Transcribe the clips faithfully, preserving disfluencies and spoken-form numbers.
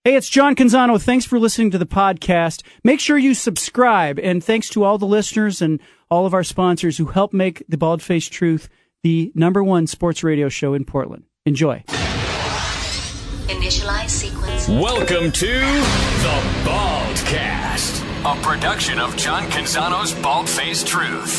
Hey, it's John Canzano. Thanks for listening to the podcast. Make sure you subscribe, and thanks to all the listeners and all of our sponsors who help make The Bald-Faced Truth the number one sports radio show in Portland. Enjoy. Initialize sequence. Welcome to The Baldcast, a production of John Canzano's Bald-Faced Truth.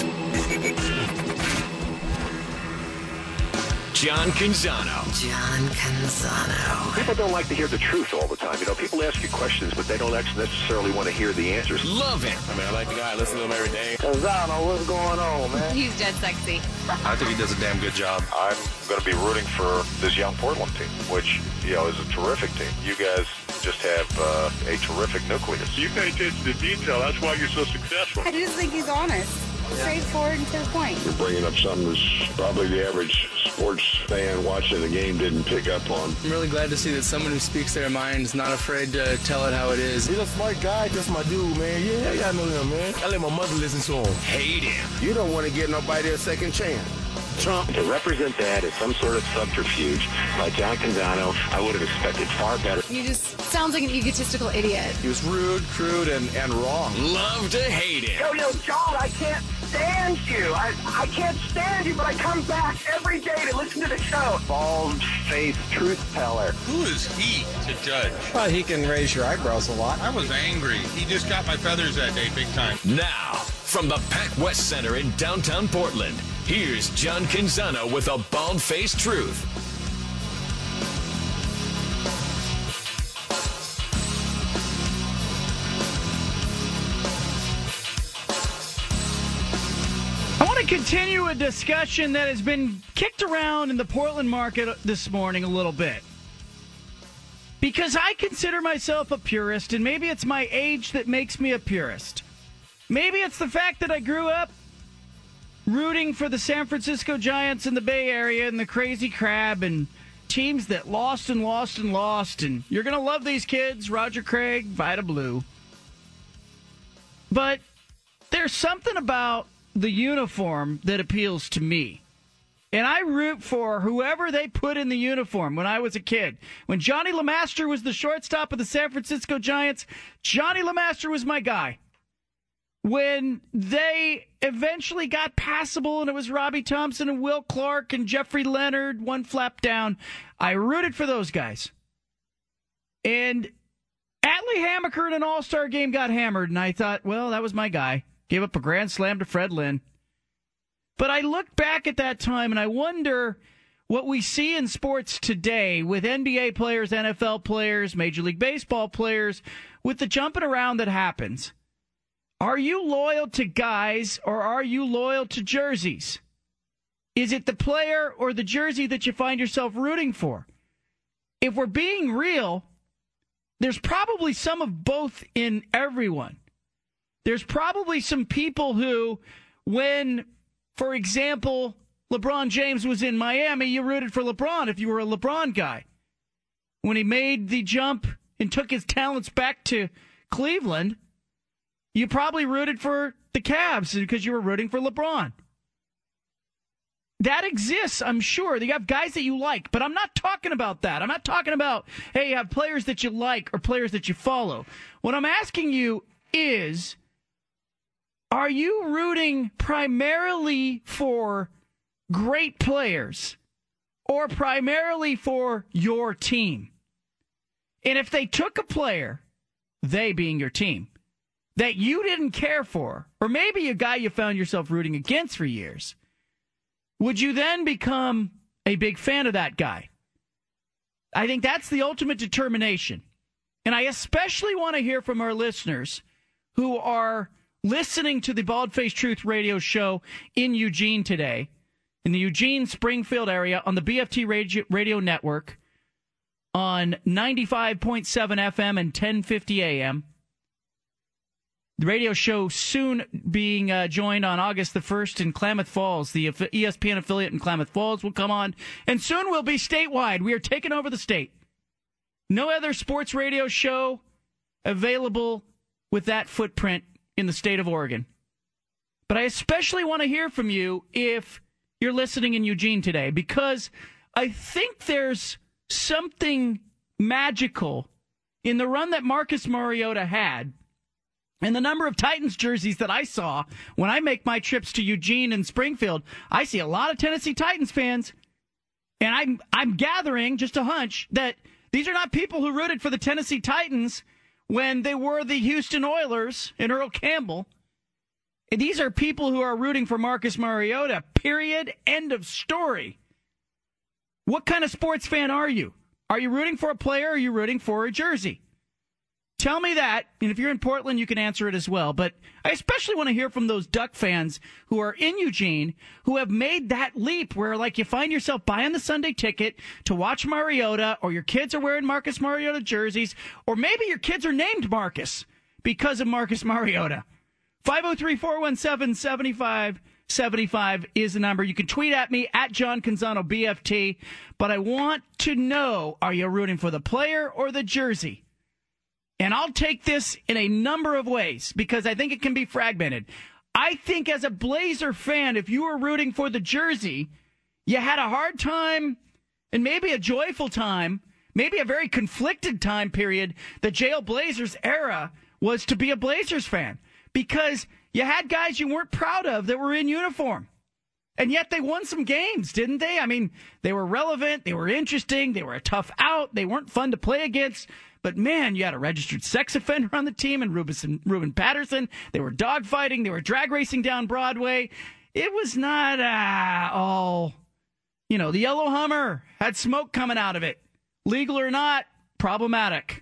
John Canzano. John Canzano. People don't like to hear the truth all the time. You know, people ask you questions, but they don't necessarily want to hear the answers. Love him. I mean, I like the guy. I listen to him every day. Canzano, what's going on, man? He's dead sexy. I think he does a damn good job. I'm going to be rooting for this young Portland team, which, you know, is a terrific team. You guys just have uh, a terrific nucleus. You pay attention to detail. That's why you're so successful. I just think he's honest. Straightforward and to the point. You're bringing up something that's probably the average sports fan watching the game didn't pick up on. I'm really glad to see that someone who speaks their mind is not afraid to tell it how it is. He's a smart guy. That's my dude, man. Yeah, yeah, I know him, man. I let my mother listen to him. Hate him. You don't want to get nobody a second chance. Trump. To represent that as some sort of subterfuge by John Canzano, I would have expected far better. You just sounds like an egotistical idiot. He was rude, crude, and, and wrong. Love to hate him. Yo, yo, John, I can't stand you. I, I can't stand you, but I come back every day to listen to the show. Bald-faced truth teller. Who is he to judge? Well, he can raise your eyebrows a lot. I was angry. He just got my feathers that day, big time. Now, from the Pac West Center in downtown Portland, here's John Canzano with a Bald-Faced Truth. I want to continue a discussion that has been kicked around in the Portland market this morning a little bit. Because I consider myself a purist, and maybe it's my age that makes me a purist. Maybe it's the fact that I grew up rooting for the San Francisco Giants in the Bay Area and the Crazy Crab and teams that lost and lost and lost. And you're going to love these kids, Roger Craig, Vida Blue. But there's something about the uniform that appeals to me. And I root for whoever they put in the uniform when I was a kid. When Johnny LeMaster was the shortstop of the San Francisco Giants, Johnny LeMaster was my guy. When they eventually got passable and it was Robbie Thompson and Will Clark and Jeffrey Leonard, one flap down, I rooted for those guys. And Atlee Hammaker in an all-star game got hammered, and I thought, well, that was my guy. Gave up a grand slam to Fred Lynn. But I look back at that time, and I wonder what we see in sports today with N B A players, N F L players, Major League Baseball players, with the jumping around that happens. Are you loyal to guys, or are you loyal to jerseys? Is it the player or the jersey that you find yourself rooting for? If we're being real, there's probably some of both in everyone. There's probably some people who, when, for example, LeBron James was in Miami, you rooted for LeBron if you were a LeBron guy. When he made the jump and took his talents back to Cleveland, you probably rooted for the Cavs because you were rooting for LeBron. That exists, I'm sure. You have guys that you like, but I'm not talking about that. I'm not talking about, hey, you have players that you like or players that you follow. What I'm asking you is, are you rooting primarily for great players or primarily for your team? And if they took a player, they being your team, that you didn't care for, or maybe a guy you found yourself rooting against for years, would you then become a big fan of that guy? I think that's the ultimate determination. And I especially want to hear from our listeners who are listening to the Bald-Faced Truth radio show in Eugene today, in the Eugene Springfield area on the B F T radio, radio network on ninety-five point seven F M and ten fifty A M. The radio show soon being uh, joined on August the first in Klamath Falls. The E S P N affiliate in Klamath Falls will come on, and soon we'll be statewide. We are taking over the state. No other sports radio show available with that footprint in the state of Oregon. But I especially want to hear from you if you're listening in Eugene today, because I think there's something magical in the run that Marcus Mariota had, and the number of Titans jerseys that I saw when I make my trips to Eugene and Springfield, I see a lot of Tennessee Titans fans. And I'm I'm gathering, just a hunch, that these are not people who rooted for the Tennessee Titans when they were the Houston Oilers and Earl Campbell. And these are people who are rooting for Marcus Mariota, period, end of story. What kind of sports fan are you? Are you rooting for a player or are you rooting for a jersey? Tell me that, and if you're in Portland, you can answer it as well. But I especially want to hear from those Duck fans who are in Eugene who have made that leap where, like, you find yourself buying the Sunday ticket to watch Mariota, or your kids are wearing Marcus Mariota jerseys, or maybe your kids are named Marcus because of Marcus Mariota. five oh three, four one seven, seven five seven five is the number. You can tweet at me, at John Canzano B F T. But I want to know, are you rooting for the player or the jersey? And I'll take this in a number of ways because I think it can be fragmented. I think as a Blazer fan, if you were rooting for the jersey, you had a hard time and maybe a joyful time, maybe a very conflicted time period. The J L Blazers era was to be a Blazers fan because you had guys you weren't proud of that were in uniform. And yet they won some games, didn't they? I mean, they were relevant. They were interesting. They were a tough out. They weren't fun to play against. But, man, you had a registered sex offender on the team and Ruben, Ruben Patterson. They were dogfighting. They were drag racing down Broadway. It was not uh, all, you know, the yellow Hummer had smoke coming out of it. Legal or not, problematic.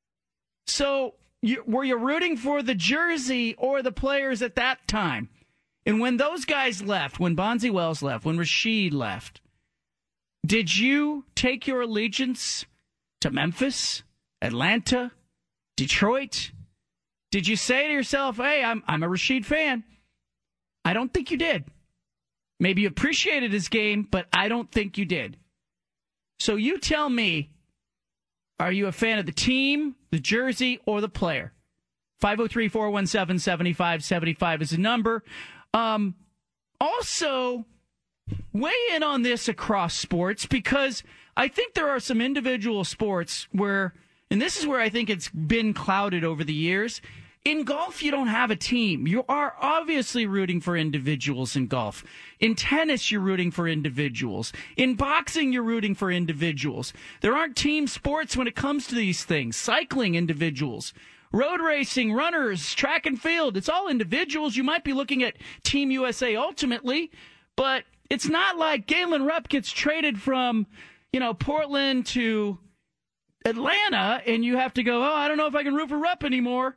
So you, were you rooting for the jersey or the players at that time? And when those guys left, when Bonzi Wells left, when Rasheed left, did you take your allegiance to Memphis, Atlanta, Detroit? Did you say to yourself, hey, I'm I'm a Rasheed fan? I don't think you did. Maybe you appreciated his game, but I don't think you did. So you tell me, are you a fan of the team, the jersey, or the player? five oh three, four one seven, seven five seven five is the number. Um, also, weigh in on this across sports because I think there are some individual sports where, and this is where I think it's been clouded over the years. In golf, you don't have a team. You are obviously rooting for individuals in golf. In tennis, you're rooting for individuals. In boxing, you're rooting for individuals. There aren't team sports when it comes to these things. Cycling, individuals. Road racing, runners, track and field, it's all individuals. You might be looking at Team U S A ultimately, but it's not like Galen Rupp gets traded from, you know, Portland to Atlanta, and you have to go, oh, I don't know if I can root for Rupp anymore.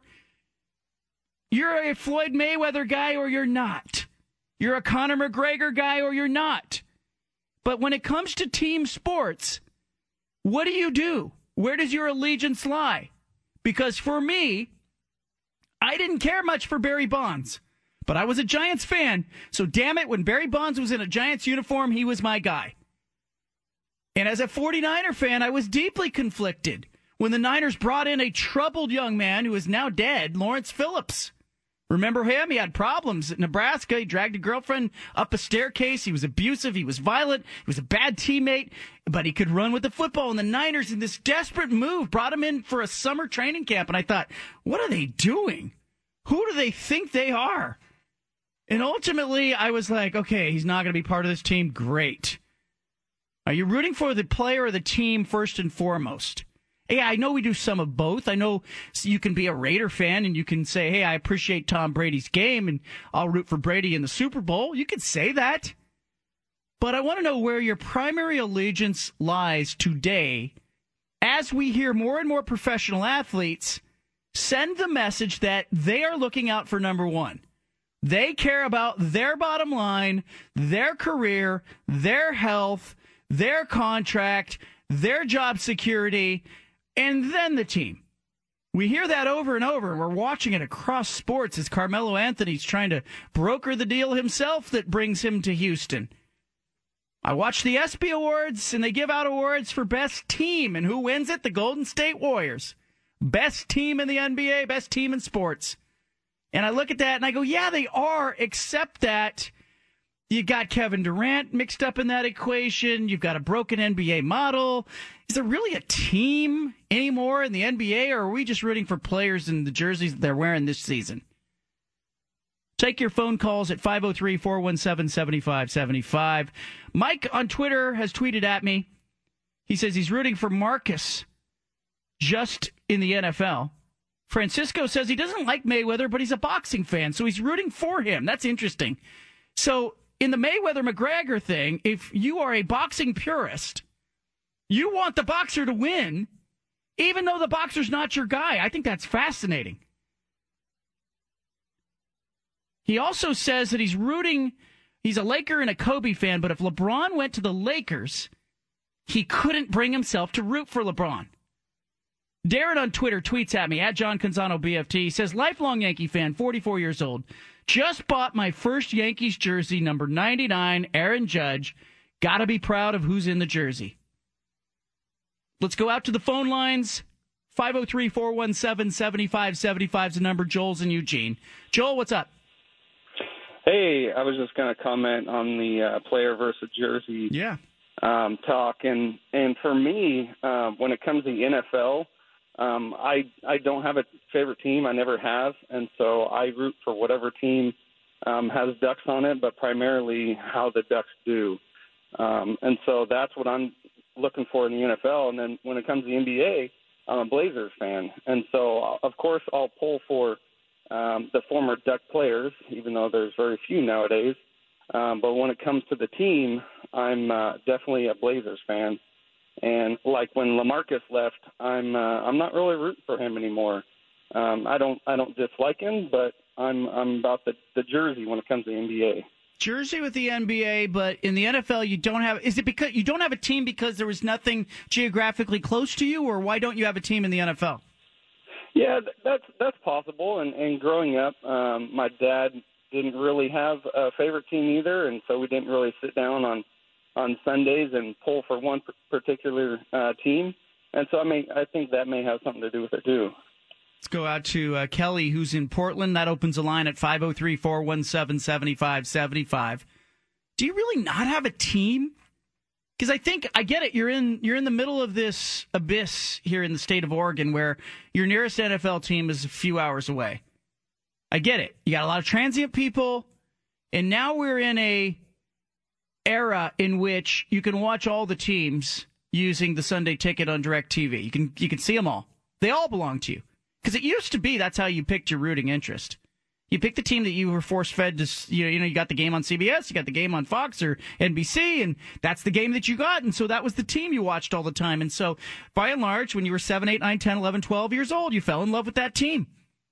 You're a Floyd Mayweather guy or you're not. You're a Conor McGregor guy or you're not. But when it comes to team sports, what do you do? Where does your allegiance lie? Because for me, I didn't care much for Barry Bonds, but I was a Giants fan. So damn it, when Barry Bonds was in a Giants uniform, he was my guy. And as a forty-niner fan, I was deeply conflicted when the Niners brought in a troubled young man who is now dead, Lawrence Phillips. Remember him? He had problems at Nebraska. He dragged a girlfriend up a staircase. He was abusive. He was violent. He was a bad teammate, but he could run with the football. And the Niners, in this desperate move, brought him in for a summer training camp. And I thought, what are they doing? Who do they think they are? And ultimately, I was like, okay, he's not going to be part of this team. Great. Are you rooting for the player or the team first and foremost? Yeah, I know we do some of both. I know you can be a Raider fan and you can say, hey, I appreciate Tom Brady's game and I'll root for Brady in the Super Bowl. You can say that. But I want to know where your primary allegiance lies today as we hear more and more professional athletes send the message that they are looking out for number one. They care about their bottom line, their career, their health, their contract, their job security, and then the team. We hear that over and over. We're watching it across sports as Carmelo Anthony's trying to broker the deal himself that brings him to Houston. I watch the ESPY Awards, and they give out awards for best team. And who wins it? The Golden State Warriors. Best team in the N B A, best team in sports. And I look at that, and I go, yeah, they are, except that You got Kevin Durant mixed up in that equation. You've got a broken N B A model. Is there really a team anymore in the N B A, or are we just rooting for players in the jerseys that they're wearing this season? Take your phone calls at five oh three, four one seven, seven five seven five. Mike on Twitter has tweeted at me. He says he's rooting for Marcus just in the N F L. Francisco says he doesn't like Mayweather, but he's a boxing fan, so he's rooting for him. That's interesting. So in the Mayweather-McGregor thing, if you are a boxing purist, you want the boxer to win, even though the boxer's not your guy. I think that's fascinating. He also says that he's rooting, he's a Laker and a Kobe fan, but if LeBron went to the Lakers, he couldn't bring himself to root for LeBron. Darren on Twitter tweets at me, at John Canzano B F T. He says, lifelong Yankee fan, forty-four years old. Just bought my first Yankees jersey, number ninety-nine, Aaron Judge. Gotta be proud of who's in the jersey. Let's go out to the phone lines. five oh three, four one seven, seven five seven five is the number. Joel's in Eugene. Joel, what's up? Hey, I was just going to comment on the uh, player versus jersey yeah. um, talk. And, and for me, uh, when it comes to the N F L, Um, I I don't have a favorite team. I never have, and so I root for whatever team um, has Ducks on it, but primarily how the Ducks do. Um, and so that's what I'm looking for in the N F L. And then when it comes to the N B A, I'm a Blazers fan, and so of course I'll pull for um, the former Duck players, even though there's very few nowadays. Um, but when it comes to the team, I'm uh, definitely a Blazers fan. And like when LaMarcus left, I'm uh, I'm not really rooting for him anymore. Um, I don't I don't dislike him, but I'm I'm about the, the jersey when it comes to the N B A. Jersey with the N B A, but in the N F L you don't have. Is it because you don't have a team because there was nothing geographically close to you, or why don't you have a team in the N F L? Yeah, that's that's possible. And, and growing up, um, my dad didn't really have a favorite team either, and so we didn't really sit down on. on Sundays and pull for one particular uh, team. And so I mean, I think that may have something to do with it too. Let's go out to uh, Kelly, who's in Portland. That opens a line at five oh three, four one seven, seven five seven five. Do you really not have a team? Because I think, I get it, you're in you're in the middle of this abyss here in the state of Oregon where your nearest N F L team is a few hours away. I get it. You got a lot of transient people, and now we're in a era in which you can watch all the teams using the Sunday Ticket on DirecTV. You can you can see them all. They all belong to you. Because it used to be that's how you picked your rooting interest. You picked the team that you were force-fed to, you know, you know, you got the game on C B S, you got the game on Fox or N B C, and that's the game that you got. And so that was the team you watched all the time. And so, by and large, when you were seven, eight, nine, ten, eleven, twelve years old, you fell in love with that team.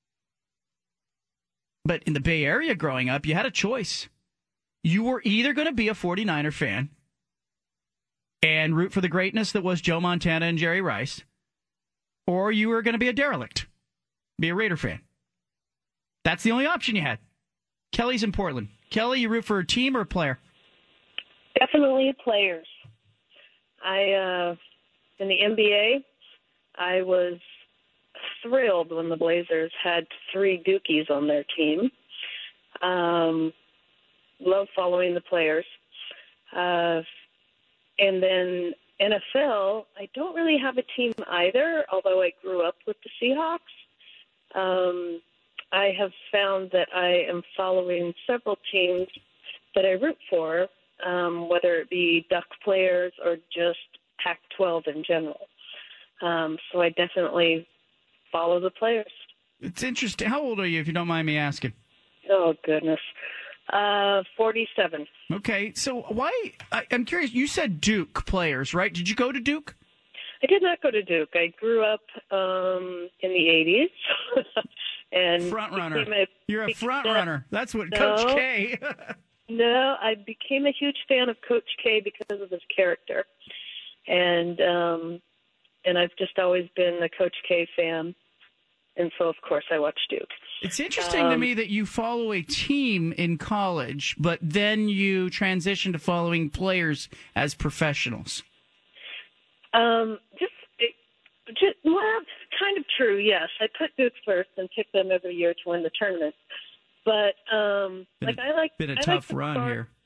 But in the Bay Area growing up, you had a choice. You were either going to be a forty-niner fan and root for the greatness that was Joe Montana and Jerry Rice, or you were going to be a derelict, be a Raider fan. That's the only option you had. Kelly's in Portland. Kelly, you root for a team or a player? Definitely players. I uh, in the N B A, I was thrilled when the Blazers had three Dukies on their team. Um, love following the players. Uh, and then N F L, I don't really have a team either, although I grew up with the Seahawks. Um, I have found that I am following several teams that I root for, um, whether it be Duck players or just Pac twelve in general. Um, so I definitely follow the players. It's interesting. How old are you, if you don't mind me asking? Oh, goodness. Uh, forty-seven. Okay, so why, I, I'm curious, you said Duke players, right? Did you go to Duke? I did not go to Duke. I grew up um, in the eighties. and Front runner. A, You're a front no, runner. That's what no, Coach K. No, I became a huge fan of Coach K because of his character. And um, and I've just always been a Coach K fan. And so, of course, I watched Duke. It's interesting um, to me that you follow a team in college, but then you transition to following players as professionals. Um, just, it, just, well, kind of true, yes. I put Duke first and picked them every year to win the tournament. But, um, been like, a, I like... Been a I tough like run start, here.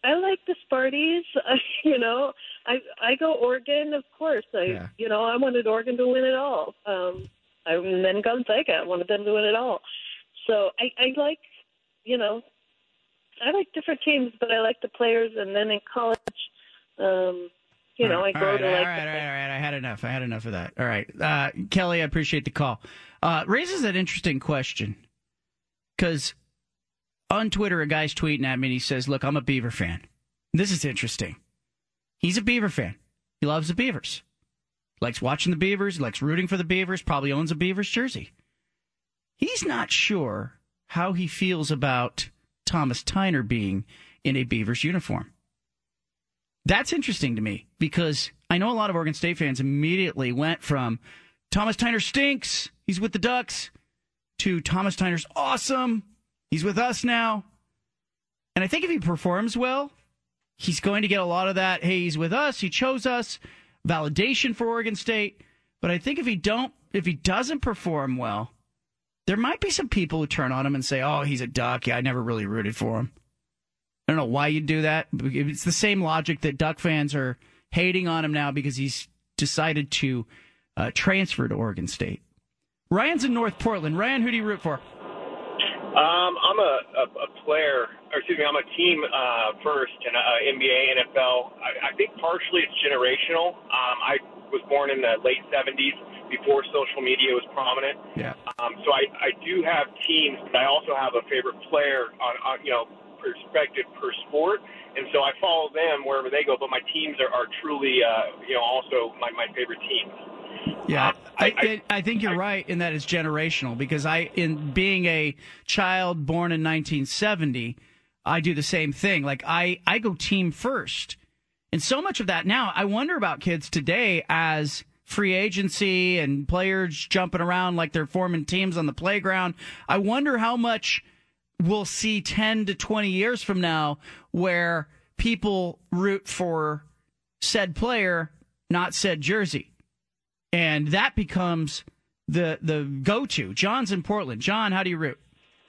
I like the Sparties. Uh, you know, I I go Oregon, of course. I yeah. you know I wanted Oregon to win it all. Um, I, and then Gonzaga, I wanted them to win it all. So I, I like, you know, I like different teams, but I like the players. And then in college, um, you know, right, I go right, to all like. All right, all right, all right. I had enough. I had enough of that. All right, uh, Kelly, I appreciate the call. Uh, raises an interesting question because on Twitter, a guy's tweeting at me and he says, "Look, I'm a Beaver fan." This is interesting. He's a Beaver fan. He loves the Beavers. Likes watching the Beavers, likes rooting for the Beavers, probably owns a Beavers jersey. He's not sure how he feels about Thomas Tyner being in a Beavers uniform. That's interesting to me because I know a lot of Oregon State fans immediately went from Thomas Tyner stinks, he's with the Ducks, to Thomas Tyner's awesome, he's with us now. And I think if he performs well, he's going to get a lot of that, hey, he's with us, he chose us, validation for Oregon State. But I think if he don't, if he doesn't perform well, there might be some people who turn on him and say, oh, he's a Duck. Yeah, I never really rooted for him. I don't know why you do that. It's the same logic that Duck fans are hating on him now because he's decided to uh, transfer to Oregon State. Ryan's in North Portland. Ryan, who do you root for? Um, I'm a, a, a player, or excuse me, I'm a team uh, first in uh, N B A, N F L. I, I think partially it's generational. Um, I was born in the late seventies before social media was prominent. Yeah. Um, so I, I do have teams, but I also have a favorite player on, on you know, perspective per sport. And so I follow them wherever they go, but my teams are, are truly, uh, you know, also my, my favorite teams. Yeah, um, I, I, I, I think you're I, right in that it's generational because I, in being a child born in nineteen seventy, I do the same thing. Like I, I go team first. And so much of that now, I wonder about kids today as free agency and players jumping around like they're forming teams on the playground. I wonder how much we'll see ten to twenty years from now where people root for said player, not said jersey. And that becomes the the go-to. John's in Portland. John, how do you root?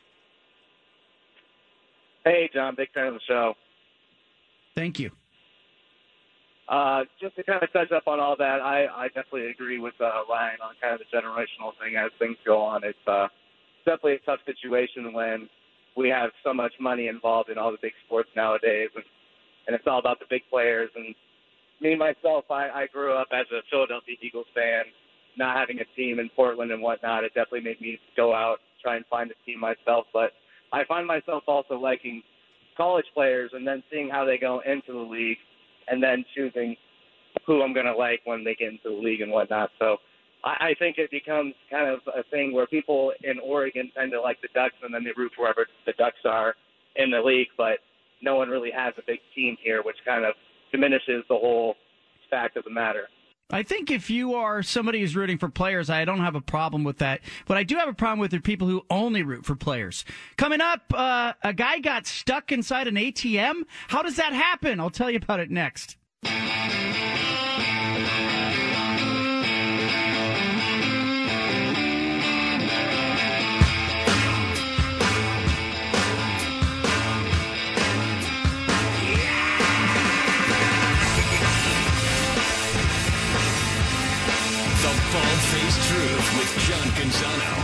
Hey, John, big fan of the show. Thank you. Uh, just to kind of touch up on all that, I, I definitely agree with uh, Ryan on kind of the generational thing as things go on. It's uh, definitely a tough situation when we have so much money involved in all the big sports nowadays, and, and it's all about the big players. And me, myself, I, I grew up as a Philadelphia Eagles fan, not having a team in Portland and whatnot. It definitely made me go out, try and find a team myself. But I find myself also liking college players and then seeing how they go into the league and then choosing who I'm going to like when they get into the league and whatnot. So I, I think it becomes kind of a thing where people in Oregon tend to like the Ducks and then they root for wherever the Ducks are in the league, but no one really has a big team here, which kind of diminishes the whole fact of the matter. I think if you are somebody who's rooting for players, I don't have a problem with that. But I do have a problem with the people who only root for players. Coming up, uh, a guy got stuck inside an A T M. How does that happen? I'll tell you about it next. Bald-Faced Truth with John Canzano.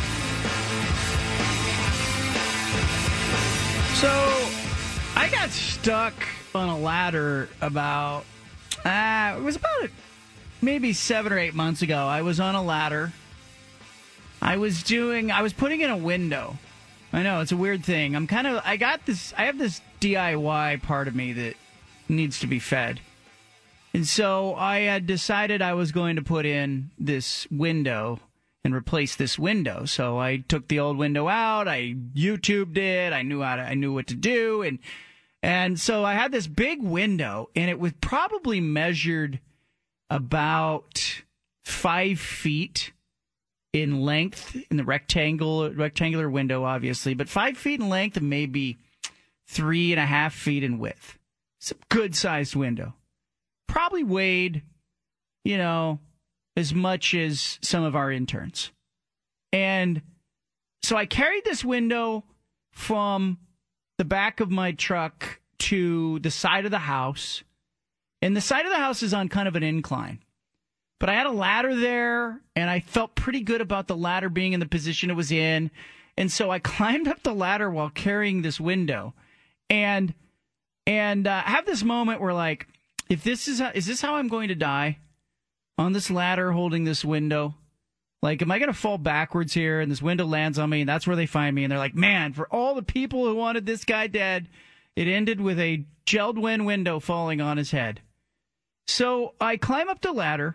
So, I got stuck on a ladder about, uh, it was about maybe seven or eight months ago. I was on a ladder. I was doing, I was putting in a window. I know, it's a weird thing. I'm kind of, I got this, I have this D I Y part of me that needs to be fed. And so I had decided I was going to put in this window and replace this window. So I took the old window out. I YouTubed it. I knew how to, I knew what to do. And, and so I had this big window and it was probably measured about five feet in length in the rectangle, rectangular window, obviously, but five feet in length and maybe three and a half feet in width. It's a good sized window. Probably weighed, you know, as much as some of our interns. And so I carried this window from the back of my truck to the side of the house, and the side of the house is on kind of an incline. But I had a ladder there, and I felt pretty good about the ladder being in the position it was in. And so I climbed up the ladder while carrying this window, and and uh, have this moment where, like, if this is how, is this how I'm going to die? On this ladder holding this window? Like, am I going to fall backwards here and this window lands on me and that's where they find me? And they're like, man, for all the people who wanted this guy dead, it ended with a Geldwin window falling on his head. So I climb up the ladder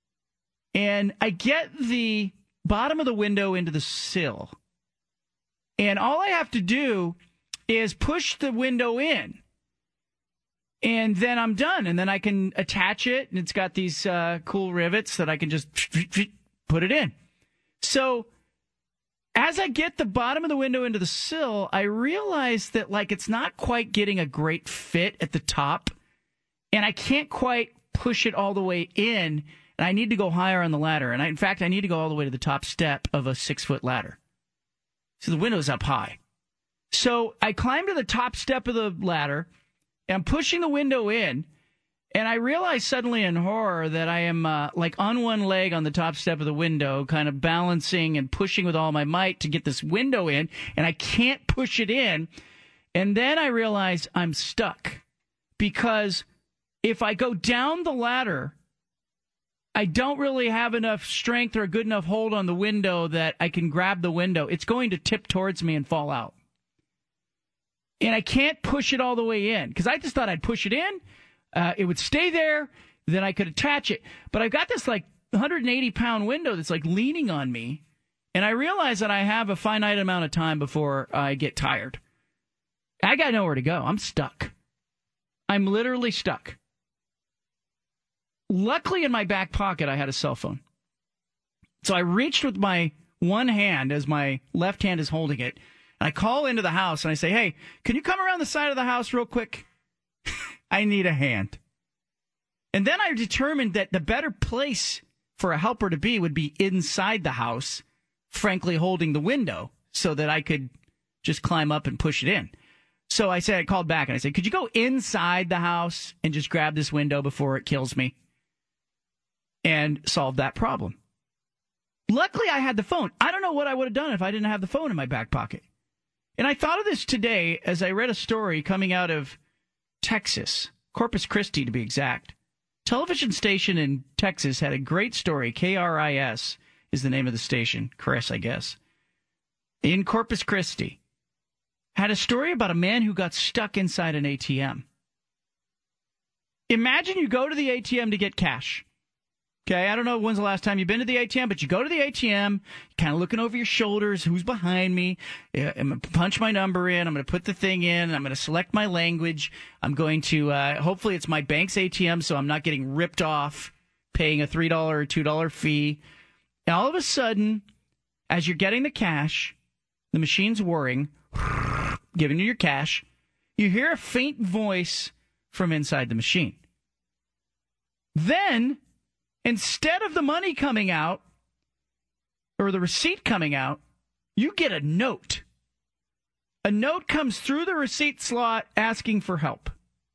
and I get the bottom of the window into the sill. And all I have to do is push the window in. And then I'm done. And then I can attach it. And it's got these uh, cool rivets that I can just put it in. So as I get the bottom of the window into the sill, I realize that, like, it's not quite getting a great fit at the top. And I can't quite push it all the way in. And I need to go higher on the ladder. And I, in fact, I need to go all the way to the top step of a six-foot ladder. So the window's up high. So I climb to the top step of the ladder. And I'm pushing the window in. And I realize suddenly in horror that I am uh, like on one leg on the top step of the window, kind of balancing and pushing with all my might to get this window in. And I can't push it in. And then I realize I'm stuck. Because if I go down the ladder, I don't really have enough strength or a good enough hold on the window that I can grab the window. It's going to tip towards me and fall out. And I can't push it all the way in. Because I just thought I'd push it in. Uh, it would stay there, then I could attach it. But I've got this, like, one hundred eighty pound window that's, like, leaning on me, and I realize that I have a finite amount of time before I get tired. I got nowhere to go. I'm stuck. I'm literally stuck. Luckily, in my back pocket, I had a cell phone. So I reached with my one hand as my left hand is holding it, and I call into the house, and I say, hey, can you come around the side of the house real quick? I need a hand. And then I determined that the better place for a helper to be would be inside the house, frankly holding the window so that I could just climb up and push it in. So I said, I called back and I said, could you go inside the house and just grab this window before it kills me? And solve that problem. Luckily, I had the phone. I don't know what I would have done if I didn't have the phone in my back pocket. And I thought of this today as I read a story coming out of Texas, Corpus Christi to be exact. Television station in Texas had a great story. K R I S is the name of the station. Chris, I guess. In Corpus Christi. Had a story about a man who got stuck inside an A T M. Imagine you go to the A T M to get cash. Okay, I don't know when's the last time you've been to the A T M, but you go to the A T M, kind of looking over your shoulders, who's behind me. I'm going to punch my number in. I'm going to put the thing in. I'm going to select my language. I'm going to, uh, hopefully it's my bank's A T M, so I'm not getting ripped off, paying a three dollars or two dollars fee. And all of a sudden, as you're getting the cash, the machine's whirring, giving you your cash, you hear a faint voice from inside the machine. Then, instead of the money coming out, or the receipt coming out, you get a note. A note comes through the receipt slot asking for help.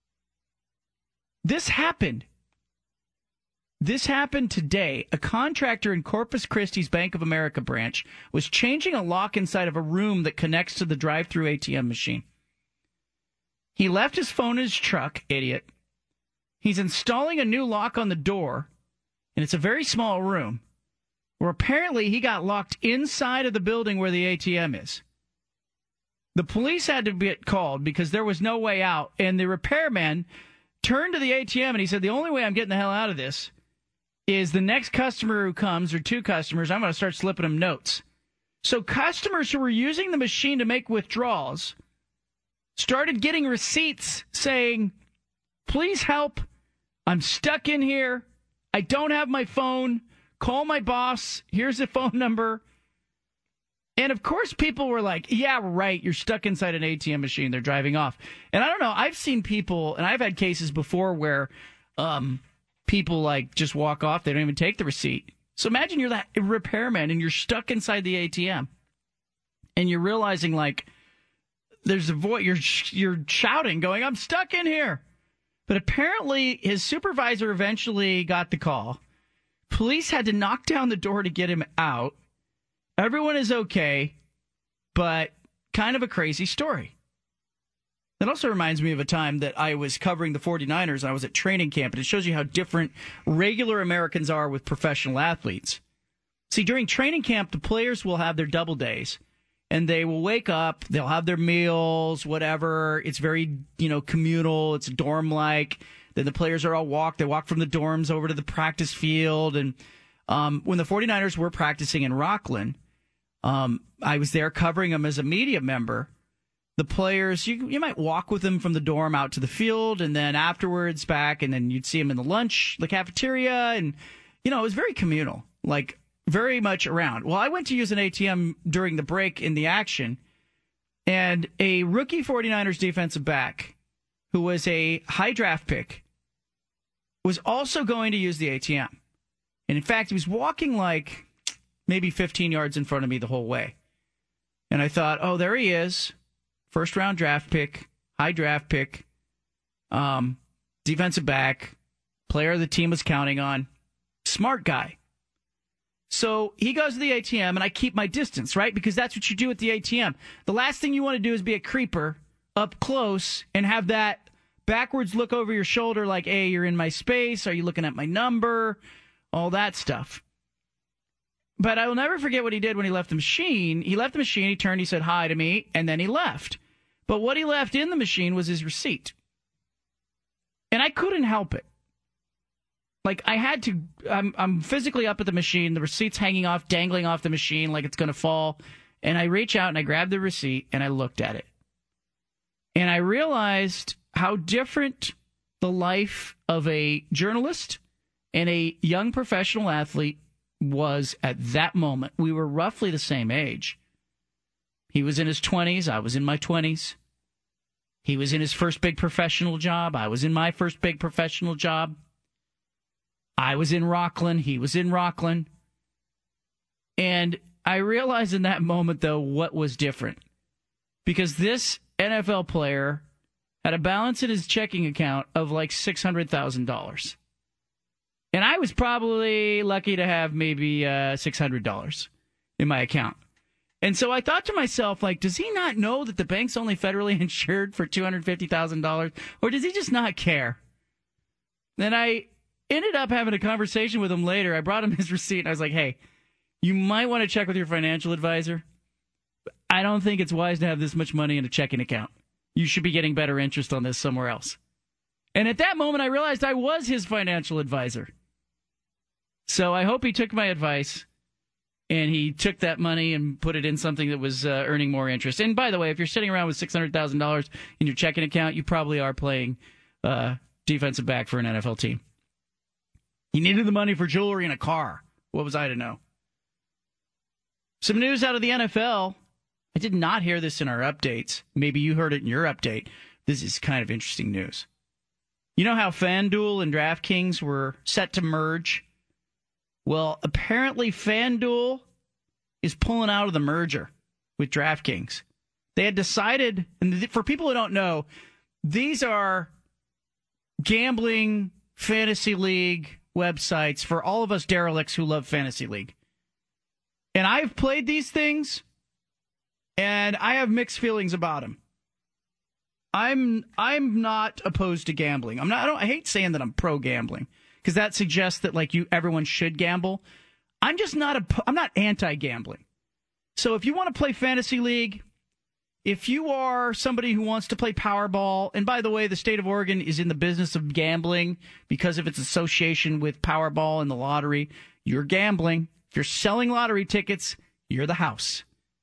This happened. This happened today. A contractor in Corpus Christi's Bank of America branch was changing a lock inside of a room that connects to the drive-through A T M machine. He left his phone in his truck, idiot. He's installing a new lock on the door. And it's a very small room where apparently he got locked inside of the building where the A T M is. The police had to get called because there was no way out. And the repairman turned to the A T M and he said, the only way I'm getting the hell out of this is the next customer who comes, or two customers, I'm going to start slipping them notes. So customers who were using the machine to make withdrawals started getting receipts saying, please help. I'm stuck in here. I don't have my phone. Call my boss. Here's the phone number. And, of course, people were like, yeah, right, you're stuck inside an A T M machine. They're driving off. And I don't know. I've seen people, and I've had cases before where um, people, like, just walk off. They don't even take the receipt. So imagine you're that repairman, and you're stuck inside the A T M. And you're realizing, like, there's a voice, you're, you're shouting, going, I'm stuck in here. But apparently his supervisor eventually got the call. Police had to knock down the door to get him out. Everyone is okay, but kind of a crazy story. That also reminds me of a time that I was covering the 49ers and I was at training camp, and it shows you how different regular Americans are with professional athletes. See, during training camp, the players will have their double days, and they will wake up, they'll have their meals, whatever. It's very, you know, communal. It's dorm-like. Then the players are all walk. They walk from the dorms over to the practice field. And um, when the 49ers were practicing in Rockland, um, I was there covering them as a media member. The players, you you might walk with them from the dorm out to the field, and then afterwards back, and then you'd see them in the lunch, the cafeteria, and, you know, it was very communal, like very much around. Well, I went to use an A T M during the break in the action, and a rookie 49ers defensive back who was a high draft pick was also going to use the A T M. And in fact, he was walking like maybe fifteen yards in front of me the whole way. And I thought, oh, there he is. First round draft pick, high draft pick, um, defensive back, player the team was counting on, smart guy. So he goes to the A T M, and I keep my distance, right? Because that's what you do at the A T M. The last thing you want to do is be a creeper up close and have that backwards look over your shoulder like, hey, you're in my space. Are you looking at my number? All that stuff. But I will never forget what he did when he left the machine. He left the machine, he turned, he said hi to me, and then he left. But what he left in the machine was his receipt. And I couldn't help it. Like, I had to, I'm, I'm physically up at the machine, the receipt's hanging off, dangling off the machine like it's going to fall. And I reach out and I grab the receipt and I looked at it. And I realized how different the life of a journalist and a young professional athlete was at that moment. We were roughly the same age. He was in his twenties. I was in my twenties. He was in his first big professional job. I was in my first big professional job. I was in Rockland. He was in Rockland. And I realized in that moment, though, what was different. Because this N F L player had a balance in his checking account of like six hundred thousand dollars. And I was probably lucky to have maybe uh, six hundred dollars in my account. And so I thought to myself, like, does he not know that the bank's only federally insured for two hundred fifty thousand dollars? Or does he just not care? Then I ended up having a conversation with him later. I brought him his receipt, and I was like, hey, you might want to check with your financial advisor. I don't think it's wise to have this much money in a checking account. You should be getting better interest on this somewhere else. And at that moment, I realized I was his financial advisor. So I hope he took my advice, and he took that money and put it in something that was uh, earning more interest. And by the way, if you're sitting around with six hundred thousand dollars in your checking account, you probably are playing uh, defensive back for an N F L team. He needed the money for jewelry and a car. What was I to know? Some news out of the N F L. I did not hear this in our updates. Maybe you heard it in your update. This is kind of interesting news. You know how FanDuel and DraftKings were set to merge? Well, apparently FanDuel is pulling out of the merger with DraftKings. They had decided, and for people who don't know, these are gambling fantasy league websites for all of us derelicts who love fantasy league. And I've played these things, and I have mixed feelings about them. I'm I'm not opposed to gambling. I'm not. I don't. I hate saying that I'm pro gambling, because that suggests that like you, everyone should gamble. I'm just not a. I'm not anti-gambling. So if you want to play fantasy league, if you are somebody who wants to play Powerball, and by the way, the state of Oregon is in the business of gambling because of its association with Powerball and the lottery. You're gambling. If you're selling lottery tickets, you're the house.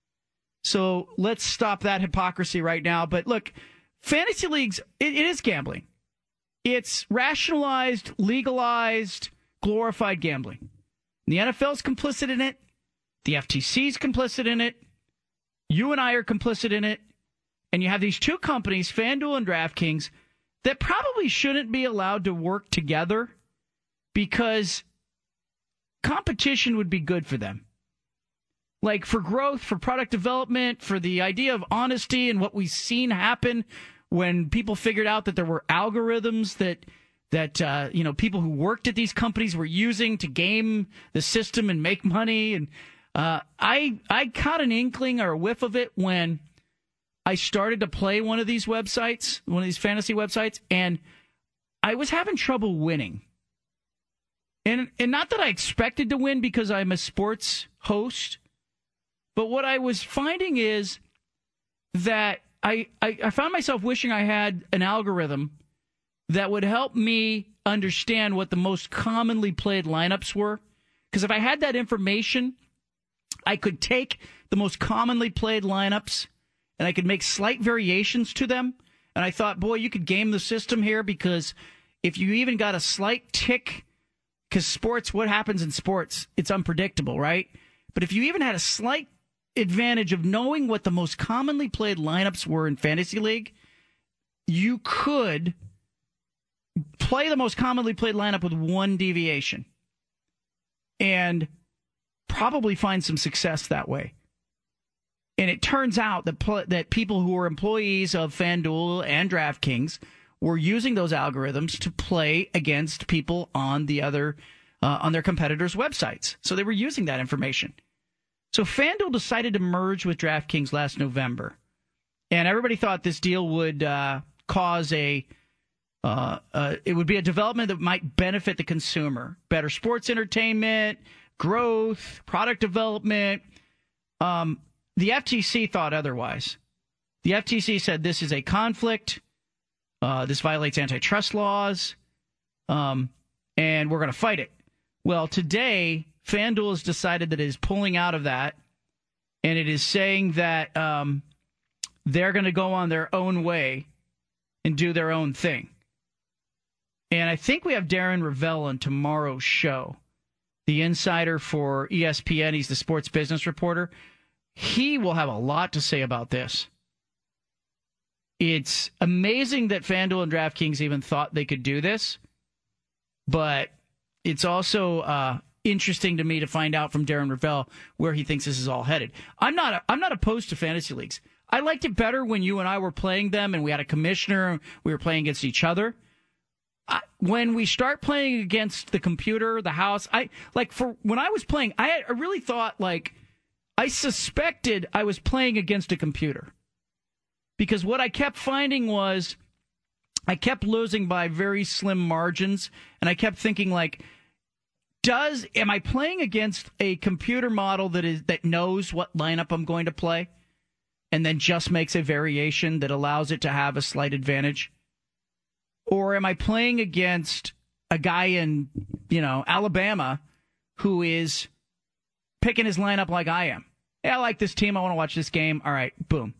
So let's stop that hypocrisy right now. But look, fantasy leagues, it, it is gambling. It's rationalized, legalized, glorified gambling. And the N F L's complicit in it. The F T C's complicit in it. You and I are complicit in it. And you have these two companies, FanDuel and DraftKings, that probably shouldn't be allowed to work together because competition would be good for them. like for growth, for product development, for the idea of honesty and what we've seen happen when people figured out that there were algorithms that that uh, you know people who worked at these companies were using to game the system and make money. And uh, I I caught an inkling or a whiff of it when I started to play one of these websites, one of these fantasy websites, and I was having trouble winning. And and not that I expected to win because I'm a sports host, but what I was finding is that I, I, I found myself wishing I had an algorithm that would help me understand what the most commonly played lineups were. Because if I had that information, I could take the most commonly played lineups and I could make slight variations to them. And I thought, boy, you could game the system here because if you even got a slight tick, because sports, what happens in sports, it's unpredictable, right? But if you even had a slight advantage of knowing what the most commonly played lineups were in Fantasy League, you could play the most commonly played lineup with one deviation and probably find some success that way. And it turns out that pl- that people who were employees of FanDuel and DraftKings were using those algorithms to play against people on the other uh, on their competitors' websites. So they were using that information. So FanDuel decided to merge with DraftKings last November, and everybody thought this deal would uh, cause a uh, uh, it would be a development that might benefit the consumer, better sports entertainment, growth, product development. Um, the F T C thought otherwise. The F T C said this is a conflict. Uh, this violates antitrust laws, um, and we're going to fight it. Well, today, FanDuel has decided that it is pulling out of that, and it is saying that um, they're going to go on their own way and do their own thing. And I think we have Darren Ravel on tomorrow's show, the insider for E S P N. He's the sports business reporter. He will have a lot to say about this. It's amazing that FanDuel and DraftKings even thought they could do this, but it's also uh, interesting to me to find out from Darren Ravel where he thinks this is all headed. I'm not a, I'm not opposed to fantasy leagues. I liked it better when you and I were playing them and we had a commissioner, we were playing against each other. I, when we start playing against the computer, the house, I like for when I was playing, I, had, I really thought like I suspected I was playing against a computer. Because what I kept finding was I kept losing by very slim margins, and I kept thinking, like, does am I playing against a computer model that is that knows what lineup I'm going to play and then just makes a variation that allows it to have a slight advantage? Or am I playing against a guy in, you know, Alabama who is picking his lineup like I am? Hey, I like this team. I want to watch this game. All right, boom.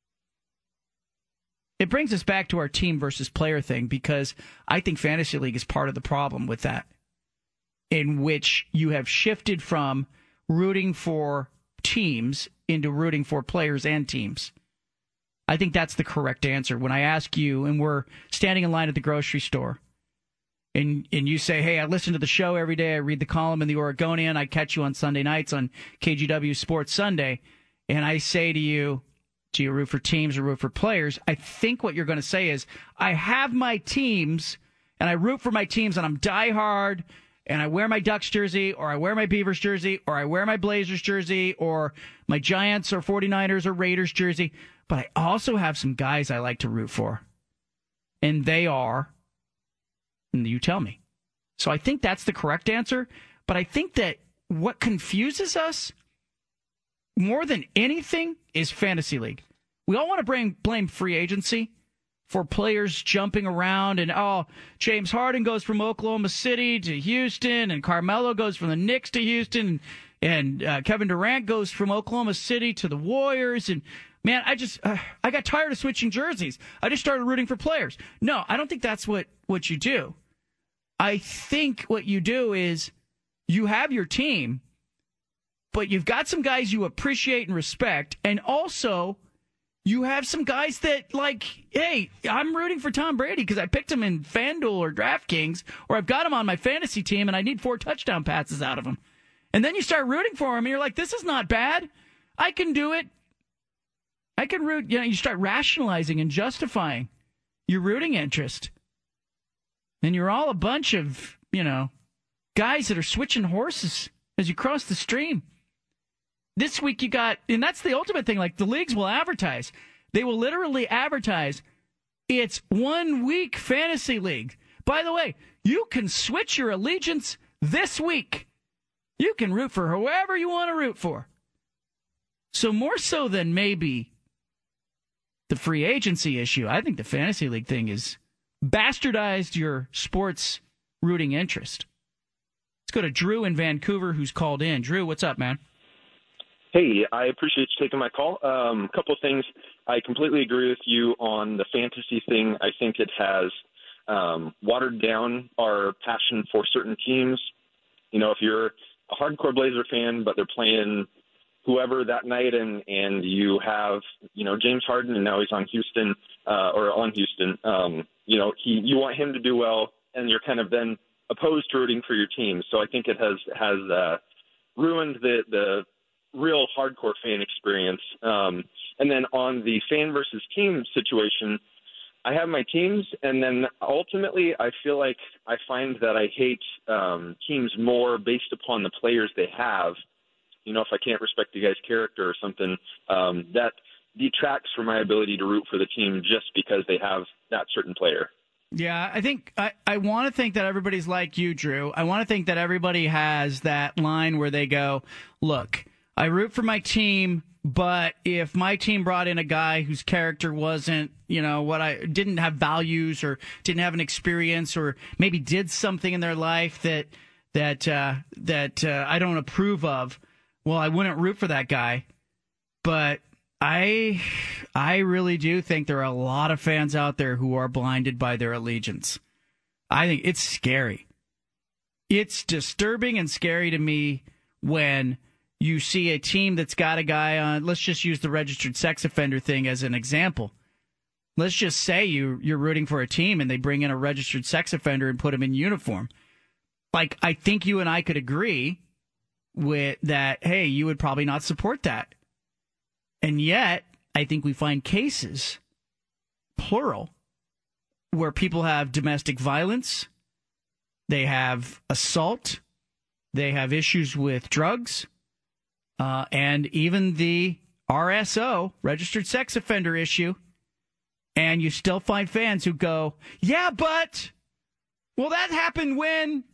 It brings us back to our team versus player thing because I think Fantasy League is part of the problem with that, in which you have shifted from rooting for teams into rooting for players and teams. I think that's the correct answer. When I ask you, and we're standing in line at the grocery store, and and you say, hey, I listen to the show every day, I read the column in the Oregonian, I catch you on Sunday nights on K G W Sports Sunday, and I say to you, do you root for teams or root for players? I think what you're going to say is, I have my teams, and I root for my teams, and I'm diehard, and I wear my Ducks jersey, or I wear my Beavers jersey, or I wear my Blazers jersey, or my Giants or 49ers or Raiders jersey. But I also have some guys I like to root for. And they are, and you tell me. So I think that's the correct answer. But I think that what confuses us more than anything is Fantasy League. We all want to bring, blame free agency for players jumping around and, oh, James Harden goes from Oklahoma City to Houston and Carmelo goes from the Knicks to Houston and uh, Kevin Durant goes from Oklahoma City to the Warriors. And, man, I just uh, I got tired of switching jerseys. I just started rooting for players. No, I don't think that's what, what you do. I think what you do is you have your team, but you've got some guys you appreciate and respect, and also you have some guys that, like, hey, I'm rooting for Tom Brady because I picked him in FanDuel or DraftKings, or I've got him on my fantasy team and I need four touchdown passes out of him. And then you start rooting for him, and you're like, this is not bad. I can do it. I can root. You know, you start rationalizing and justifying your rooting interest. And you're all a bunch of, you know, guys that are switching horses as you cross the stream. This week you got, and that's the ultimate thing, like the leagues will advertise. They will literally advertise, it's one week fantasy league. By the way, you can switch your allegiance this week. You can root for whoever you want to root for. So more so than maybe the free agency issue, I think the fantasy league thing is bastardized your sports rooting interest. Let's go to Drew in Vancouver, who's called in. Drew, what's up, man? Hey, I appreciate you taking my call. A um, couple things. I completely agree with you on the fantasy thing. I think it has um, watered down our passion for certain teams. You know, if you're a hardcore Blazer fan, but they're playing whoever that night, and, and you have, you know, James Harden, and now he's on Houston, uh, or on Houston, um, you know, he, you want him to do well, and you're kind of then opposed to rooting for your team. So I think it has, has uh, ruined the, the real hardcore fan experience. Um, and then on the fan versus team situation, I have my teams, and then ultimately I feel like I find that I hate um, teams more based upon the players they have. You know, if I can't respect the guy's character or something, um, that detracts from my ability to root for the team just because they have that certain player. Yeah, I think I, I want to think that everybody's like you, Drew. I want to think that everybody has that line where they go, look, I root for my team, but if my team brought in a guy whose character wasn't, you know, what I didn't have values or didn't have an experience or maybe did something in their life that that uh, that uh, I don't approve of, well, I wouldn't root for that guy. But I I really do think there are a lot of fans out there who are blinded by their allegiance. I think it's scary. It's disturbing and scary to me when you see a team that's got a guy on, let's just use the registered sex offender thing as an example. Let's just say you, you're rooting for a team and they bring in a registered sex offender and put him in uniform. Like, I think you and I could agree with that, hey, you would probably not support that. And yet, I think we find cases, plural, where people have domestic violence, they have assault, they have issues with drugs, uh, and even the R S O, registered sex offender issue, and you still find fans who go, yeah, but, well, that happened when,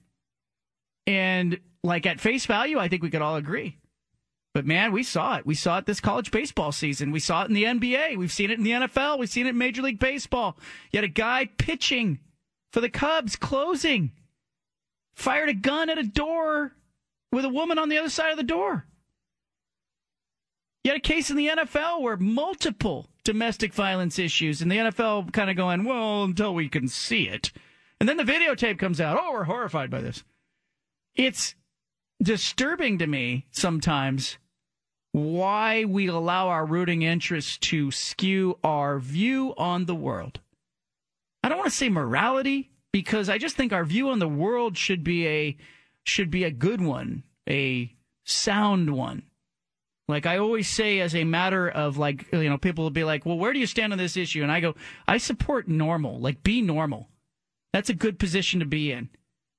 and like at face value, I think we could all agree. But, man, we saw it. We saw it this college baseball season. We saw it in the N B A. We've seen it in the N F L. We've seen it in Major League Baseball. You had a guy pitching for the Cubs, closing, fired a gun at a door with a woman on the other side of the door. You had a case in the N F L where multiple domestic violence issues, and the N F L kind of going, well, until we can see it. And then the videotape comes out. Oh, we're horrified by this. It's disturbing to me sometimes why we allow our rooting interests to skew our view on the world. I don't want to say morality, because I just think our view on the world should be a should be a good one, a sound one. Like I always say, as a matter of like, you know, people will be like, well, where do you stand on this issue? And I go, I support normal, like be normal. That's a good position to be in.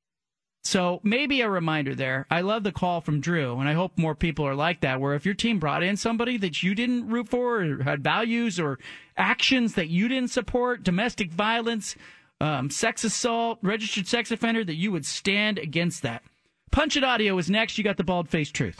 So maybe a reminder there. I love the call from Drew, and I hope more people are like that, where if your team brought in somebody that you didn't root for or had values or actions that you didn't support, domestic violence, um, sex assault, registered sex offender, that you would stand against that. Punch It Audio is next. You got the bald-faced truth.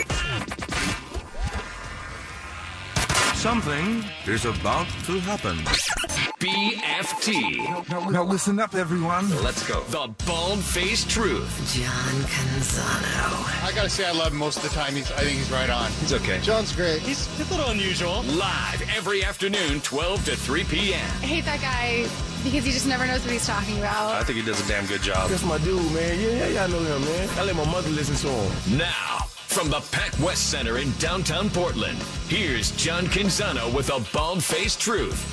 Something is about to happen. B F T. Now, now listen up, everyone. Let's go. The Bald-Faced Truth. John Canzano. I gotta say, I love him most of the time. He's, I think he's right on. He's okay. John's great. He's a little unusual. Live every afternoon, twelve to three p.m. I hate that guy because he just never knows what he's talking about. I think he does a damn good job. That's my dude, man. Yeah, yeah, I know him, man. I let my mother listen to him. Now, from the Pac West Center in downtown Portland, here's John Canzano with a Bald-Faced Truth.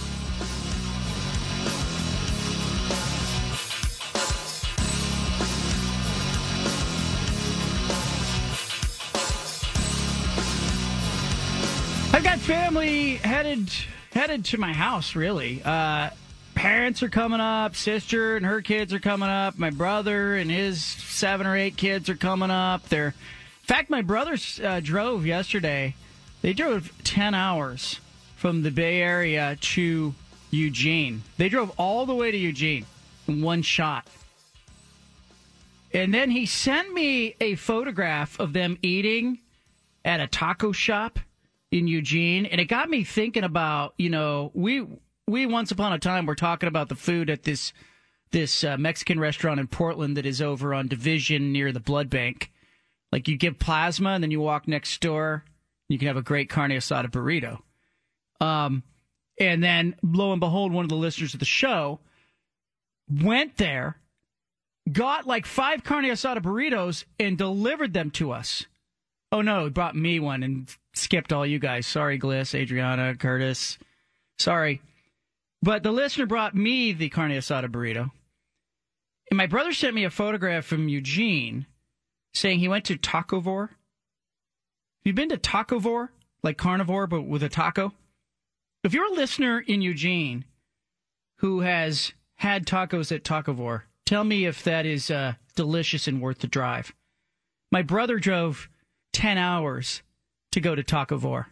I've got family headed headed to my house, really. Uh, parents are coming up. Sister and her kids are coming up. My brother and his seven or eight kids are coming up. They're, in fact, my brother uh, drove yesterday. They drove ten hours from the Bay Area to Eugene. They drove all the way to Eugene in one shot. And then he sent me a photograph of them eating at a taco shop in Eugene, and it got me thinking about, you know, we we once upon a time were talking about the food at this this uh, Mexican restaurant in Portland that is over on Division near the blood bank. Like, you give plasma, and then you walk next door, you can have a great carne asada burrito. Um, and then, lo and behold, one of the listeners of the show went there, got like five carne asada burritos, and delivered them to us. Oh, no, he brought me one and skipped all you guys. Sorry, Gliss, Adriana, Curtis. Sorry. But the listener brought me the carne asada burrito. And my brother sent me a photograph from Eugene saying he went to Tacovore. Have you been to Tacovore? Like carnivore, but with a taco? If you're a listener in Eugene who has had tacos at Tacovore, tell me if that is uh, delicious and worth the drive. My brother drove ten hours to go to Tacovore.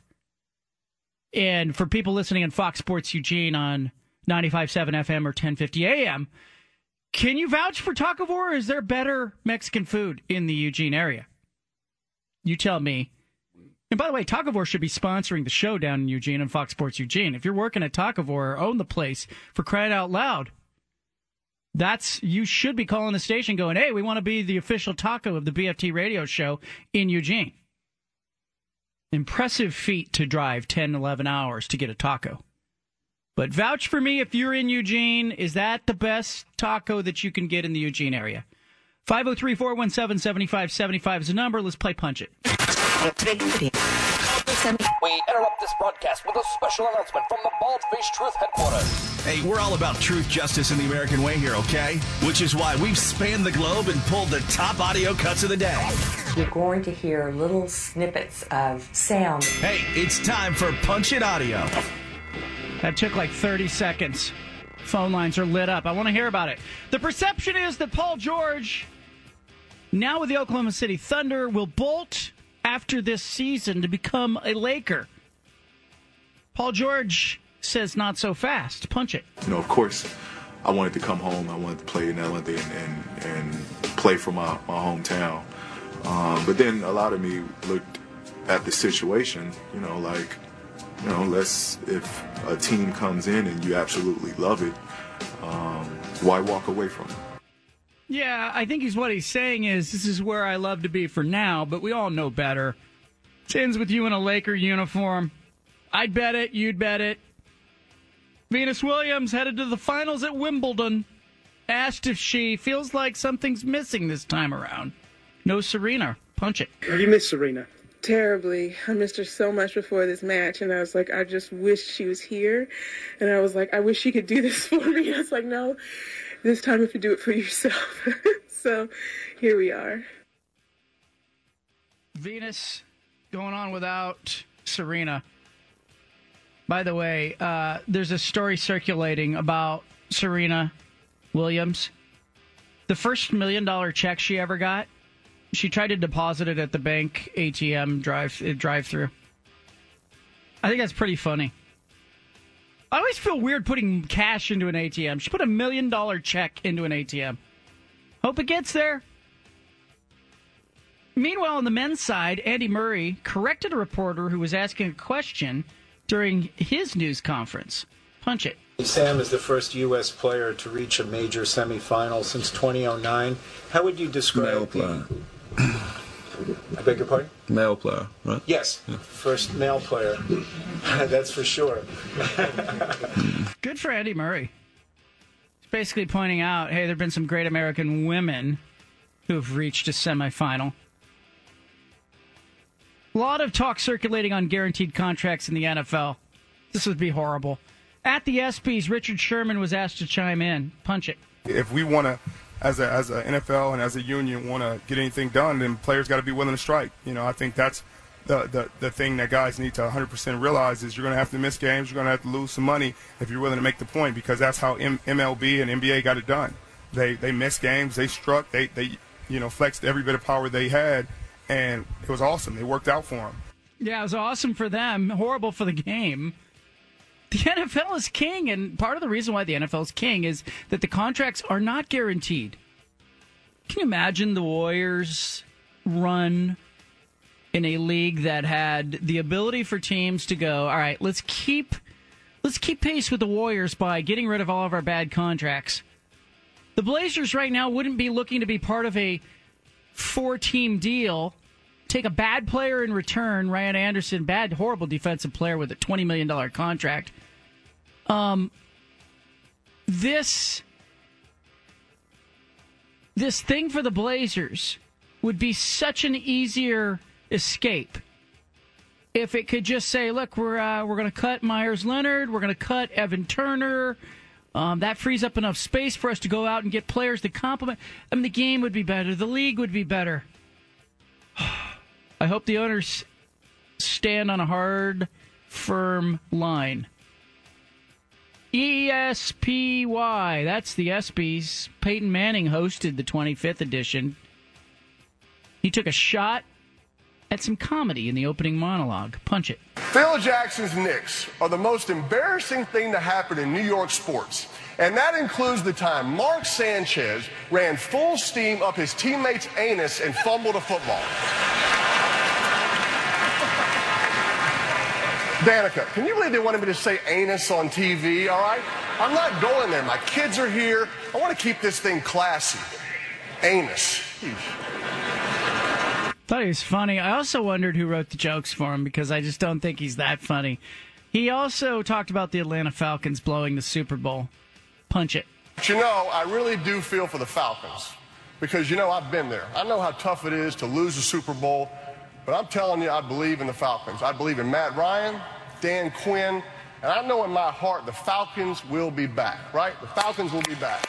And for people listening on Fox Sports Eugene on ninety-five point seven F M or ten fifty A M, can you vouch for Tacovore, or is there better Mexican food in the Eugene area? You tell me. And by the way, Tacovore should be sponsoring the show down in Eugene on Fox Sports Eugene. If you're working at Tacovore or own the place, for crying out loud, that's you should be calling the station going, hey, we want to be the official taco of the B F T radio show in Eugene. Impressive feat to drive ten, eleven hours to get a taco. But vouch for me if you're in Eugene. Is that the best taco that you can get in the Eugene area? five oh three, four one seven, seven five seven five is the number. Let's play Punch It. We interrupt this broadcast with a special announcement from the Bald-Faced Truth headquarters. Hey, we're all about truth, justice, and the American way here, okay? Which is why we've spanned the globe and pulled the top audio cuts of the day. You're going to hear little snippets of sound. Hey, it's time for Punch It Audio. That took like thirty seconds. Phone lines are lit up. I want to hear about it. The perception is that Paul George, now with the Oklahoma City Thunder, will bolt after this season to become a Laker. Paul George says not so fast. Punch it. You know, of course, I wanted to come home. I wanted to play in L A and, and, and play for my, my hometown. Um, but then a lot of me looked at the situation, you know, like, you know, let's, if a team comes in and you absolutely love it, um, why walk away from it? Yeah, I think he's what he's saying is this is where I love to be for now, but we all know better. It ends with you in a Laker uniform. I'd bet it. You'd bet it. Venus Williams headed to the finals at Wimbledon. Asked if she feels like something's missing this time around. No Serena. Punch it. You miss Serena. Terribly. I missed her so much before this match, and I was like, I just wish she was here. And I was like, I wish she could do this for me. I was like, no. This time you have to do it for yourself. So here we are. Venus going on without Serena. By the way, uh, there's a story circulating about Serena Williams. The first million dollar check she ever got, she tried to deposit it at the bank A T M drive drive through. I think that's pretty funny. I always feel weird putting cash into an A T M. She put a million dollar check into an A T M. Hope it gets there. Meanwhile, on the men's side, Andy Murray corrected a reporter who was asking a question during his news conference. Punch it. Sam is the first U S player to reach a major semifinal since twenty oh nine. How would you describe Male player. I beg your pardon? Male player, right? Yes, yeah. First male player. That's for sure. Good for Andy Murray. He's basically pointing out, hey, there have been some great American women who have reached a semifinal. A lot of talk circulating on guaranteed contracts in the N F L. This would be horrible. At the ESPYs, Richard Sherman was asked to chime in. Punch it. If we want to, as a as a N F L and as a union, want to get anything done, then players got to be willing to strike. You know, I think that's the, the, the thing that guys need to one hundred percent realize is you're going to have to miss games. You're going to have to lose some money if you're willing to make the point, because that's how M- MLB and N B A got it done. They they missed games. They struck. They, they you know, flexed every bit of power they had, and it was awesome. It worked out for them. Yeah, it was awesome for them. Horrible for the game. The N F L is king, and part of the reason why the N F L is king is that the contracts are not guaranteed. Can you imagine the Warriors run in a league that had the ability for teams to go, all right, let's keep let's keep pace with the Warriors by getting rid of all of our bad contracts? The Blazers right now wouldn't be looking to be part of a four-team deal, take a bad player in return, Ryan Anderson, bad, horrible defensive player with a twenty million dollars contract. Um, this, this thing for the Blazers would be such an easier escape if it could just say, look, we're uh, we're going to cut Myers Leonard, we're going to cut Evan Turner. Um, that frees up enough space for us to go out and get players to complement. I mean, the game would be better. The league would be better. I hope the owners stand on a hard, firm line. E S P Y, that's the ESPYs. Peyton Manning hosted the twenty-fifth edition. He took a shot at some comedy in the opening monologue. Punch it. Phil Jackson's Knicks are the most embarrassing thing to happen in New York sports. And that includes the time Mark Sanchez ran full steam up his teammate's anus and fumbled a football. Danica, can you believe they wanted me to say anus on T V, all right? I'm not going there. My kids are here. I want to keep this thing classy. Anus. Thought he was funny. I also wondered who wrote the jokes for him, because I just don't think he's that funny. He also talked about the Atlanta Falcons blowing the Super Bowl. Punch it. But you know, I really do feel for the Falcons, because, you know, I've been there. I know how tough it is to lose a Super Bowl, but I'm telling you, I believe in the Falcons. I believe in Matt Ryan, Dan Quinn, and I know in my heart the Falcons will be back, right? The Falcons will be back.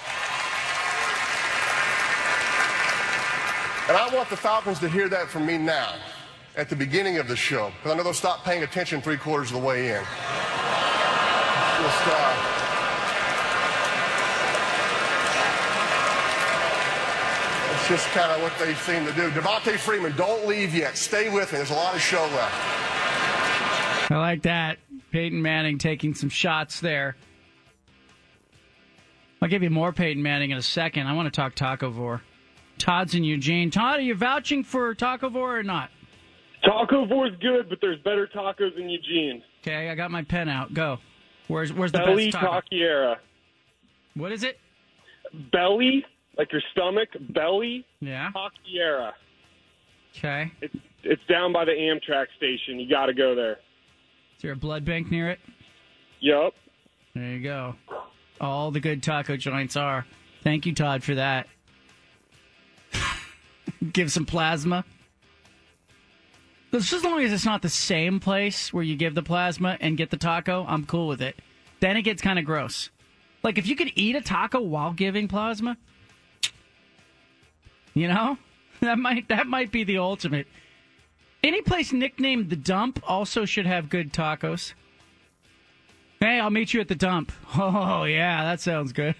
And I want the Falcons to hear that from me now, at the beginning of the show, because I know they'll stop paying attention three quarters of the way in. Just, uh, it's just kind of what they seem to do. Devontae Freeman, don't leave yet. Stay with me. There's a lot of show left. I like that. Peyton Manning taking some shots there. I'll give you more Peyton Manning in a second. I want to talk Tacovore. Todd's in Eugene. Todd, are you vouching for Tacovore or not? Tacovore's good, but there's better tacos in Eugene. Okay, I got my pen out. Go. Where's where's the Belly best taco? Taquiera. What is it? Belly, like your stomach, belly. Yeah. Taquiera. Okay. It's it's down by the Amtrak station. You got to go there. Is there a blood bank near it? Yep. There you go. All the good taco joints are. Thank you, Todd, for that. Give some plasma. Just as long as it's not the same place where you give the plasma and get the taco, I'm cool with it. Then it gets kind of gross. Like, if you could eat a taco while giving plasma, you know, that might that might be the ultimate. Any place nicknamed The Dump also should have good tacos. Hey, I'll meet you at the dump. Oh, yeah, that sounds good.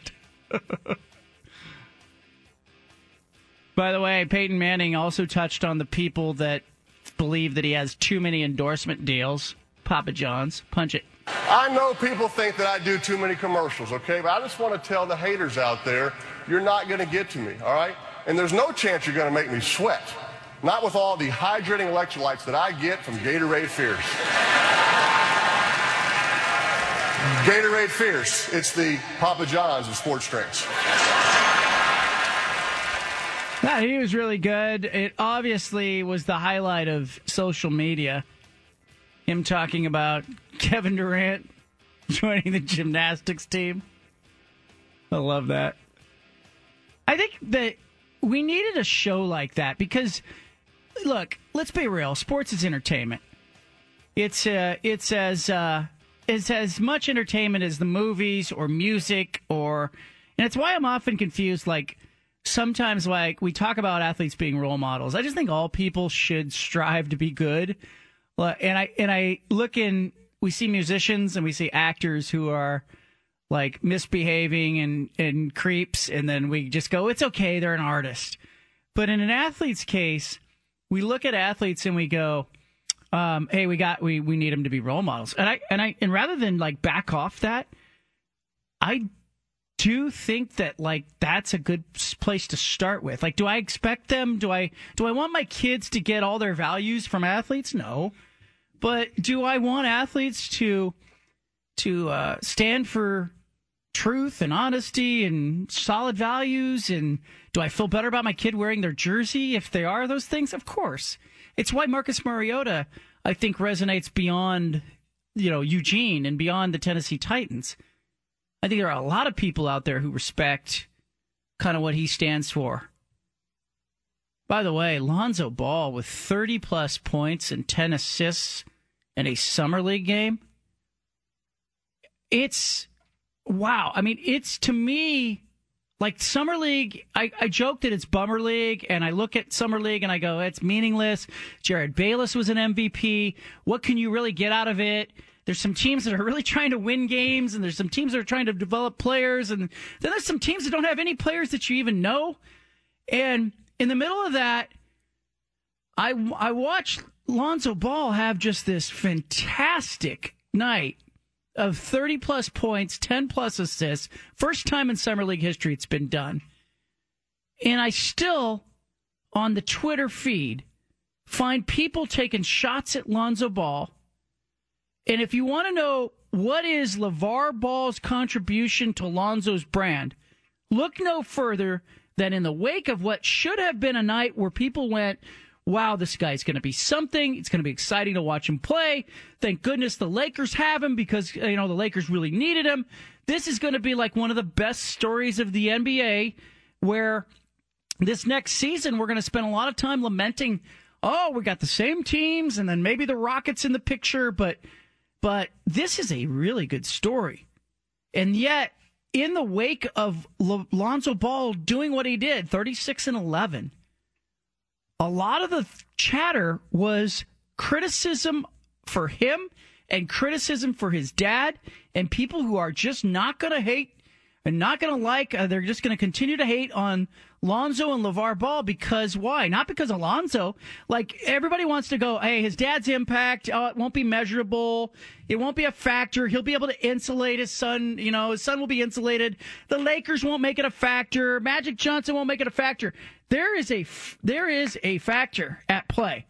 By the way, Peyton Manning also touched on the people that believe that he has too many endorsement deals. Papa John's. Punch it. I know people think that I do too many commercials, okay? But I just want to tell the haters out there, you're not going to get to me, all right? And there's no chance you're going to make me sweat. Not with all the hydrating electrolytes that I get from Gatorade Fierce. Gatorade Fierce. It's the Papa John's of sports drinks. Yeah, he was really good. It obviously was the highlight of social media. Him talking about Kevin Durant joining the gymnastics team. I love that. I think that we needed a show like that because, look, let's be real. Sports is entertainment. It's uh, it's as uh, it's as much entertainment as the movies or music or, and it's why I'm often confused. Like sometimes, like we talk about athletes being role models. I just think all people should strive to be good. And I and I look in, we see musicians and we see actors who are like misbehaving and, and creeps, and then we just go, it's okay, they're an artist. But in an athlete's case, we look at athletes and we go, um, hey, we got we we need them to be role models. And I and I and rather than like back off that, I do think that like that's a good place to start with. Like, do I expect them? Do I do I want my kids to get all their values from athletes? No. But do I want athletes to to uh, stand for truth and honesty and solid values? And do I feel better about my kid wearing their jersey if they are those things? Of course. It's why Marcus Mariota, I think, resonates beyond, you know, Eugene and beyond the Tennessee Titans. I think there are a lot of people out there who respect kind of what he stands for. By the way, Lonzo Ball with thirty-plus points and ten assists in a Summer League game. It's, wow. I mean, it's, to me, like Summer League, I, I joke that it's Bummer League, and I look at Summer League and I go, it's meaningless. Jared Bayless was an M V P. What can you really get out of it? There's some teams that are really trying to win games, and there's some teams that are trying to develop players, and then there's some teams that don't have any players that you even know. And in the middle of that, I, I watched Lonzo Ball have just this fantastic night of thirty-plus points, ten-plus assists. First time in Summer League history it's been done. And I still, on the Twitter feed, find people taking shots at Lonzo Ball. And if you want to know what is LeVar Ball's contribution to Lonzo's brand, look no further than in the wake of what should have been a night where people went, wow, this guy's going to be something. It's going to be exciting to watch him play. Thank goodness the Lakers have him because, you know, the Lakers really needed him. This is going to be like one of the best stories of the N B A, where this next season we're going to spend a lot of time lamenting, oh, we got the same teams and then maybe the Rockets in the picture, but but this is a really good story. And yet, in the wake of Lonzo Ball doing what he did, thirty-six and eleven, a lot of the chatter was criticism for him and criticism for his dad, and people who are just not going to hate and not going to like, uh, they're just going to continue to hate on Lonzo and LeVar Ball because why? Not because of Lonzo. Like, everybody wants to go, hey, his dad's impact, oh, it won't be measurable. It won't be a factor. He'll be able to insulate his son. You know, his son will be insulated. The Lakers won't make it a factor. Magic Johnson won't make it a factor. There is a, there is a factor at play.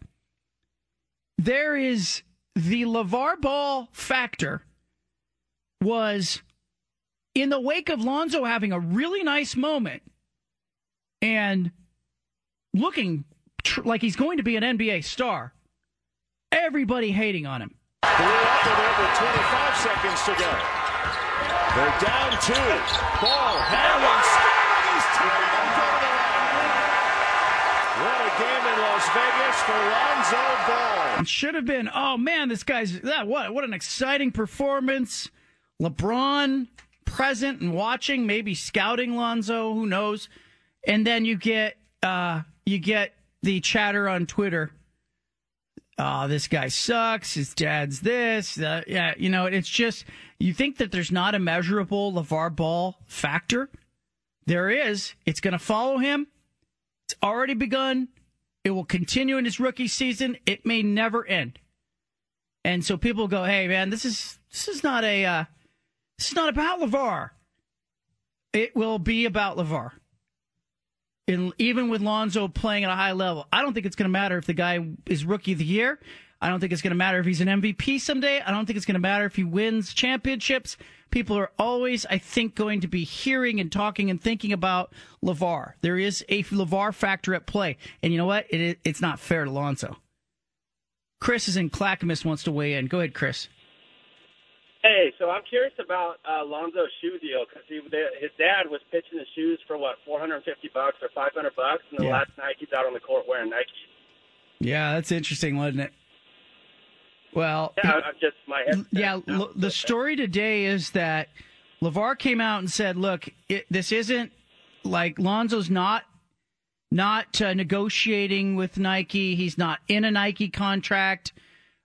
There is the LeVar Ball factor was in the wake of Lonzo having a really nice moment and looking tr- like he's going to be an N B A star, everybody hating on him. Blew up with over twenty-five seconds to go. They're down two. Ball handling. What a game in Las Vegas for Lonzo Ball. It should have been, oh man, this guy's, that what, what an exciting performance. LeBron present and watching, maybe scouting Lonzo, who knows? And then you get uh, you get the chatter on Twitter. Oh, this guy sucks. His dad's this. Uh, yeah, you know, it's just, you think that there's not a measurable LeVar Ball factor. There is. It's going to follow him. It's already begun. It will continue in his rookie season. It may never end. And so people go, hey, man, this is this is not a uh, this is not about LeVar. It will be about LeVar. In, even with Lonzo playing at a high level, I don't think it's going to matter if the guy is Rookie of the Year. I don't think it's going to matter if he's an M V P someday. I don't think it's going to matter if he wins championships. People are always, I think, going to be hearing and talking and thinking about LeVar. There is a LeVar factor at play. And you know what? It, it's not fair to Lonzo. Chris is in Clackamas, wants to weigh in. Go ahead, Chris. Hey, so I'm curious about uh, Lonzo's shoe deal because his dad was pitching the shoes for what, four hundred fifty bucks or five hundred bucks, and the Yeah. last night he's out on the court wearing Nike. Yeah, that's interesting, wasn't it? Well, Yeah, I'm just my head. yeah. l- The story today is that LeVar came out and said, "Look, it, this isn't like Lonzo's not not uh, negotiating with Nike. He's not in a Nike contract.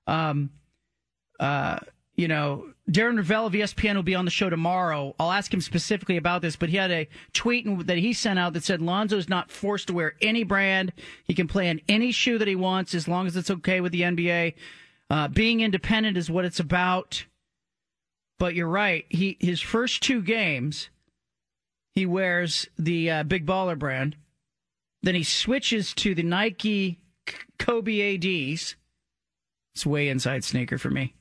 Um, uh, you know, Darren Ravel of E S P N will be on the show tomorrow. I'll ask him specifically about this, but he had a tweet that he sent out that said Lonzo's not forced to wear any brand. He can play in any shoe that he wants as long as it's okay with the N B A. Uh, being independent is what it's about. But you're right. He his first two games, he wears the uh, Big Baller brand. Then he switches to the Nike Kobe A Ds. It's way inside sneaker for me.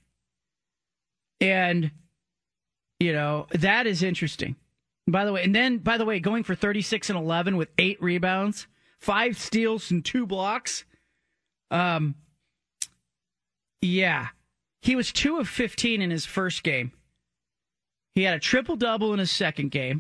And, you know, that is interesting. By the way, and then, by the way, going for thirty-six and eleven with eight rebounds, five steals, and two blocks. Um, yeah. He was two of fifteen in his first game. He had a triple-double in his second game.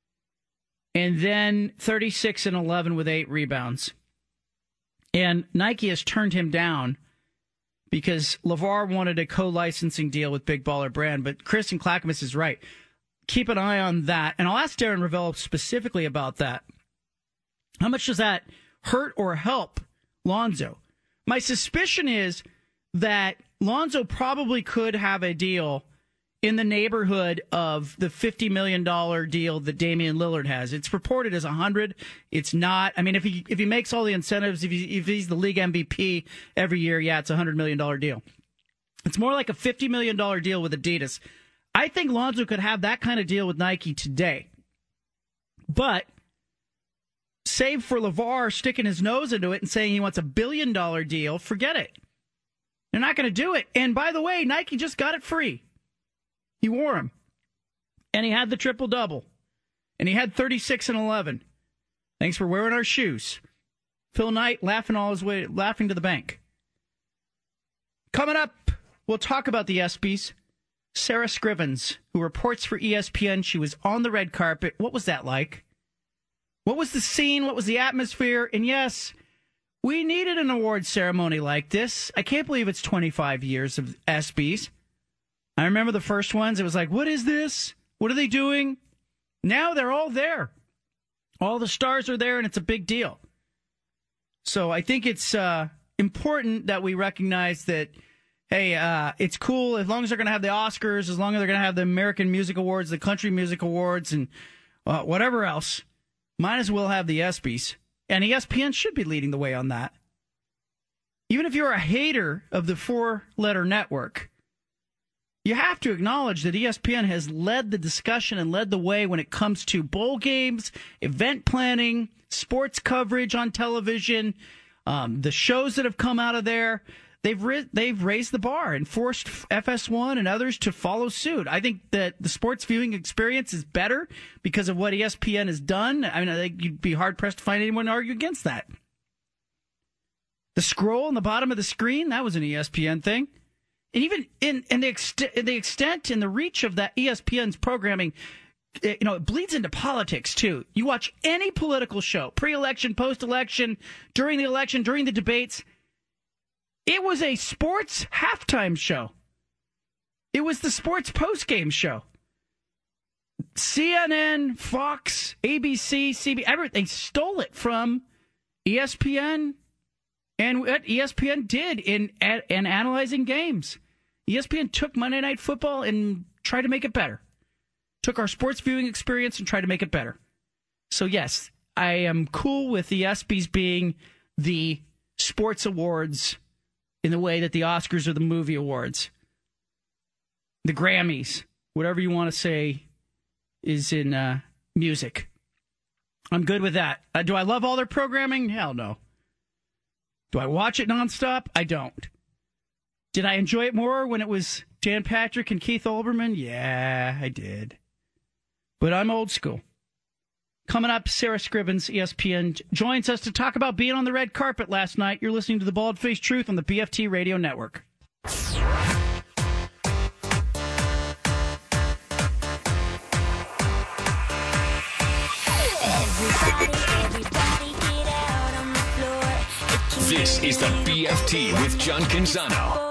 And then thirty-six and eleven with eight rebounds. And Nike has turned him down because LeVar wanted a co-licensing deal with Big Baller Brand. But Kristen Clackamas is right. Keep an eye on that. And I'll ask Darren Ravel specifically about that. How much does that hurt or help Lonzo? My suspicion is that Lonzo probably could have a deal in the neighborhood of the fifty million dollars deal that Damian Lillard has. It's reported as one hundred. It's not. I mean, if he if he makes all the incentives, if, he, if he's the league M V P every year, yeah, it's a one hundred million dollars deal. It's more like a fifty million dollars deal with Adidas. I think Lonzo could have that kind of deal with Nike today. But save for LeVar sticking his nose into it and saying he wants a billion dollar deal, forget it. They're not going to do it. And by the way, Nike just got it free. He wore him. And he had the triple-double. And he had thirty-six and eleven. Thanks for wearing our shoes. Phil Knight laughing all his way, laughing to the bank. Coming up, we'll talk about the ESPYs. Sarah Scrivens, who reports for E S P N, she was on the red carpet. What was that like? What was the scene? What was the atmosphere? And yes, we needed an award ceremony like this. I can't believe it's twenty-five years of ESPYs. I remember the first ones. It was like, what is this? What are they doing? Now they're all there. All the stars are there, and it's a big deal. So I think it's uh, important that we recognize that, hey, uh, it's cool as long as they're going to have the Oscars, as long as they're going to have the American Music Awards, the Country Music Awards, and uh, whatever else. Might as well have the ESPYs. And E S P N should be leading the way on that. Even if you're a hater of the four-letter network, you have to acknowledge that E S P N has led the discussion and led the way when it comes to bowl games, event planning, sports coverage on television, um, the shows that have come out of there. They've ri- they've raised the bar and forced F S one and others to follow suit. I think that the sports viewing experience is better because of what E S P N has done. I mean, I think you'd be hard-pressed to find anyone to argue against that. The scroll on the bottom of the screen, that was an E S P N thing. And even in, in, the ext- in the extent and the reach of that E S P N's programming, you know, it bleeds into politics, too. You watch any political show, pre-election, post-election, during the election, during the debates. It was a sports halftime show. It was the sports postgame show. C N N, Fox, A B C, C B S, everything stole it from E S P N. And what E S P N did in, in analyzing games. E S P N took Monday Night Football and tried to make it better. Took our sports viewing experience and tried to make it better. So, yes, I am cool with the ESPYs being the sports awards in the way that the Oscars are the movie awards. The Grammys, whatever you want to say, is in uh, music. I'm good with that. Uh, do I love all their programming? Hell no. Do I watch it nonstop? I don't. Did I enjoy it more when it was Dan Patrick and Keith Olbermann? Yeah, I did. But I'm old school. Coming up, Sarah Scrivens, E S P N, joins us to talk about being on the red carpet last night. You're listening to The Bald-Faced Truth on the B F T Radio Network. This is the B F T with John Canzano.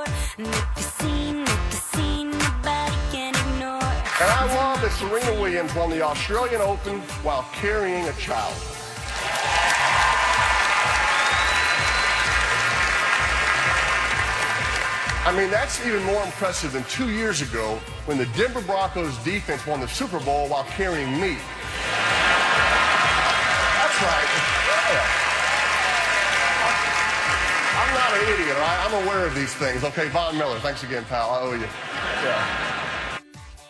And I love that Serena Williams won the Australian Open while carrying a child. I mean, that's even more impressive than two years ago when the Denver Broncos defense won the Super Bowl while carrying me. That's right. Yeah. I'm not an idiot, all right? I'm aware of these things. Okay, Von Miller, thanks again, pal. I owe you. Yeah.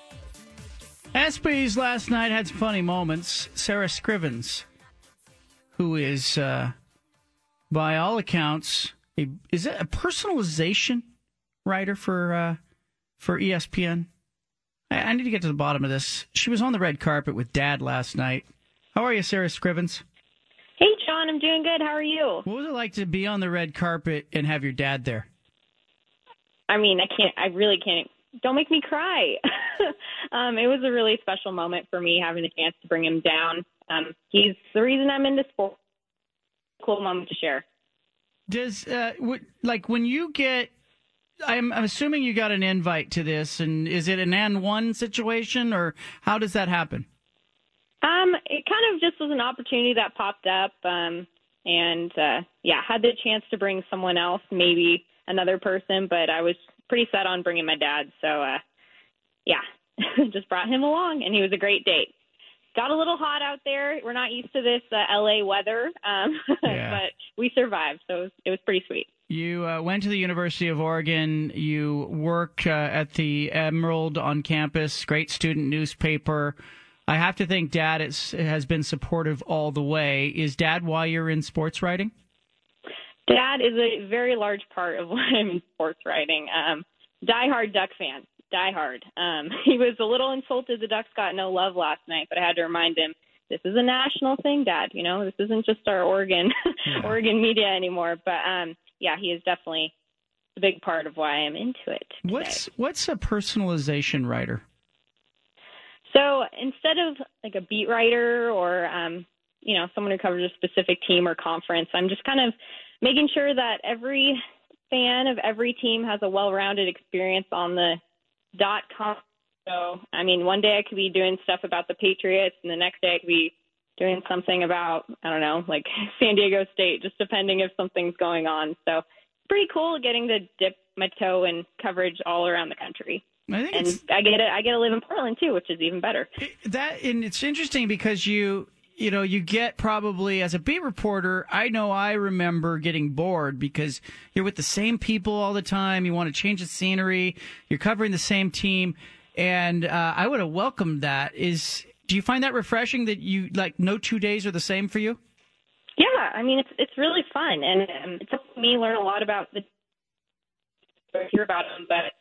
ESPYs last night had some funny moments. Sarah Scrivens, who is, uh, by all accounts, a, is it a personalization writer for uh, for E S P N? I, I need to get to the bottom of this. She was on the red carpet with Dad last night. How are you, Sarah Scrivens? Hey, John, I'm doing good. How are you? What was it like to be on the red carpet and have your dad there? I mean, I can't, I really can't, don't make me cry. um, it was a really special moment for me having the chance to bring him down. Um, he's the reason I'm into sports. Cool moment to share. Does, uh, w- like when you get, I'm, I'm assuming you got an invite to this, and is it an N one situation, or how does that happen? Um, it kind of just was an opportunity that popped up, um, and, uh, yeah, had the chance to bring someone else, maybe another person, but I was pretty set on bringing my dad, so, uh, yeah, just brought him along, and he was a great date. Got a little hot out there. We're not used to this uh, L A weather, um, yeah. but we survived, so it was, it was pretty sweet. You uh, went to the University of Oregon. You work uh, at the Emerald on campus, great student newspaper. I have to think Dad is, has been supportive all the way. Is Dad why you're in sports writing? Dad is a very large part of why I'm in sports writing. Um, diehard Duck fan, diehard. Um, he was a little insulted the Ducks got no love last night, but I had to remind him, this is a national thing, Dad. You know, this isn't just our Oregon, yeah. Oregon media anymore. But, um, yeah, he is definitely a big part of why I'm into it today. What's, what's a personalization writer? So instead of like a beat writer or, um, you know, someone who covers a specific team or conference, I'm just kind of making sure that every fan of every team has a well-rounded experience on the dot com. So, I mean, one day I could be doing stuff about the Patriots, and the next day I could be doing something about, I don't know, like San Diego State, just depending if something's going on. So it's pretty cool getting to dip my toe in coverage all around the country. I think and it's, I get it. I get to live in Portland too, which is even better. That and it's interesting because you, you know, you get probably as a beat reporter. I know I remember getting bored because you're with the same people all the time. You want to change the scenery. You're covering the same team, and uh, I would have welcomed that. Is do you find that refreshing that you like no two days are the same for you? Yeah, I mean it's it's really fun, and um, it's helped me learn a lot about the hear about them, but.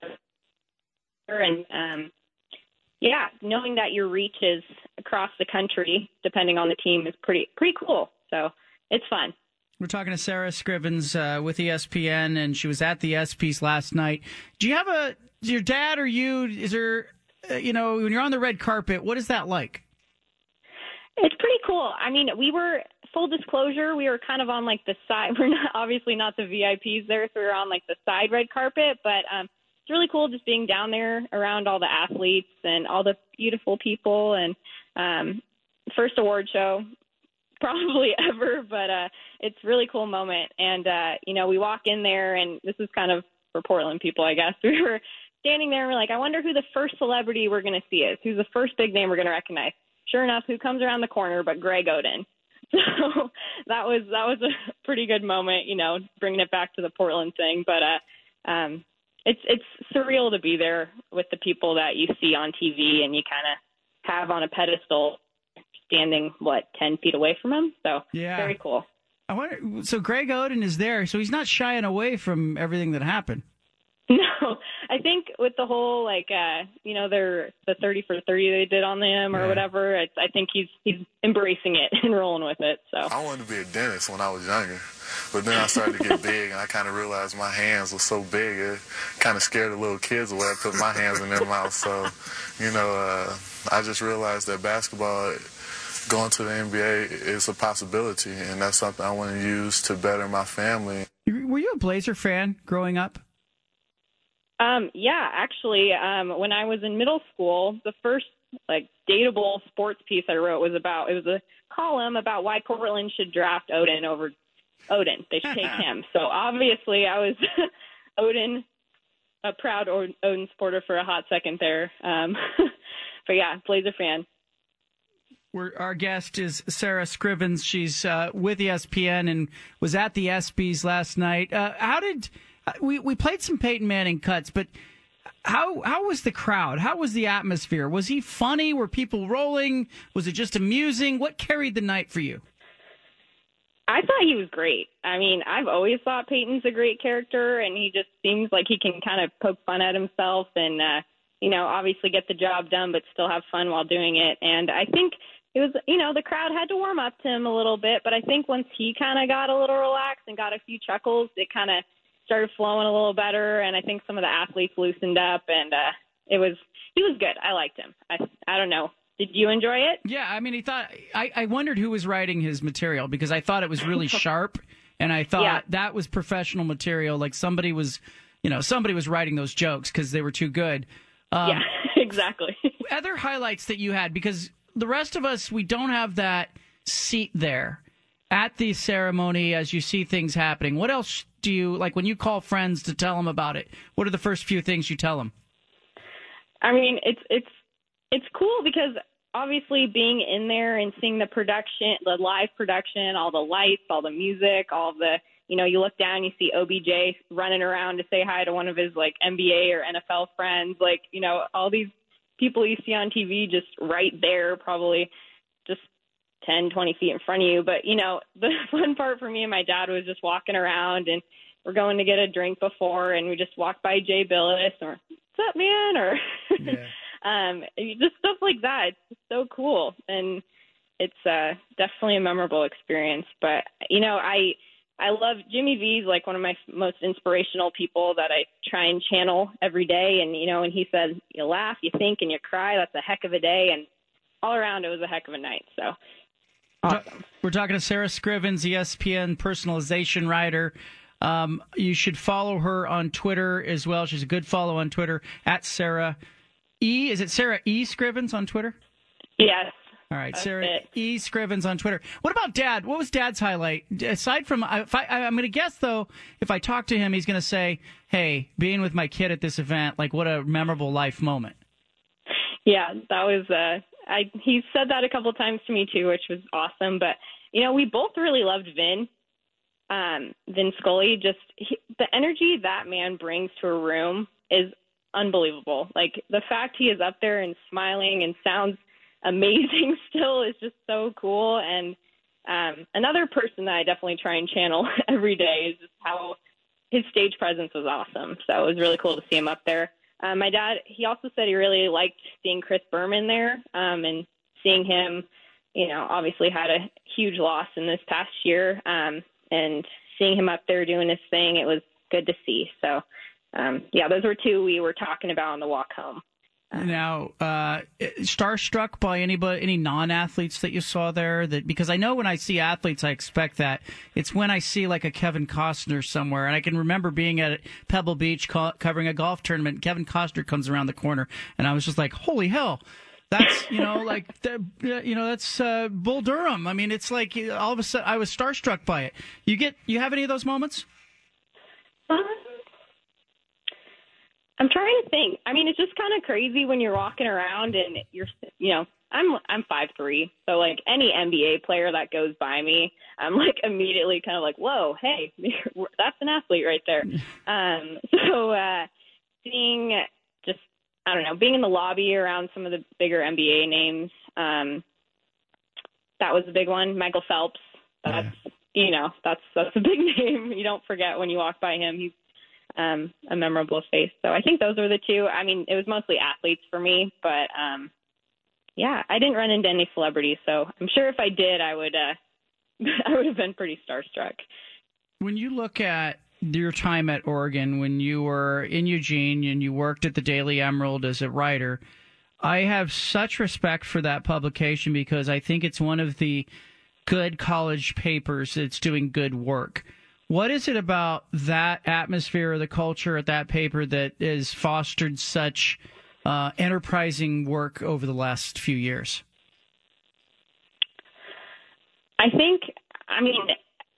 And, um, yeah, knowing that your reach is across the country, depending on the team, is pretty pretty cool. So it's fun. We're talking to Sarah Scrivens uh, with E S P N, and she was at the ESPYs last night. Do you have a, your dad or you, is there, uh, you know, when you're on the red carpet, what is that like? It's pretty cool. I mean, we were, full disclosure, we were kind of on like the side, we're not obviously not the V I Ps there, so we were on like the side red carpet, but um it's really cool just being down there around all the athletes and all the beautiful people, and um, first award show probably ever, but uh, it's a really cool moment. And, uh, you know, we walk in there, and this is kind of for Portland people, I guess. We were standing there, and we're like, I wonder who the first celebrity we're going to see is. Who's the first big name we're going to recognize? Sure enough, who comes around the corner but Greg Oden. So that was that was a pretty good moment, you know, bringing it back to the Portland thing. But, uh, um It's it's surreal to be there with the people that you see on T V and you kind of have on a pedestal standing, what, ten feet away from him? So yeah. Very cool. I wonder. So Greg Oden is there, so he's not shying away from everything that happened. No, I think with the whole, like, uh, you know, their the thirty for thirty they did on them or yeah. whatever, it's, I think he's he's embracing it and rolling with it. So I wanted to be a dentist when I was younger. But then I started to get big, and I kind of realized my hands were so big, it kind of scared the little kids away. I put my hands in their mouth. So, you know, uh, I just realized that basketball, going to the N B A, is a possibility, and that's something I want to use to better my family. Were you a Blazer fan growing up? Um, yeah, actually, um, when I was in middle school, the first, like, dateable sports piece I wrote was about, it was a column about why Portland should draft Oden over Oden. They should take him. So obviously I was Oden a proud Odin supporter for a hot second there. Um, but yeah, Blazer fan. We're, our guest is Sarah Scrivens. She's uh, with E S P N and was at the ESPYs last night. Uh, how did we we played some Peyton Manning cuts, but how how was the crowd? How was the atmosphere? Was he funny? Were people rolling? Was it just amusing? What carried the night for you? I thought he was great. I mean, I've always thought Peyton's a great character, and he just seems like he can kind of poke fun at himself and, uh, you know, obviously get the job done, but still have fun while doing it. And I think it was, you know, the crowd had to warm up to him a little bit, but I think once he kind of got a little relaxed and got a few chuckles, it kind of started flowing a little better. And I think some of the athletes loosened up, and uh, it was, he was good. I liked him. I, I don't know. Did you enjoy it? Yeah, I mean, he thought. I, I wondered who was writing his material because I thought it was really sharp, and I thought yeah. that was professional material. Like somebody was, you know, somebody was writing those jokes because they were too good. Um, yeah, exactly. Other highlights that you had, because the rest of us, we don't have that seat there at the ceremony as you see things happening. What else do you like when you call friends to tell them about it? What are the first few things you tell them? I mean, it's it's. It's cool because obviously being in there and seeing the production, the live production, all the lights, all the music, all the, you know, you look down, you see O B J running around to say hi to one of his like N B A or N F L friends, like, you know, all these people you see on T V just right there, probably just ten, twenty feet in front of you. But, you know, the fun part for me and my dad was just walking around, and we're going to get a drink before, and we just walked by Jay Billis, or what's up, man? Or yeah. Um, just stuff like that. It's so cool. And it's uh, definitely a memorable experience. But, you know, I I love Jimmy V's like one of my most inspirational people that I try and channel every day. And, you know, and he says, you laugh, you think, and you cry. That's a heck of a day. And all around, it was a heck of a night. So awesome. We're talking to Sarah Scrivens, E S P N personalization writer. Um, you should follow her on Twitter as well. She's a good follow on Twitter, at Sarah E. Is it Sarah E. Scrivens on Twitter? Yes. All right, Sarah it. E. Scrivens on Twitter. What about Dad? What was Dad's highlight? Aside from, if I, I'm going to guess, though, if I talk to him, he's going to say, hey, being with my kid at this event, like, what a memorable life moment. Yeah, that was, uh, I, he said that a couple of times to me, too, which was awesome. But, you know, we both really loved Vin. Um, Vin Scully, just he, the energy that man brings to a room is unbelievable. Like, the fact he is up there and smiling and sounds amazing still is just so cool. And um, another person that I definitely try and channel every day is just how his stage presence was awesome. So it was really cool to see him up there. Um, my dad, he also said he really liked seeing Chris Berman there, um, and seeing him, you know, obviously had a huge loss in this past year, um, and seeing him up there doing his thing, it was good to see. So Um, yeah, those were two we were talking about on the walk home. Now, uh, starstruck by anybody, any non-athletes that you saw there? That because I know when I see athletes, I expect that. It's when I see like a Kevin Costner somewhere, and I can remember being at Pebble Beach co- covering a golf tournament. Kevin Costner comes around the corner, and I was just like, "Holy hell!" That's you know like the, you know that's uh, Bull Durham. I mean, it's like all of a sudden I was starstruck by it. You get you have any of those moments? Uh-huh. I'm trying to think. I mean, it's just kind of crazy when you're walking around and you're, you know, I'm I'm five three, so like any N B A player that goes by me, I'm like immediately kind of like, whoa, hey, that's an athlete right there. Um, so uh, seeing just, I don't know, being in the lobby around some of the bigger N B A names, um, that was a big one. Michael Phelps, that's, yeah. you know, that's that's a big name. You don't forget when you walk by him. He's Um, a memorable face. So I think those were the two. I mean, it was mostly athletes for me, but um, yeah, I didn't run into any celebrities. So I'm sure if I did, I would, uh, I would have been pretty starstruck. When you look at your time at Oregon, when you were in Eugene and you worked at the Daily Emerald as a writer, I have such respect for that publication because I think it's one of the good college papers that's doing good work. What is it about that atmosphere or the culture at that paper that has fostered such uh, enterprising work over the last few years? I think, I mean,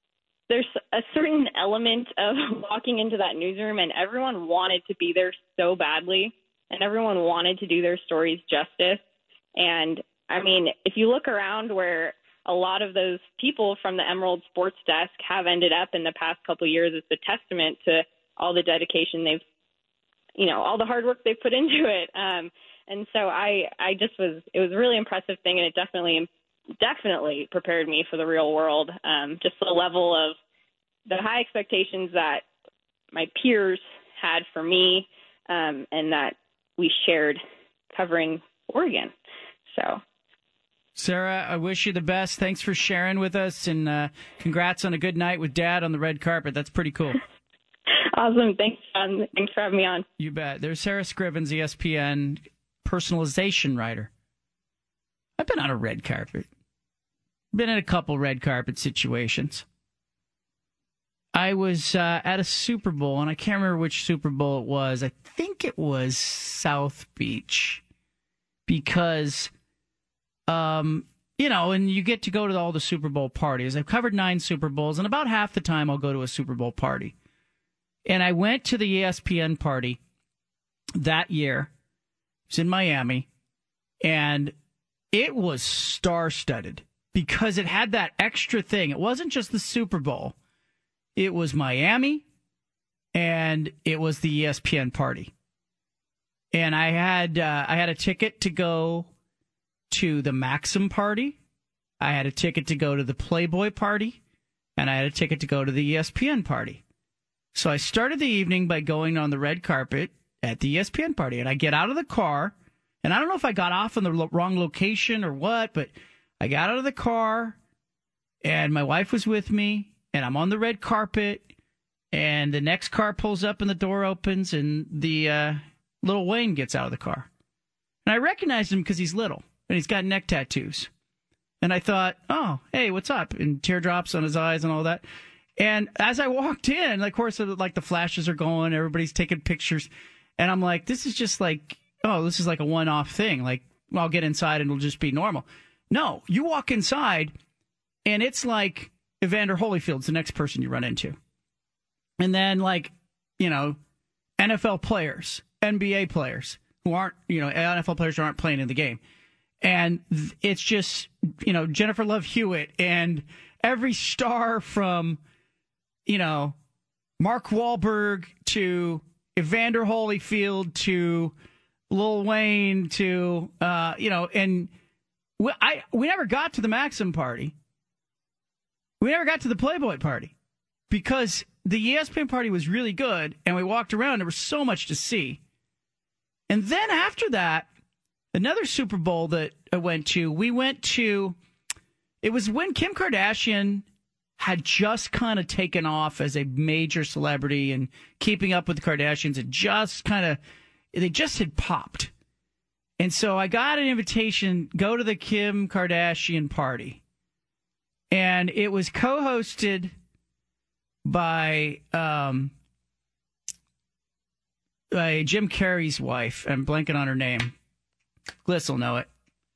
there's a certain element of walking into that newsroom, and everyone wanted to be there so badly, and everyone wanted to do their stories justice. And, I mean, if you look around where a lot of those people from the Emerald Sports Desk have ended up in the past couple of years, it's a testament to all the dedication they've, you know, all the hard work they've put into it. Um, and so I, I just was, it was a really impressive thing, and it definitely definitely prepared me for the real world. Um, just the level of the high expectations that my peers had for me, um, and that we shared covering Oregon. So, Sarah, I wish you the best. Thanks for sharing with us, and uh, congrats on a good night with Dad on the red carpet. That's pretty cool. Awesome. Thanks, John. Thanks for having me on. You bet. There's Sarah Scrivens, E S P N personalization writer. I've been on a red carpet. Been in a couple red carpet situations. I was uh, at a Super Bowl, and I can't remember which Super Bowl it was. I think it was South Beach, because, um, you know, and you get to go to all the Super Bowl parties. I've covered nine Super Bowls, and about half the time I'll go to a Super Bowl party. And I went to the E S P N party that year. It was in Miami, and it was star-studded, because it had that extra thing. It wasn't just the Super Bowl. It was Miami, and it was the E S P N party. And I had uh, I had a ticket to go to the Maxim party. I had a ticket to go to the Playboy party, and I had a ticket to go to the E S P N party. So I started the evening by going on the red carpet at the E S P N party, and I get out of the car, and I don't know if I got off in the lo- wrong location or what, but I got out of the car, and my wife was with me, and I'm on the red carpet, and the next car pulls up, and the door opens, and the uh, Lil Wayne gets out of the car. And I recognized him because he's little, and he's got neck tattoos. And I thought, oh, hey, what's up? And teardrops on his eyes and all that. And as I walked in, of course, like the flashes are going, everybody's taking pictures, and I'm like, this is just like, oh, this is like a one-off thing. Like, well, I'll get inside and it'll just be normal. No, you walk inside, and it's like Evander Holyfield's the next person you run into. And then, like, you know, N F L players, N B A players who aren't, you know, N F L players who aren't playing in the game. And it's just, you know, Jennifer Love Hewitt and every star from, you know, Mark Wahlberg to Evander Holyfield to Lil Wayne to, uh, you know, and we, I we never got to the Maxim party. We never got to the Playboy party because the E S P N party was really good, and we walked around. There was so much to see. And then after that, another Super Bowl that I went to, we went to, it was when Kim Kardashian had just kind of taken off as a major celebrity, and Keeping Up with the Kardashians had just kind of, they just had popped. And so I got an invitation, go to the Kim Kardashian party. And it was co-hosted by, um, by Jim Carrey's wife. I'm blanking on her name. Gliss will know it.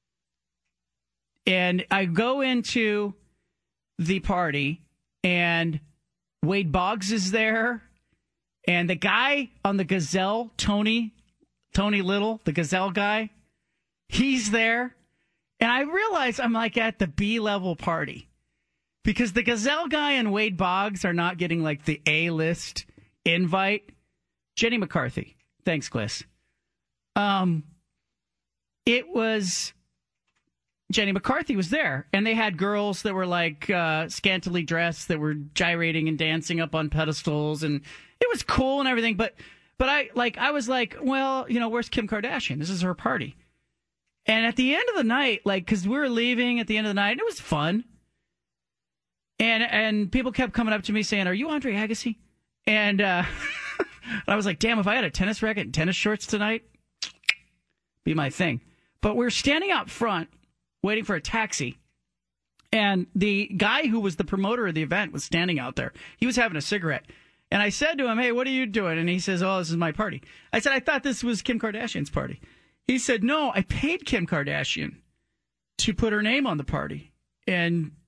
And I go into the party, and Wade Boggs is there, and the guy on the Gazelle, Tony, Tony Little, the Gazelle guy, he's there. And I realize I'm like at the B-level party because the Gazelle guy and Wade Boggs are not getting like the A-list invite. Jenny McCarthy. Thanks, Gliss. Um, it was... Jenny McCarthy was there, and they had girls that were like uh, scantily dressed that were gyrating and dancing up on pedestals, and it was cool and everything. But, but I like I was like, well, you know, where's Kim Kardashian? This is her party. And at the end of the night, like, because we were leaving at the end of the night, and it was fun. And and people kept coming up to me saying, "Are you Andre Agassi?" And uh, I was like, "Damn, if I had a tennis racket and tennis shorts tonight, be my thing." But we we're standing out front, waiting for a taxi, and the guy who was the promoter of the event was standing out there. He was having a cigarette, and I said to him, "Hey, what are you doing?" And he says, "Oh, this is my party." I said, "I thought this was Kim Kardashian's party." He said, "No, I paid Kim Kardashian to put her name on the party, and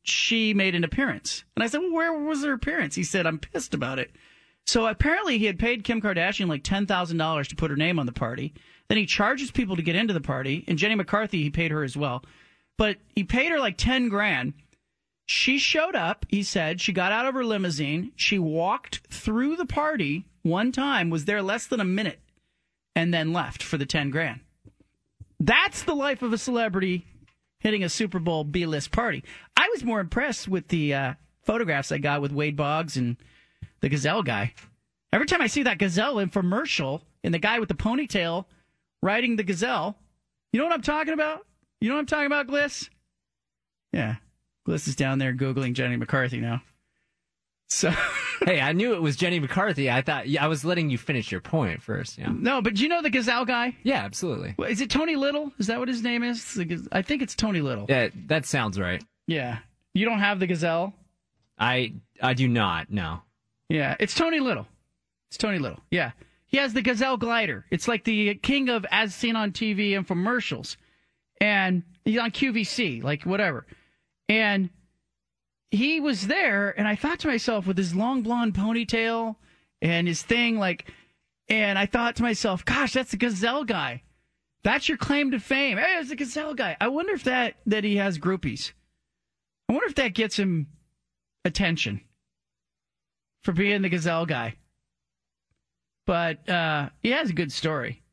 she made an appearance. And I said, well, where was her appearance? He said, I'm pissed about it. So apparently he had paid Kim Kardashian like ten thousand dollars to put her name on the party. Then he charges people to get into the party. And Jenny McCarthy, he paid her as well. But he paid her like ten grand. She showed up, he said. She got out of her limousine. She walked through the party one time, was there less than a minute, and then left for the ten grand. That's the life of a celebrity hitting a Super Bowl B-list party. I was more impressed with the uh, photographs I got with Wade Boggs and the Gazelle guy. Every time I see that Gazelle infomercial and the guy with the ponytail riding the Gazelle, you know what I'm talking about? You know what I'm talking about, Gliss? Yeah. Gliss is down there Googling Jenny McCarthy now. So, hey, I knew it was Jenny McCarthy. I thought I was letting you finish your point first. Yeah. No, but do you know the Gazelle guy? Yeah, absolutely. Is it Tony Little? Is that what his name is? I think it's Tony Little. Yeah, that sounds right. Yeah. You don't have the Gazelle? I I do not, no. Yeah, it's Tony Little. It's Tony Little. Yeah. He has the Gazelle glider. It's like the king of as seen on T V infomercials. And he's on Q V C, like whatever. And he was there, and I thought to myself, with his long blonde ponytail and his thing, like, and I thought to myself, gosh, that's the Gazelle guy. That's your claim to fame. Hey, it's the Gazelle guy. I wonder if that, that he has groupies. I wonder if that gets him attention for being the Gazelle guy. But uh, he has a good story.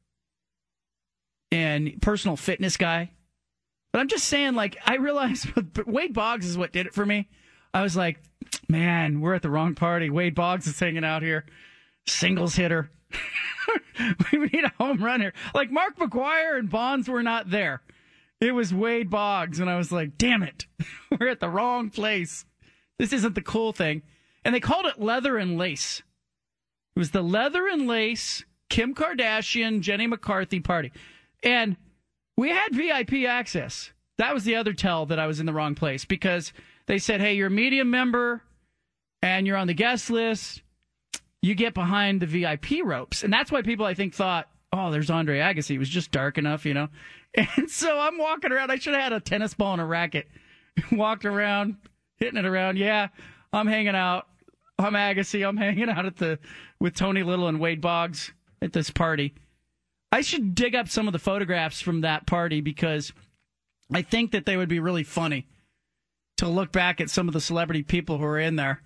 And personal fitness guy. But I'm just saying, like, I realized Wade Boggs is what did it for me. I was like, man, we're at the wrong party. Wade Boggs is hanging out here. Singles hitter. We need a home run here. Like, Mark McGwire and Bonds were not there. It was Wade Boggs. And I was like, damn it. We're at the wrong place. This isn't the cool thing. And they called it Leather and Lace. It was the Leather and Lace Kim Kardashian, Jenny McCarthy party. And we had V I P access. That was the other tell that I was in the wrong place, because they said, hey, you're a media member and you're on the guest list. You get behind the V I P ropes. And that's why people, I think, thought, oh, there's Andre Agassi. It was just dark enough, you know. And so I'm walking around. I should have had a tennis ball and a racket. Walked around, hitting it around. Yeah, I'm hanging out. I'm Agassi. I'm hanging out at the with Tony Little and Wade Boggs at this party. I should dig up some of the photographs from that party, because I think that they would be really funny to look back at some of the celebrity people who were in there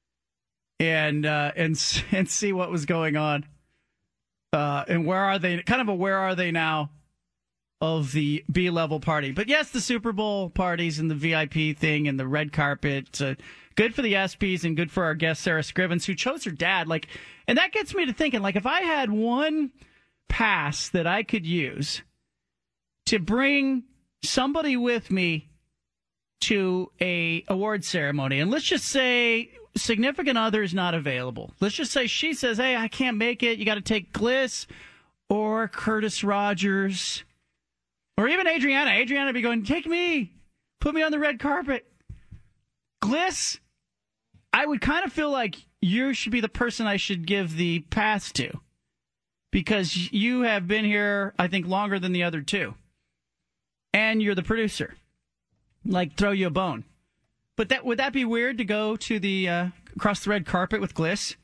and uh, and and see what was going on. Uh, and where are they? Kind of a where are they now of the B-level party. But yes, the Super Bowl parties and the V I P thing and the red carpet. Uh, good for the ESPYs and good for our guest Sarah Scrivens, who chose her dad. Like, and that gets me to thinking, like, if I had one pass that I could use to bring somebody with me to a award ceremony, and let's just say significant other is not available. Let's just say she says, hey, I can't make it. You got to take Gliss or Curtis Rogers or even Adriana. Adriana would be going, take me. Put me on the red carpet. Gliss, I would kind of feel like you should be the person I should give the pass to, because you have been here, I think, longer than the other two. And you're the producer. Like, throw you a bone. But that would that be weird to go to the uh, across the red carpet with Gliss?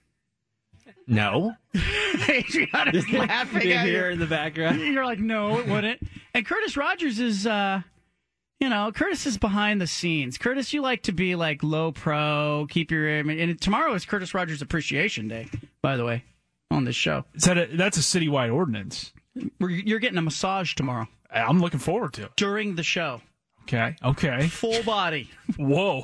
No. Adriana's laughing at here you. in the background. You're like, no, it wouldn't. And Curtis Rogers is, uh, you know, Curtis is behind the scenes. Curtis, you like to be like low pro, keep your image. And tomorrow is Curtis Rogers Appreciation Day, by the way, on this show. Is that a, that's a citywide ordinance. You're getting a massage tomorrow. I'm looking forward to it. During the show. Okay, okay. Full body. Whoa.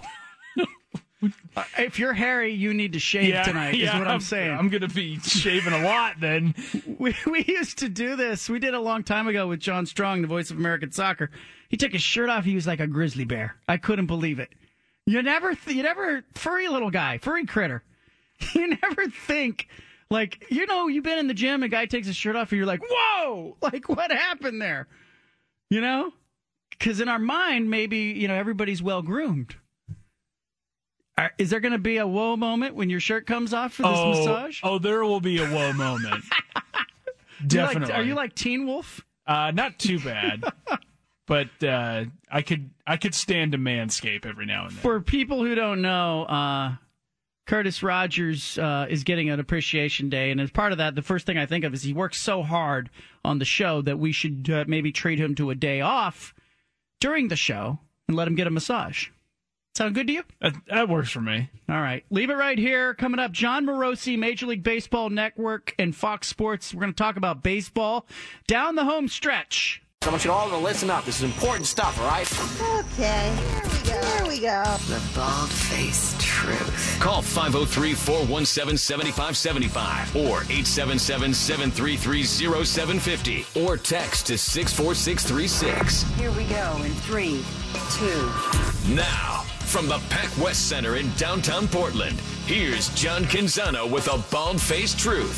If you're hairy, you need to shave yeah, tonight, yeah, is what I'm, I'm saying. I'm going to be shaving a lot then. We we used to do this. We did a long time ago with John Strong, the voice of American soccer. He took his shirt off. He was like a grizzly bear. I couldn't believe it. You never, th- you never, furry little guy, furry critter. You never think, like, you know, you've been in the gym, a guy takes his shirt off, and you're like, whoa, like, what happened there? You know? Because in our mind, maybe, you know, everybody's well-groomed. Are, is there going to be a whoa moment when your shirt comes off for this oh, massage? Oh, there will be a whoa moment. Definitely. Like, are you like Teen Wolf? Uh, not too bad. but uh, I could I could stand to manscape every now and then. For people who don't know, uh, Curtis Rogers uh, is getting an appreciation day, and as part of that, the first thing I think of is he works so hard on the show that we should uh, maybe treat him to a day off during the show and let him get a massage. Sound good to you? That, that works for me. All right. Leave it right here. Coming up, John Morosi, Major League Baseball Network, and Fox Sports. We're going to talk about baseball down the home stretch. I want you all to listen up. This is important stuff, all right? Okay, here we go. Here we go. The Bald-Faced Truth. Call five oh three, four one seven, seven five seven five or eight seven seven, seven three three, oh seven five oh or text to six four six three six. Here we go in three, two. Now, from the Pac West Center in downtown Portland, here's John Canzano with a Bald-Faced Truth.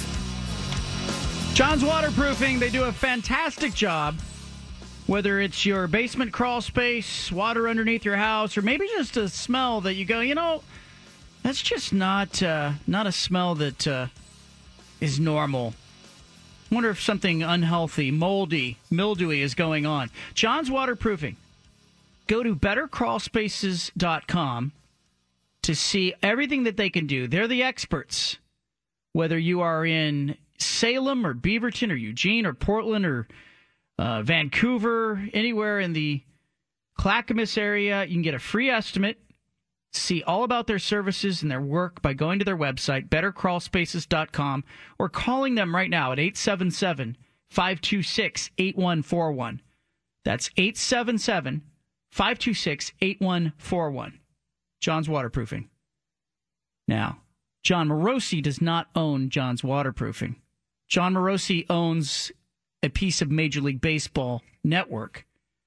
John's Waterproofing, they do a fantastic job. Whether it's your basement crawl space, water underneath your house, or maybe just a smell that you go, you know, that's just not uh, not a smell that uh, is normal. I wonder if something unhealthy, moldy, mildewy is going on. John's Waterproofing. Go to better crawl spaces dot com to see everything that they can do. They're the experts. Whether you are in Salem or Beaverton or Eugene or Portland or Uh, Vancouver, anywhere in the Clackamas area, you can get a free estimate, see all about their services and their work by going to their website, better crawl spaces dot com, or calling them right now at eight seven seven, five two six, eight one four one. That's eight seven seven, five two six, eight one four one. John's Waterproofing. Now, John Morosi does not own John's Waterproofing. John Morosi owns a piece of Major League Baseball Network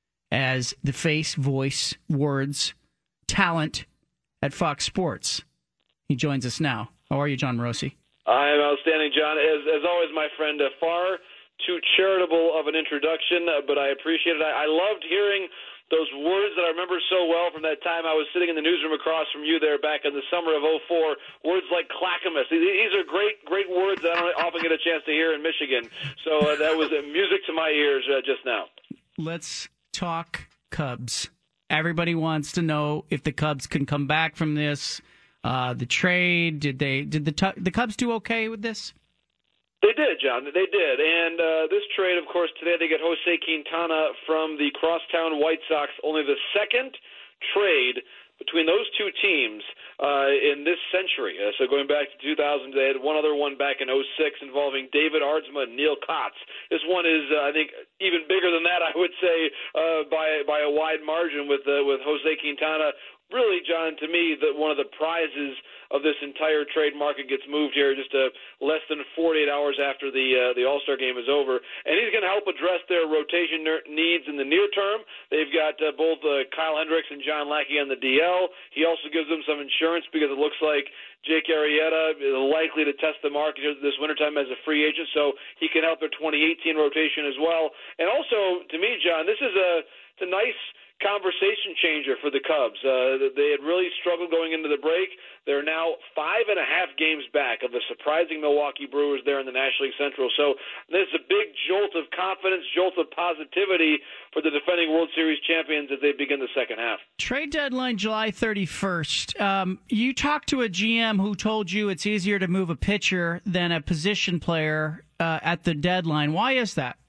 as the face, voice, words, talent at Fox Sports. He joins us now. How are you, John Morosi? I'm outstanding, John. As, as always, my friend, uh, far too charitable of an introduction, uh, but I appreciate it. I, I loved hearing those words that I remember so well from that time I was sitting in the newsroom across from you there back in the summer of oh four, words like Clackamas. These are great, great words that I don't often get a chance to hear in Michigan. So uh, that was uh, music to my ears uh, just now. Let's talk Cubs. Everybody wants to know if the Cubs can come back from this. Uh, the trade, did they? Did the the Cubs do okay with this? They did, John. They did. And uh, this trade, of course, today they get Jose Quintana from the Crosstown White Sox, only the second trade between those two teams uh, in this century. Uh, so going back to two thousand, they had one other one back in oh six involving David Aardsma and Neil Kotz. This one is, uh, I think, even bigger than that, I would say, uh, by by a wide margin with uh, with Jose Quintana. Really, John, to me, the, one of the prizes of this entire trade market gets moved here just uh, less than forty-eight hours after the uh, the All-Star game is over. And he's going to help address their rotation ner- needs in the near term. They've got uh, both uh, Kyle Hendricks and John Lackey on the D L. He also gives them some insurance because it looks like Jake Arrieta is likely to test the market this wintertime as a free agent, so he can help their twenty eighteen rotation as well. And also, to me, John, this is a, it's a nice conversation changer for the Cubs. Uh, they had really struggled going into the break. They're now five and a half games back of the surprising Milwaukee Brewers there in the National League Central. So this is a big jolt of confidence, jolt of positivity for the defending World Series champions as they begin the second half. Trade deadline July thirty-first. Um, you talked to a G M who told you it's easier to move a pitcher than a position player uh, at the deadline. Why is that?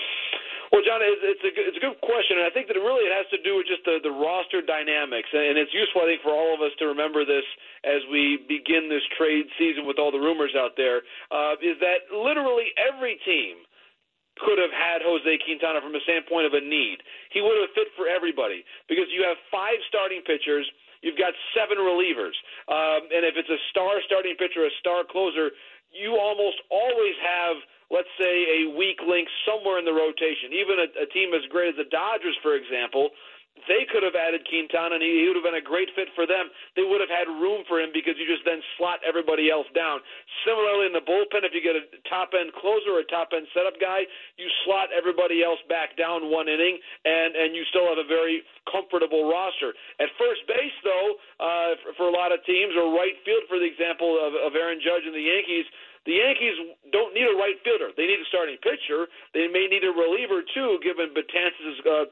Well, John, it's, it's, a, it's a good question, and I think that it really has to do with just the, the roster dynamics, and it's useful, I think, for all of us to remember this as we begin this trade season with all the rumors out there, uh, is that literally every team could have had Jose Quintana from a standpoint of a need. He would have fit for everybody because you have five starting pitchers, you've got seven relievers, um, and if it's a star starting pitcher, a star closer, you almost always have, let's say, a weak link somewhere in the rotation. Even a, a team as great as the Dodgers, for example, they could have added Quintana, and he, he would have been a great fit for them. They would have had room for him because you just then slot everybody else down. Similarly, in the bullpen, if you get a top-end closer or a top-end setup guy, you slot everybody else back down one inning, and, and you still have a very comfortable roster. At first base, though, uh, for, for a lot of teams, or right field, for the example of, of Aaron Judge and the Yankees, the Yankees don't need a right fielder. They need a starting pitcher. They may need a reliever, too, given Betances' uh,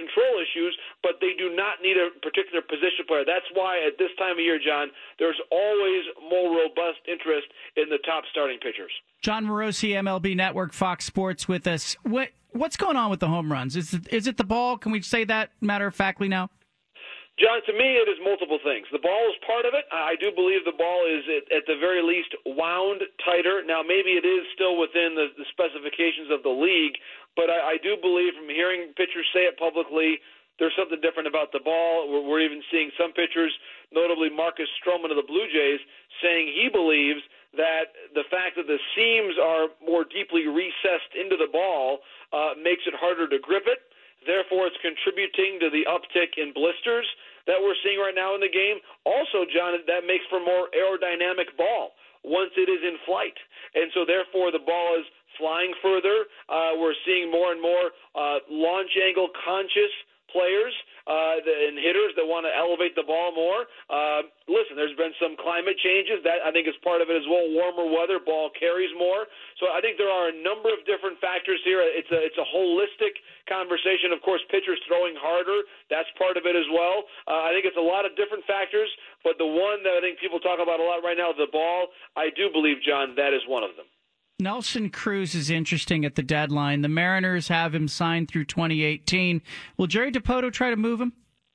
control issues, but they do not need a particular position player. That's why at this time of year, John, there's always more robust interest in the top starting pitchers. John Morosi, M L B Network, Fox Sports with us. What What's going on with the home runs? Is it, is it the ball? Can we say that matter-of-factly now? John, to me, it is multiple things. The ball is part of it. I do believe the ball is, at, at the very least, wound tighter. Now, maybe it is still within the, the specifications of the league, but I, I do believe from hearing pitchers say it publicly, there's something different about the ball. We're, we're even seeing some pitchers, notably Marcus Stroman of the Blue Jays, saying he believes that the fact that the seams are more deeply recessed into the ball uh, makes it harder to grip it. Therefore, it's contributing to the uptick in blisters that we're seeing right now in the game. Also, John, that makes for more aerodynamic ball once it is in flight. And so, therefore, the ball is flying further. Uh, we're seeing more and more uh, launch angle conscious players uh, and hitters that want to elevate the ball more. Uh, listen, there's been some climate changes. That I think is part of it as well. Warmer weather, ball carries more. So I think there are a number of different factors here. It's a it's a holistic conversation. Of course, pitchers throwing harder, that's part of it as well. Uh, I think it's a lot of different factors, but the one that I think people talk about a lot right now, the ball, I do believe, John, that is one of them. Nelson Cruz is interesting at the deadline. The Mariners have him signed through twenty eighteen. Will Jerry Dipoto try to move him?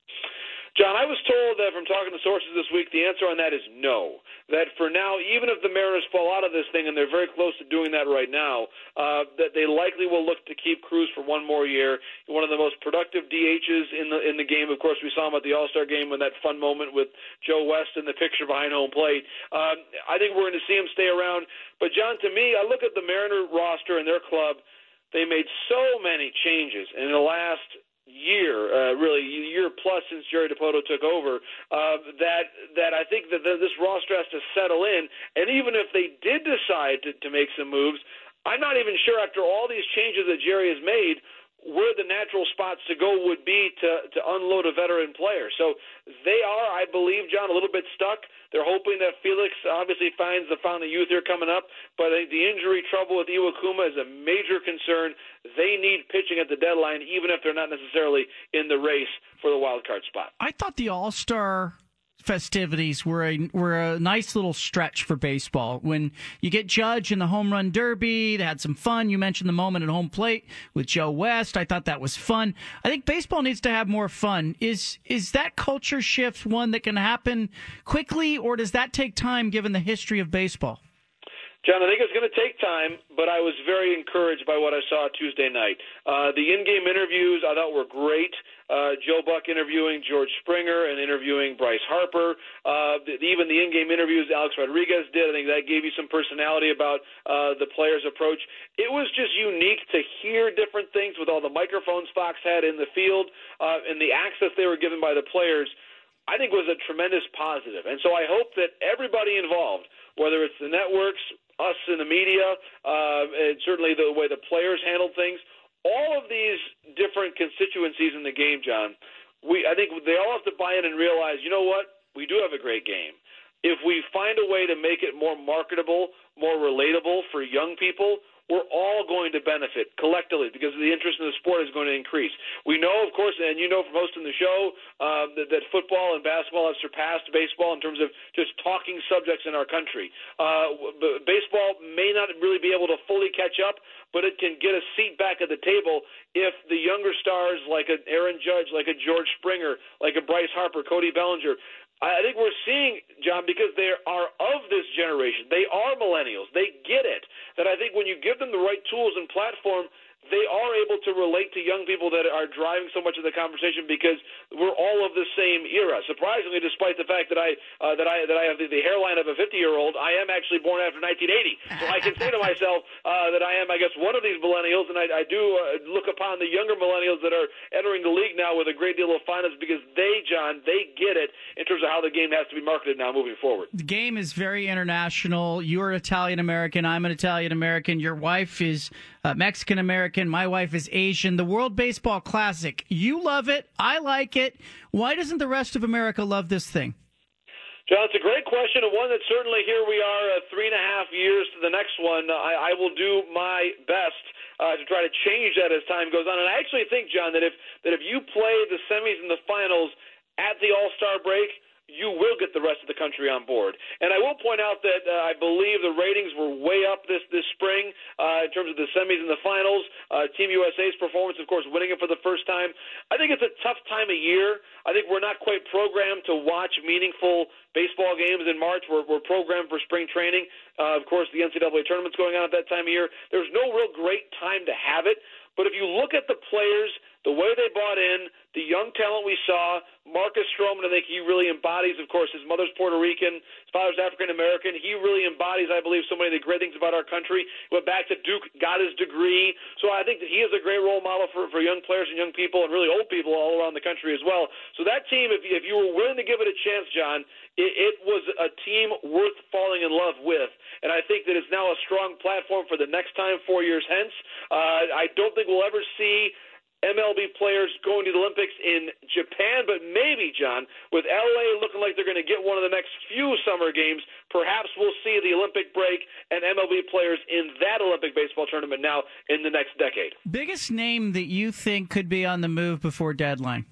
John, I was told that from talking to sources this week, the answer on that is no. That for now, even if the Mariners fall out of this thing, and they're very close to doing that right now, uh, that they likely will look to keep Cruz for one more year. One of the most productive D Hs in the in the game. Of course, we saw him at the All-Star game when that fun moment with Joe West in the picture behind home plate. Um, I think we're going to see him stay around. But, John, to me, I look at the Mariner roster and their club. They made so many changes in the last year, uh, really a year plus since Jerry Dipoto took over, uh, that that I think that this roster has to settle in. And even if they did decide to, to make some moves, I'm not even sure after all these changes that Jerry has made where the natural spots to go would be to, to unload a veteran player. So they are, I believe, John, a little bit stuck. They're hoping that Felix obviously finds the fountain of youth here coming up, but I think the injury trouble with Iwakuma is a major concern. They need pitching at the deadline, even if they're not necessarily in the race for the wild card spot. I thought the All-Star festivities were a were a nice little stretch for baseball. When you get Judge in the home run derby, they had some fun. You mentioned the moment at home plate with Joe West. I thought that was fun. I think baseball needs to have more fun. Is is that culture shift one that can happen quickly, or does that take time given the history of baseball? John, I think it's going to take time, but I was very encouraged by what I saw Tuesday night. Uh, the in-game interviews I thought were great. Uh, Joe Buck interviewing George Springer and interviewing Bryce Harper. Uh, the, even the in-game interviews Alex Rodriguez did, I think that gave you some personality about uh, the player's approach. It was just unique to hear different things with all the microphones Fox had in the field uh, and the access they were given by the players. I think was a tremendous positive. And so I hope that everybody involved, whether it's the networks, us in the media, uh, and certainly the way the players handled things, all of these different constituencies in the game, John, we I think they all have to buy in and realize, you know what, we do have a great game. If we find a way to make it more marketable, more relatable for young people, we're all going to benefit collectively because the interest in the sport is going to increase. We know, of course, and you know from hosting the show, uh, that, that football and basketball have surpassed baseball in terms of just talking subjects in our country. Uh, b- baseball may not really be able to fully catch up, but it can get a seat back at the table if the younger stars like an Aaron Judge, like a George Springer, like a Bryce Harper, Cody Bellinger, I think we're seeing, John, because they are of this generation, they are millennials, they get it, that I think when you give them the right tools and platform, they are able to relate to young people that are driving so much of the conversation because we're all of the same era. Surprisingly, despite the fact that I uh, that I that I have the, the hairline of a fifty-year-old, I am actually born after nineteen eighty. So I can say to myself uh, that I am, I guess, one of these millennials, and I, I do uh, look upon the younger millennials that are entering the league now with a great deal of fondness because they, John, they get it in terms of how the game has to be marketed now moving forward. The game is very international. You're Italian-American. I'm an Italian-American. Your wife is uh, Mexican-American. My wife is Asian. The World Baseball Classic. You love it. I like it. Why doesn't the rest of America love this thing? John, it's a great question, and one that certainly here we are uh, three and a half years to the next one. I, I will do my best uh, to try to change that as time goes on. And I actually think, John, that if that if you play the semis and the finals at the All-Star break, you will get the rest of the country on board. And I will point out that uh, I believe the ratings were way up this, this spring uh, in terms of the semis and the finals. Uh, Team U S A's performance, of course, winning it for the first time. I think it's a tough time of year. I think we're not quite programmed to watch meaningful baseball games in March. We're, we're programmed for spring training. Uh, of course, the N C double A tournament's going on at that time of year. There's no real great time to have it. But if you look at the players, the way they bought in, the young talent we saw, Marcus Stroman, I think he really embodies, of course, his mother's Puerto Rican, his father's African-American. He really embodies, I believe, so many of the great things about our country. Went back to Duke, got his degree. So I think that he is a great role model for, for young players and young people and really old people all around the country as well. So that team, if, if you were willing to give it a chance, John, it, it was a team worth falling in love with. And I think that it's now a strong platform for the next time, four years hence. Uh, I don't think we'll ever see M L B players going to the Olympics in Japan, but maybe, John, with L A looking like they're going to get one of the next few summer games, perhaps we'll see the Olympic break and M L B players in that Olympic baseball tournament now in the next decade. Biggest name that you think could be on the move before deadline?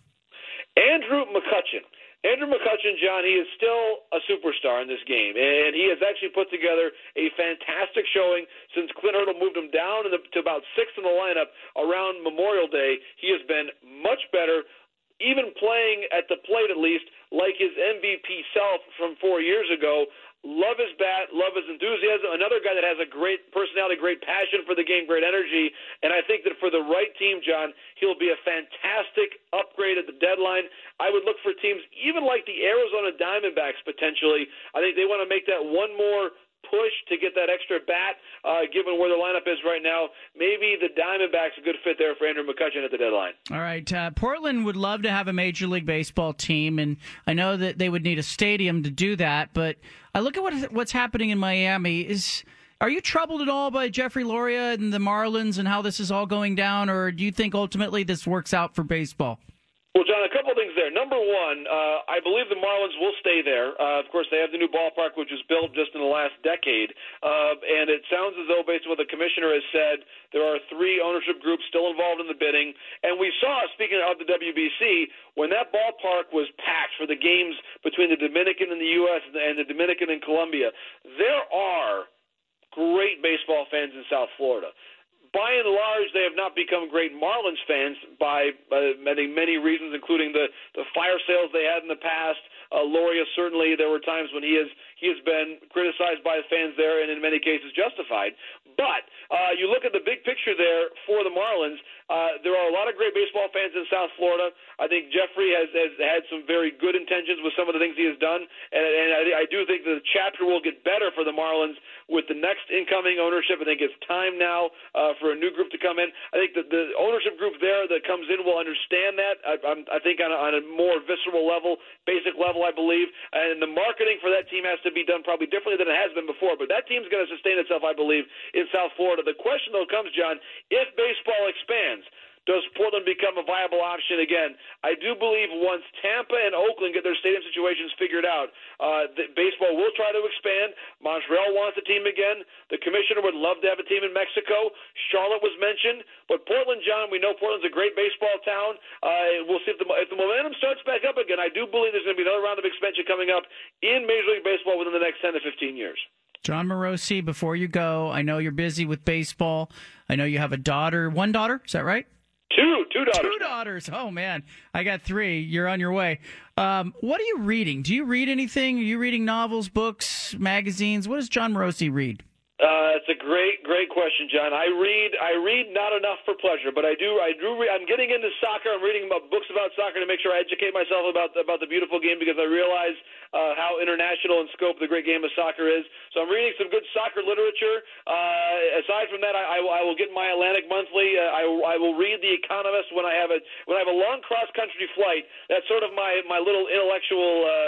Andrew McCutchen. Andrew McCutchen, John, he is still a superstar in this game, and he has actually put together a fantastic showing since Clint Hurdle moved him down in the, to about sixth in the lineup around Memorial Day. He has been much better, even playing at the plate at least, like his M V P self from four years ago. Love his bat, love his enthusiasm. Another guy that has a great personality, great passion for the game, great energy. And I think that for the right team, John, he'll be a fantastic upgrade at the deadline. I would look for teams even like the Arizona Diamondbacks potentially. I think they want to make that one more push to get that extra bat, uh, given where the lineup is right now. Maybe the Diamondbacks a good fit there for Andrew McCutchen at the deadline. All right. Uh, Portland would love to have a Major League Baseball team, and I know that they would need a stadium to do that, but I look at what what's happening in Miami. Is Are you troubled at all by Jeffrey Loria and the Marlins and how this is all going down, or do you think ultimately this works out for baseball? Well, John, a couple of things there. Number one, uh, I believe the Marlins will stay there. Uh, of course, they have the new ballpark, which was built just in the last decade. Uh, and it sounds as though, based on what the commissioner has said, there are three ownership groups still involved in the bidding. And we saw, speaking of the W B C, when that ballpark was packed for the games between the Dominican and the U S and the Dominican and Colombia, there are great baseball fans in South Florida. By and large, they have not become great Marlins fans by, by many, many reasons, including the, the fire sales they had in the past. Uh, Loria, certainly, there were times when he has he has been criticized by fans there, and in many cases justified. But uh, you look at the big picture there for the Marlins. Uh, there are a lot of great baseball fans in South Florida. I think Jeffrey has, has had some very good intentions with some of the things he has done, and, and I, I do think the chapter will get better for the Marlins with the next incoming ownership. I think it's time now uh, for a new group to come in. I think that the ownership group there that comes in will understand that. I, I'm, I think on a, on a more visceral level, basic level, I believe, and the marketing for that team has to be done probably differently than it has been before. But that team's going to sustain itself, I believe, in South Florida. The question, though, comes, John, if baseball expands, does Portland become a viable option again? I do believe once Tampa and Oakland get their stadium situations figured out, uh, that baseball will try to expand. Montreal wants a team again. The commissioner would love to have a team in Mexico. Charlotte was mentioned. But Portland, John, we know Portland's a great baseball town. Uh, we'll see if the, if the momentum starts back up again. I do believe there's going to be another round of expansion coming up in Major League Baseball within the next ten to fifteen years. John Morosi, before you go, I know you're busy with baseball. I know you have a daughter. One daughter, is that right? Two, two daughters. Two daughters. Oh, man. I got three. You're on your way. Um, what are you reading? Do you read anything? Are you reading novels, books, magazines? What does John Morosi read? Uh, it's a great, great question, John. I read, I read not enough for pleasure, but I do, I do. Re- I'm getting into soccer. I'm reading about books about soccer to make sure I educate myself about about the beautiful game because I realize uh, how international in scope the great game of soccer is. So I'm reading some good soccer literature. Uh, aside from that, I, I, will, I will get my Atlantic Monthly. Uh, I, I will read The Economist when I have a when I have a long cross country flight. That's sort of my my little intellectual. Uh,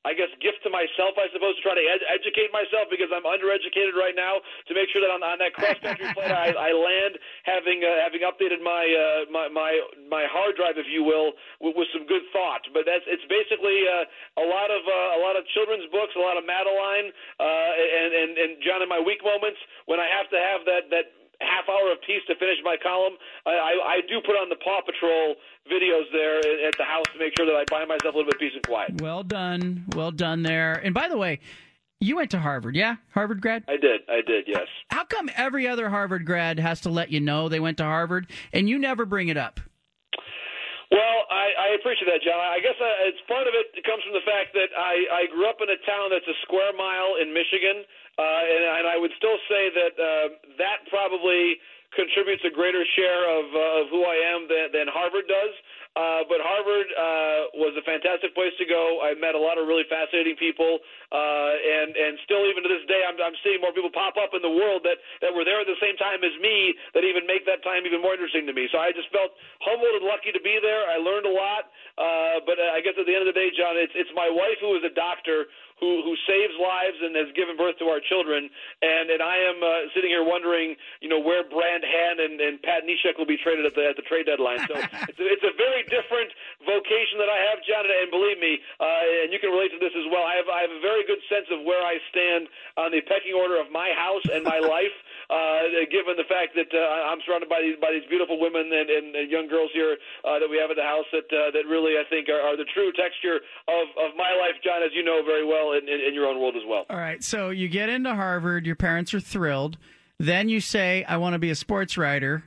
I guess, gift to myself, I suppose, to try to ed- educate myself because I'm undereducated right now to make sure that on, on that cross-country flight I, I land having uh, having updated my, uh, my my my hard drive, if you will, with, with some good thought. But that's it's basically uh, a lot of uh, a lot of children's books, a lot of Madeline, uh, and, and and John, in my weak moments when I have to have that that. half hour of peace to finish my column, I, I, I do put on the Paw Patrol videos there at the house to make sure that I buy myself a little bit of peace and quiet. Well done. Well done there. And by the way, you went to Harvard, yeah? Harvard grad? I did. I did, yes. How come every other Harvard grad has to let you know they went to Harvard, and you never bring it up? Well, I, I appreciate that, John. I guess I, it's part of it comes from the fact that I, I grew up in a town that's a square mile in Michigan, uh, and, and I would still say that uh, that probably contributes a greater share of, uh, of who I am than, than Harvard does. Uh, but Harvard uh, was a fantastic place to go. I met a lot of really fascinating people, uh, and and still even to this day, I'm, I'm seeing more people pop up in the world that, that were there at the same time as me that even make that time even more interesting to me. So I just felt humbled and lucky to be there. I learned a lot, uh, but I guess at the end of the day, John, it's it's my wife who is a doctor who who saves lives and has given birth to our children, and and I am uh, sitting here wondering, you know, where Brand Hand and, and Pat Neshek will be traded at the at the trade deadline. So it's a, it's a very different vocation that I have, John, and believe me, uh, and you can relate to this as well. I have I have a very good sense of where I stand on the pecking order of my house and my life, uh, given the fact that uh, I'm surrounded by these by these beautiful women and, and, and young girls here uh, that we have at the house that uh, that really I think are, are the true texture of, of my life, John, as you know very well. In, in your own world as well. All right, so you get into Harvard, your parents are thrilled. Then you say, I want to be a sports writer.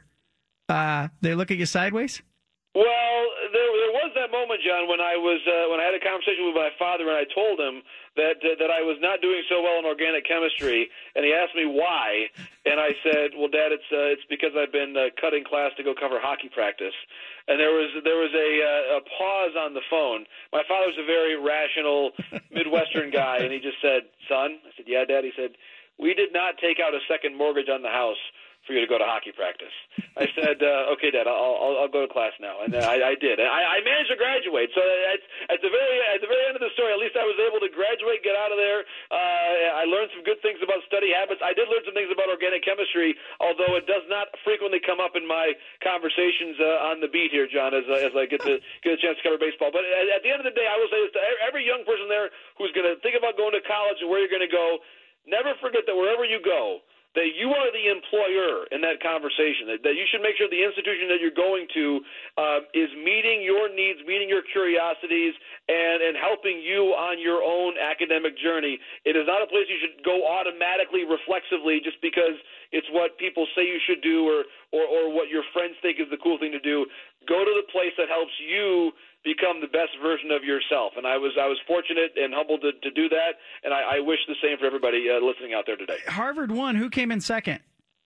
Uh, they look at you sideways? Well, there, there was that moment, John, when I was uh, when I had a conversation with my father and I told him that uh, that I was not doing so well in organic chemistry, and he asked me why, and I said, well, Dad, it's uh, it's because I've been uh, cutting class to go cover hockey practice. And there was there was a, uh, a pause on the phone. My father's a very rational Midwestern guy, and he just said, "Son," I said, "Yeah, Dad." He said, "We did not take out a second mortgage on the house for you to go to hockey practice." I said, uh, "Okay, Dad, I'll, I'll I'll go to class now," and I, I did. And I, I managed to graduate. So at, at the very at the very end of the story, at least I was able to graduate, get out of there. Uh, I learned some good things about study habits. I did learn some things about organic chemistry, although it does not frequently come up in my conversations uh, on the beat here, John, as uh, as I get to get a chance to cover baseball. But at, at the end of the day, I will say this to every young person there who's going to think about going to college and where you're going to go: never forget that wherever you go, that you are the employer in that conversation, that, that you should make sure the institution that you're going to uh, is meeting your needs, meeting your curiosities, and, and helping you on your own academic journey. It is not a place you should go automatically, reflexively, just because it's what people say you should do or, or, or what your friends think is the cool thing to do. Go to the place that helps you become the best version of yourself. And I was I was fortunate and humbled to, to do that, and I, I wish the same for everybody uh, listening out there today. Harvard won. Who came in second?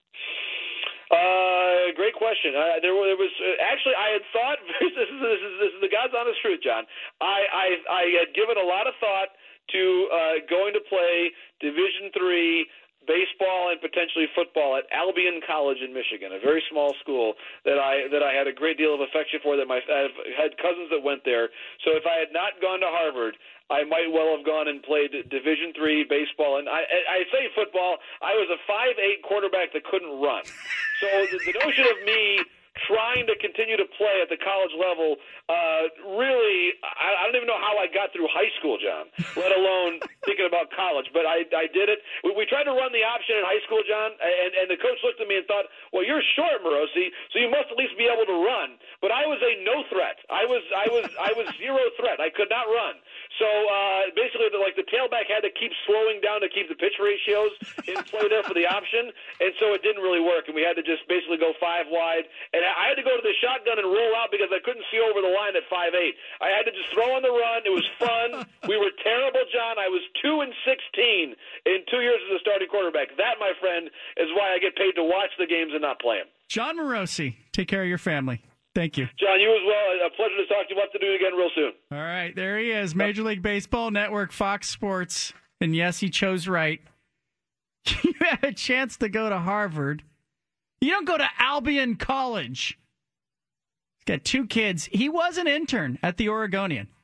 Uh, great question. Uh, there, there was uh, actually I had thought this is this is, this is the God's honest truth, John. I, I I had given a lot of thought to uh, going to play Division three baseball and potentially football at Albion College in Michigan, a very small school that I that I had a great deal of affection for. That my I've had cousins that went there. So if I had not gone to Harvard, I might well have gone and played Division three baseball. And I, I say football. I was a five eight quarterback that couldn't run. So the, the notion of me trying to continue to play at the college level, uh, really, I, I don't even know how I got through high school, John, let alone thinking about college. But I, I did it. We, we tried to run the option in high school, John, and, and the coach looked at me and thought, well, you're short, Morosi, so you must at least be able to run. But I was a no threat. I was I was I was zero threat. I could not run. So uh, basically, the, like the tailback had to keep slowing down to keep the pitch ratios in play there for the option, and so it didn't really work. And we had to just basically go five wide, and I had to go to the shotgun and roll out because I couldn't see over the line at five eight. I had to just throw on the run. It was fun. We were terrible, John. I was two and sixteen in two years as a starting quarterback. That, my friend, is why I get paid to watch the games and not play them. John Morosi, take care of your family. Thank you. John, you as well. A pleasure to talk to you. We'll have to do it again real soon. All right, there he is. Major League Baseball Network, Fox Sports. And yes, he chose right. You had a chance to go to Harvard. You don't go to Albion College. He's got two kids. He was an intern at the Oregonian.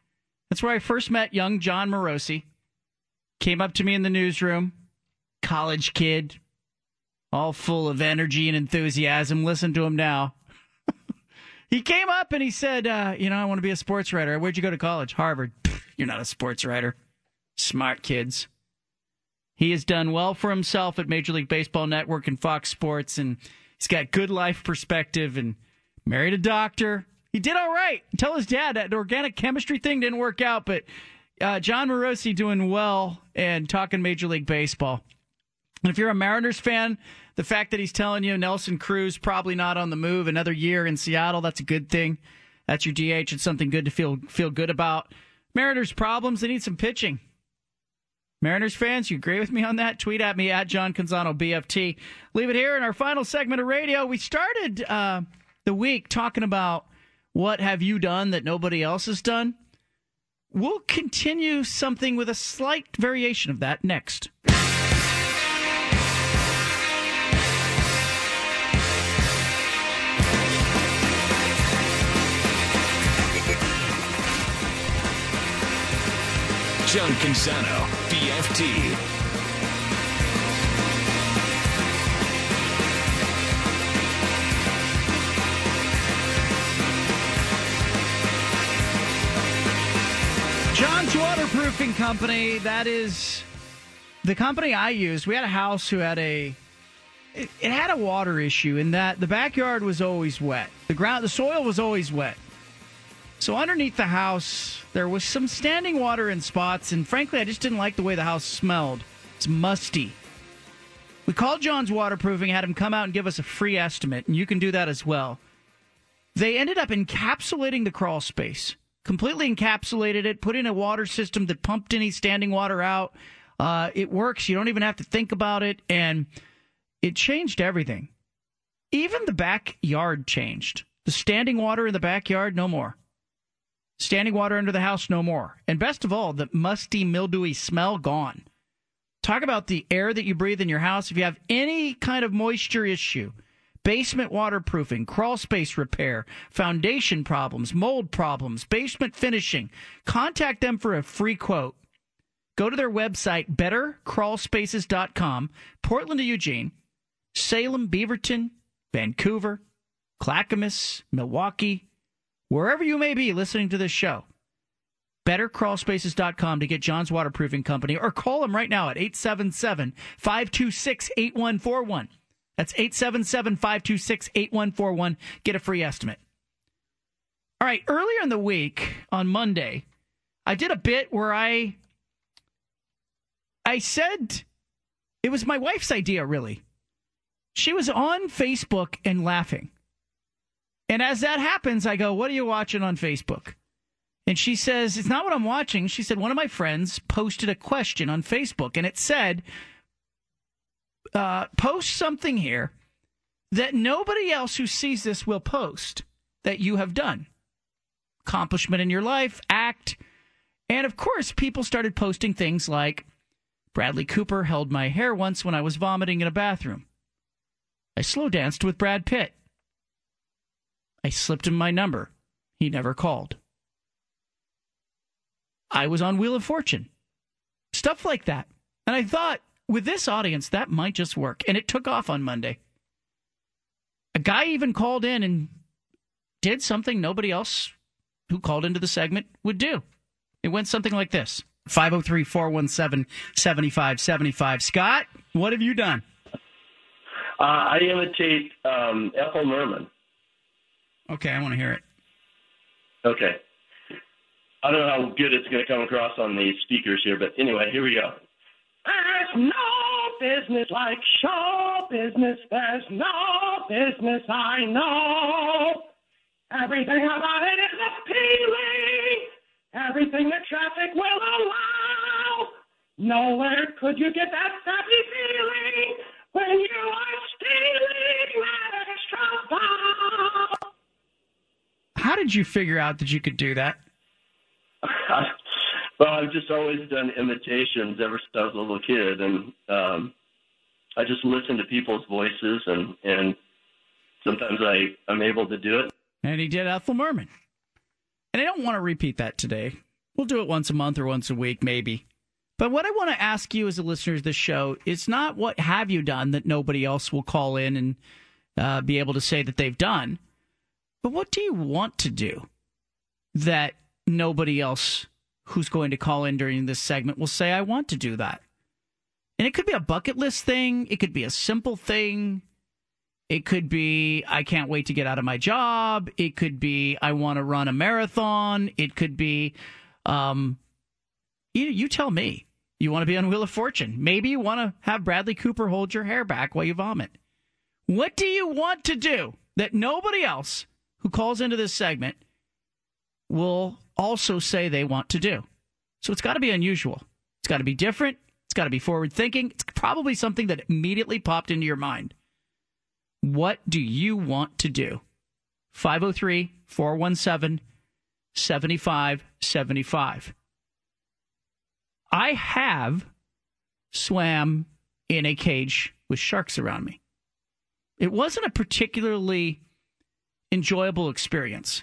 That's where I first met young John Morosi. Came up to me in the newsroom, college kid, all full of energy and enthusiasm. Listen to him now. He came up and he said, uh, you know, I want to be a sports writer. Where'd you go to college? Harvard. You're not a sports writer. Smart kids. He has done well for himself at Major League Baseball Network and Fox Sports, and he's got good life perspective and married a doctor. He did all right. Tell his dad that organic chemistry thing didn't work out, but uh, John Morosi doing well and talking Major League Baseball. And if you're a Mariners fan, the fact that he's telling you Nelson Cruz probably not on the move another year in Seattle, that's a good thing. That's your D H. It's something good to feel feel good about. Mariners problems, they need some pitching. Mariners fans, you agree with me on that? Tweet at me at John Canzano B F T. Leave it here in our final segment of radio. We started uh, the week talking about what have you done that nobody else has done. We'll continue something with a slight variation of that next. John Canzano, B F T. John's Waterproofing Company, that is the company I use. We had a house who had a, it, it had a water issue in that the backyard was always wet. The ground, the soil was always wet. So underneath the house, there was some standing water in spots, and frankly, I just didn't like the way the house smelled. It's musty. We called John's Waterproofing, had him come out and give us a free estimate, and you can do that as well. They ended up encapsulating the crawl space. Completely encapsulated it, put in a water system that pumped any standing water out. Uh, it works. You don't even have to think about it, and it changed everything. Even the backyard changed. The standing water in the backyard, no more. Standing water under the house, no more. And best of all, the musty, mildewy smell, gone. Talk about the air that you breathe in your house. If you have any kind of moisture issue, basement waterproofing, crawl space repair, foundation problems, mold problems, basement finishing, contact them for a free quote. Go to their website, better crawl spaces dot com, Portland to Eugene, Salem, Beaverton, Vancouver, Clackamas, Milwaukee, wherever you may be listening to this show. better crawl spaces dot com to get John's Waterproofing Company, or call them right now at eight seven seven, five two six, eight one four one. That's eight seven seven, five two six, eight one four one. Get a free estimate. All right, earlier in the week, on Monday, I did a bit where I, I said, it was my wife's idea, really. She was on Facebook and laughing. And as that happens, I go, what are you watching on Facebook? And she says, it's not what I'm watching. She said, one of my friends posted a question on Facebook, and it said, Uh, post something here that nobody else who sees this will post that you have done. Accomplishment in your life, act. And of course, people started posting things like, Bradley Cooper held my hair once when I was vomiting in a bathroom. I slow danced with Brad Pitt. I slipped him my number. He never called. I was on Wheel of Fortune. Stuff like that. And I thought, with this audience, that might just work. And it took off on Monday. A guy even called in and did something nobody else who called into the segment would do. It went something like this. five oh three, four one seven, seven five seven five. Scott, what have you done? Uh, I imitate um, Ethel Merman. Okay, I want to hear it. Okay. I don't know how good it's going to come across on the speakers here, but anyway, here we go. There's no business like show business. There's no business I know. Everything about it is appealing. Everything that traffic will allow. Nowhere could you get that happy feeling when you are stealing that extra bow. How did you figure out that you could do that? Well, I've just always done imitations ever since I was a little kid, and um, I just listen to people's voices, and, and sometimes I, I'm able to do it. And he did Ethel Merman. And I don't want to repeat that today. We'll do it once a month or once a week, maybe. But what I want to ask you as a listener to this show is not what have you done that nobody else will call in and uh, be able to say that they've done, but what do you want to do that nobody else who's going to call in during this segment will say, I want to do that. And it could be a bucket list thing. It could be a simple thing. It could be, I can't wait to get out of my job. It could be, I want to run a marathon. It could be, um, you, you tell me. You want to be on Wheel of Fortune. Maybe you want to have Bradley Cooper hold your hair back while you vomit. What do you want to do that nobody else who calls into this segment will also say they want to do? So it's got to be unusual. It's got to be different. It's got to be forward-thinking. It's probably something that immediately popped into your mind. What do you want to do? five oh three, four one seven, seven five seven five. I have swam in a cage with sharks around me. It wasn't a particularly enjoyable experience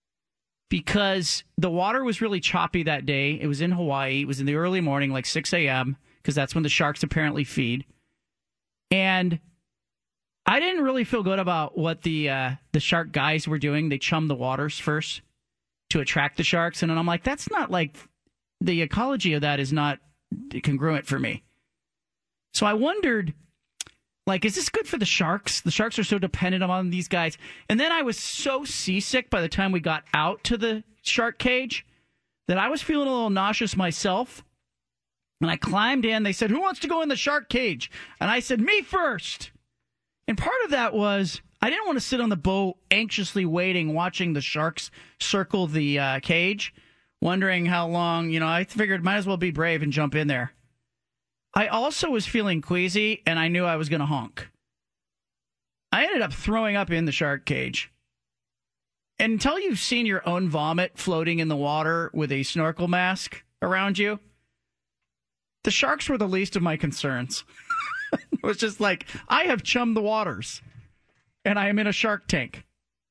because the water was really choppy that day. It was in Hawaii. It was in the early morning, like six a.m., because that's when the sharks apparently feed. And I didn't really feel good about what the uh, the shark guys were doing. They chummed the waters first to attract the sharks. And then I'm like, that's not like, the ecology of that is not congruent for me. So I wondered, like, is this good for the sharks? The sharks are so dependent on these guys. And then I was so seasick by the time we got out to the shark cage that I was feeling a little nauseous myself. And I climbed in. They said, who wants to go in the shark cage? And I said, me first. And part of that was I didn't want to sit on the boat anxiously waiting, watching the sharks circle the uh, cage, wondering how long. You know, I figured might as well be brave and jump in there. I also was feeling queasy, and I knew I was going to honk. I ended up throwing up in the shark cage. And until you've seen your own vomit floating in the water with a snorkel mask around you, the sharks were the least of my concerns. It was just like, I have chummed the waters, and I am in a shark tank.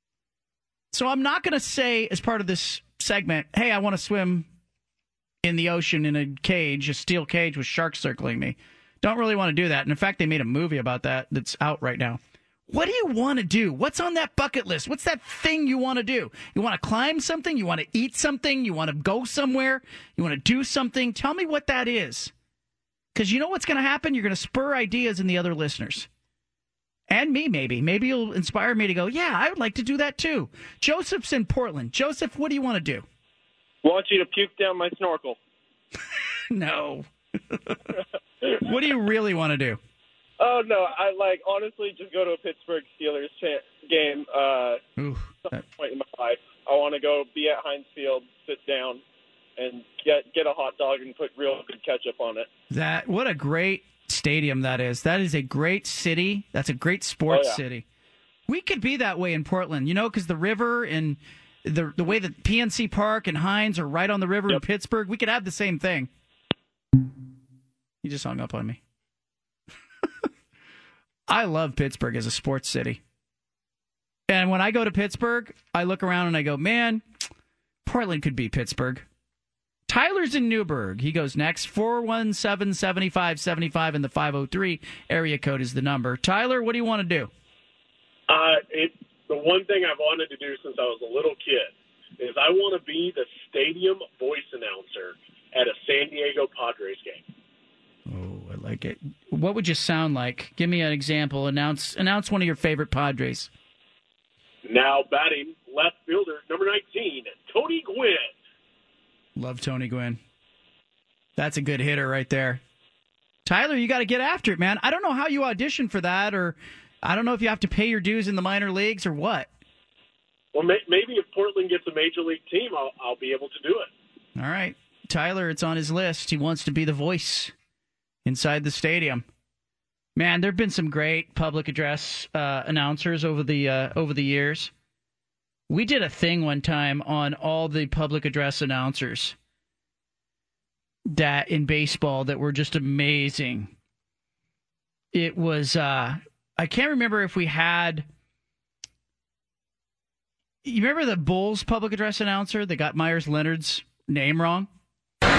So I'm not going to say, as part of this segment, hey, I want to swim in the ocean in a cage, a steel cage with sharks circling me. Don't really want to do that. And in fact, they made a movie about that that's out right now. What do you want to do? What's on that bucket list? What's that thing you want to do? You want to climb something? You want to eat something? You want to go somewhere? You want to do something? Tell me what that is. Because you know what's going to happen? You're going to spur ideas in the other listeners. And me, maybe. Maybe you'll inspire me to go, yeah, I would like to do that too. Joseph's in Portland. Joseph, what do you want to do? Want you to puke down my snorkel. No. What do you really want to do? Oh, no. I, like, honestly, just go to a Pittsburgh Steelers cha- game uh, Ooh, at some point in my life. I want to go be at Heinz Field, sit down, and get get a hot dog and put real good ketchup on it. That what a great stadium that is. That is a great city. That's a great sports oh, yeah. city. We could be that way in Portland, you know, because the river and the the way that P N C Park and Heinz are right on the river yep. in Pittsburgh, we could have the same thing. You just hung up on me. I love Pittsburgh as a sports city. And when I go to Pittsburgh, I look around and I go, man, Portland could be Pittsburgh. Tyler's in Newburgh. He goes next. four one seven, seven five seven five and the five oh three area code is the number. Tyler, what do you want to do? Uh, it, the one thing I've wanted to do since I was a little kid is I want to be the stadium voice announcer at a San Diego Padres game. Oh, I like it. What would you sound like? Give me an example. Announce announce one of your favorite Padres. Now batting left fielder, number nineteen, Tony Gwynn. Love Tony Gwynn. That's a good hitter right there. Tyler, you got to get after it, man. I don't know how you audition for that, or I don't know if you have to pay your dues in the minor leagues or what. Well, may- maybe if Portland gets a major league team, I'll, I'll be able to do it. All right. Tyler, it's on his list. He wants to be the voice inside the stadium. Man, there have been some great public address uh, announcers over the uh, over the years. We did a thing one time on all the public address announcers that in baseball that were just amazing. It was, uh, I can't remember if we had, you remember the Bulls public address announcer that got Myers Leonard's name wrong? They're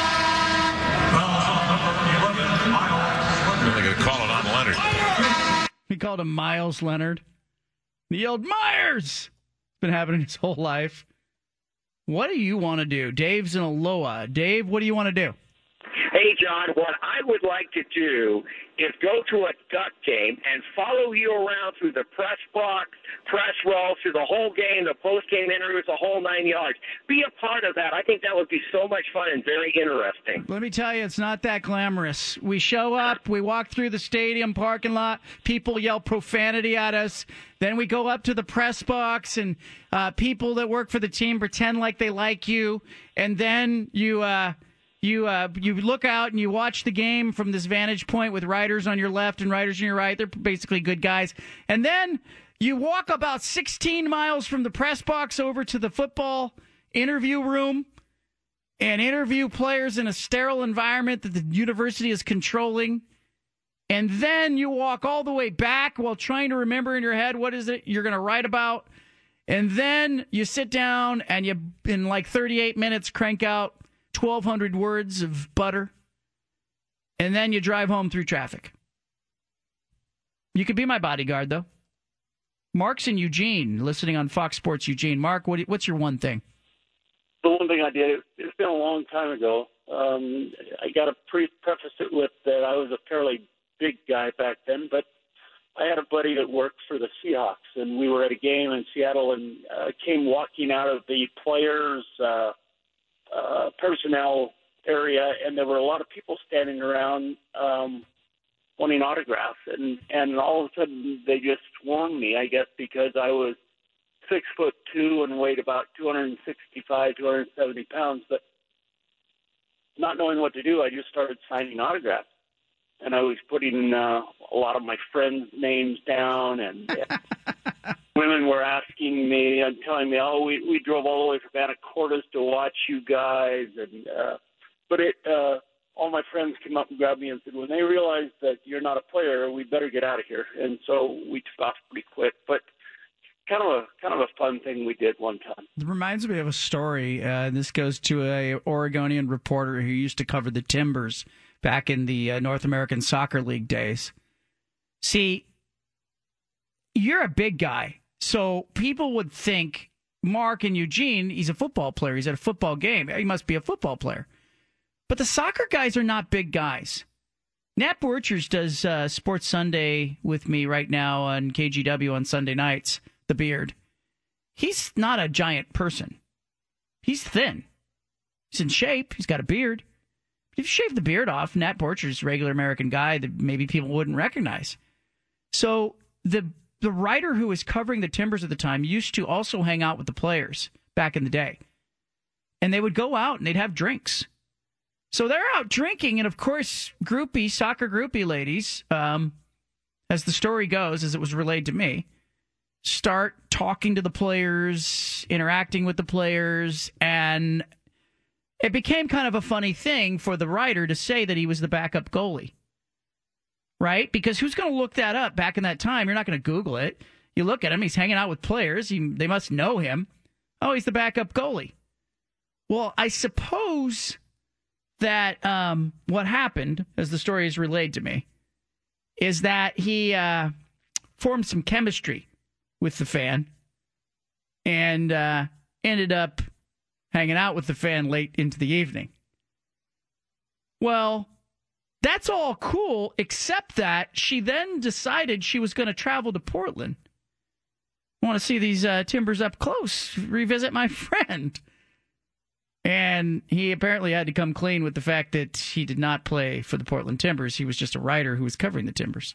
going to call it on Leonard. He called him Miles Leonard. He yelled, Myers! It's been happening his whole life. What do you want to do? Dave's in Aloha. Dave, what do you want to do? Hey, John, what I would like to do is go to a Duck game and follow you around through the press box, press row, through the whole game, the post-game interviews, the whole nine yards. Be a part of that. I think that would be so much fun and very interesting. Let me tell you, it's not that glamorous. We show up, we walk through the stadium parking lot, people yell profanity at us. Then we go up to the press box, and uh, people that work for the team pretend like they like you. And then you... Uh, You uh, you look out and you watch the game from this vantage point with writers on your left and writers on your right. They're basically good guys. And then you walk about sixteen miles from the press box over to the football interview room and interview players in a sterile environment that the university is controlling. And then you walk all the way back while trying to remember in your head what is it you're going to write about. And then you sit down and you, in like thirty-eight minutes, crank out twelve hundred words of butter, and then you drive home through traffic. You could be my bodyguard, though. Mark's in Eugene, listening on Fox Sports Eugene. Mark, what, what's your one thing? The one thing I did, it's been a long time ago. Um, I got to pre- preface it with that I was a fairly big guy back then, but I had a buddy that worked for the Seahawks, and we were at a game in Seattle and uh, came walking out of the players' uh, Uh, personnel area, and there were a lot of people standing around um, wanting autographs, and, and all of a sudden they just swung me, I guess, because I was six foot two and weighed about two hundred sixty-five, two hundred seventy pounds, but not knowing what to do, I just started signing autographs, and I was putting uh, a lot of my friends' names down, and uh, women were asking me and telling me, oh, we, we drove all the way from Anacortes to watch you guys. And uh, But it, uh, all my friends came up and grabbed me and said, when they realize that you're not a player, we better get out of here. And so we took off pretty quick. But kind of a kind of a fun thing we did one time. It reminds me of a story. Uh, this goes to a Oregonian reporter who used to cover the Timbers back in the uh, North American Soccer League days. See, you're a big guy. So people would think, Mark in Eugene, he's a football player. He's at a football game. He must be a football player. But the soccer guys are not big guys. Nat Borchers does uh, Sports Sunday with me right now on K G W on Sunday nights, the Beard. He's not a giant person. He's thin. He's in shape. He's got a beard. But if you shave the beard off, Nat Borchers is a regular American guy that maybe people wouldn't recognize. So the The writer who was covering the Timbers at the time used to also hang out with the players back in the day. And they would go out and they'd have drinks. So they're out drinking, and of course, groupie, soccer groupie ladies, um, as the story goes, as it was relayed to me, start talking to the players, interacting with the players, and it became kind of a funny thing for the writer to say that he was the backup goalie. Right? Because who's going to look that up back in that time? You're not going to Google it. You look at him, he's hanging out with players. He, they must know him. Oh, he's the backup goalie. Well, I suppose that um, what happened, as the story is relayed to me, is that he uh, formed some chemistry with the fan and uh, ended up hanging out with the fan late into the evening. Well, that's all cool, except that she then decided she was going to travel to Portland. I want to see these uh, Timbers up close, revisit my friend. And he apparently had to come clean with the fact that he did not play for the Portland Timbers. He was just a writer who was covering the Timbers.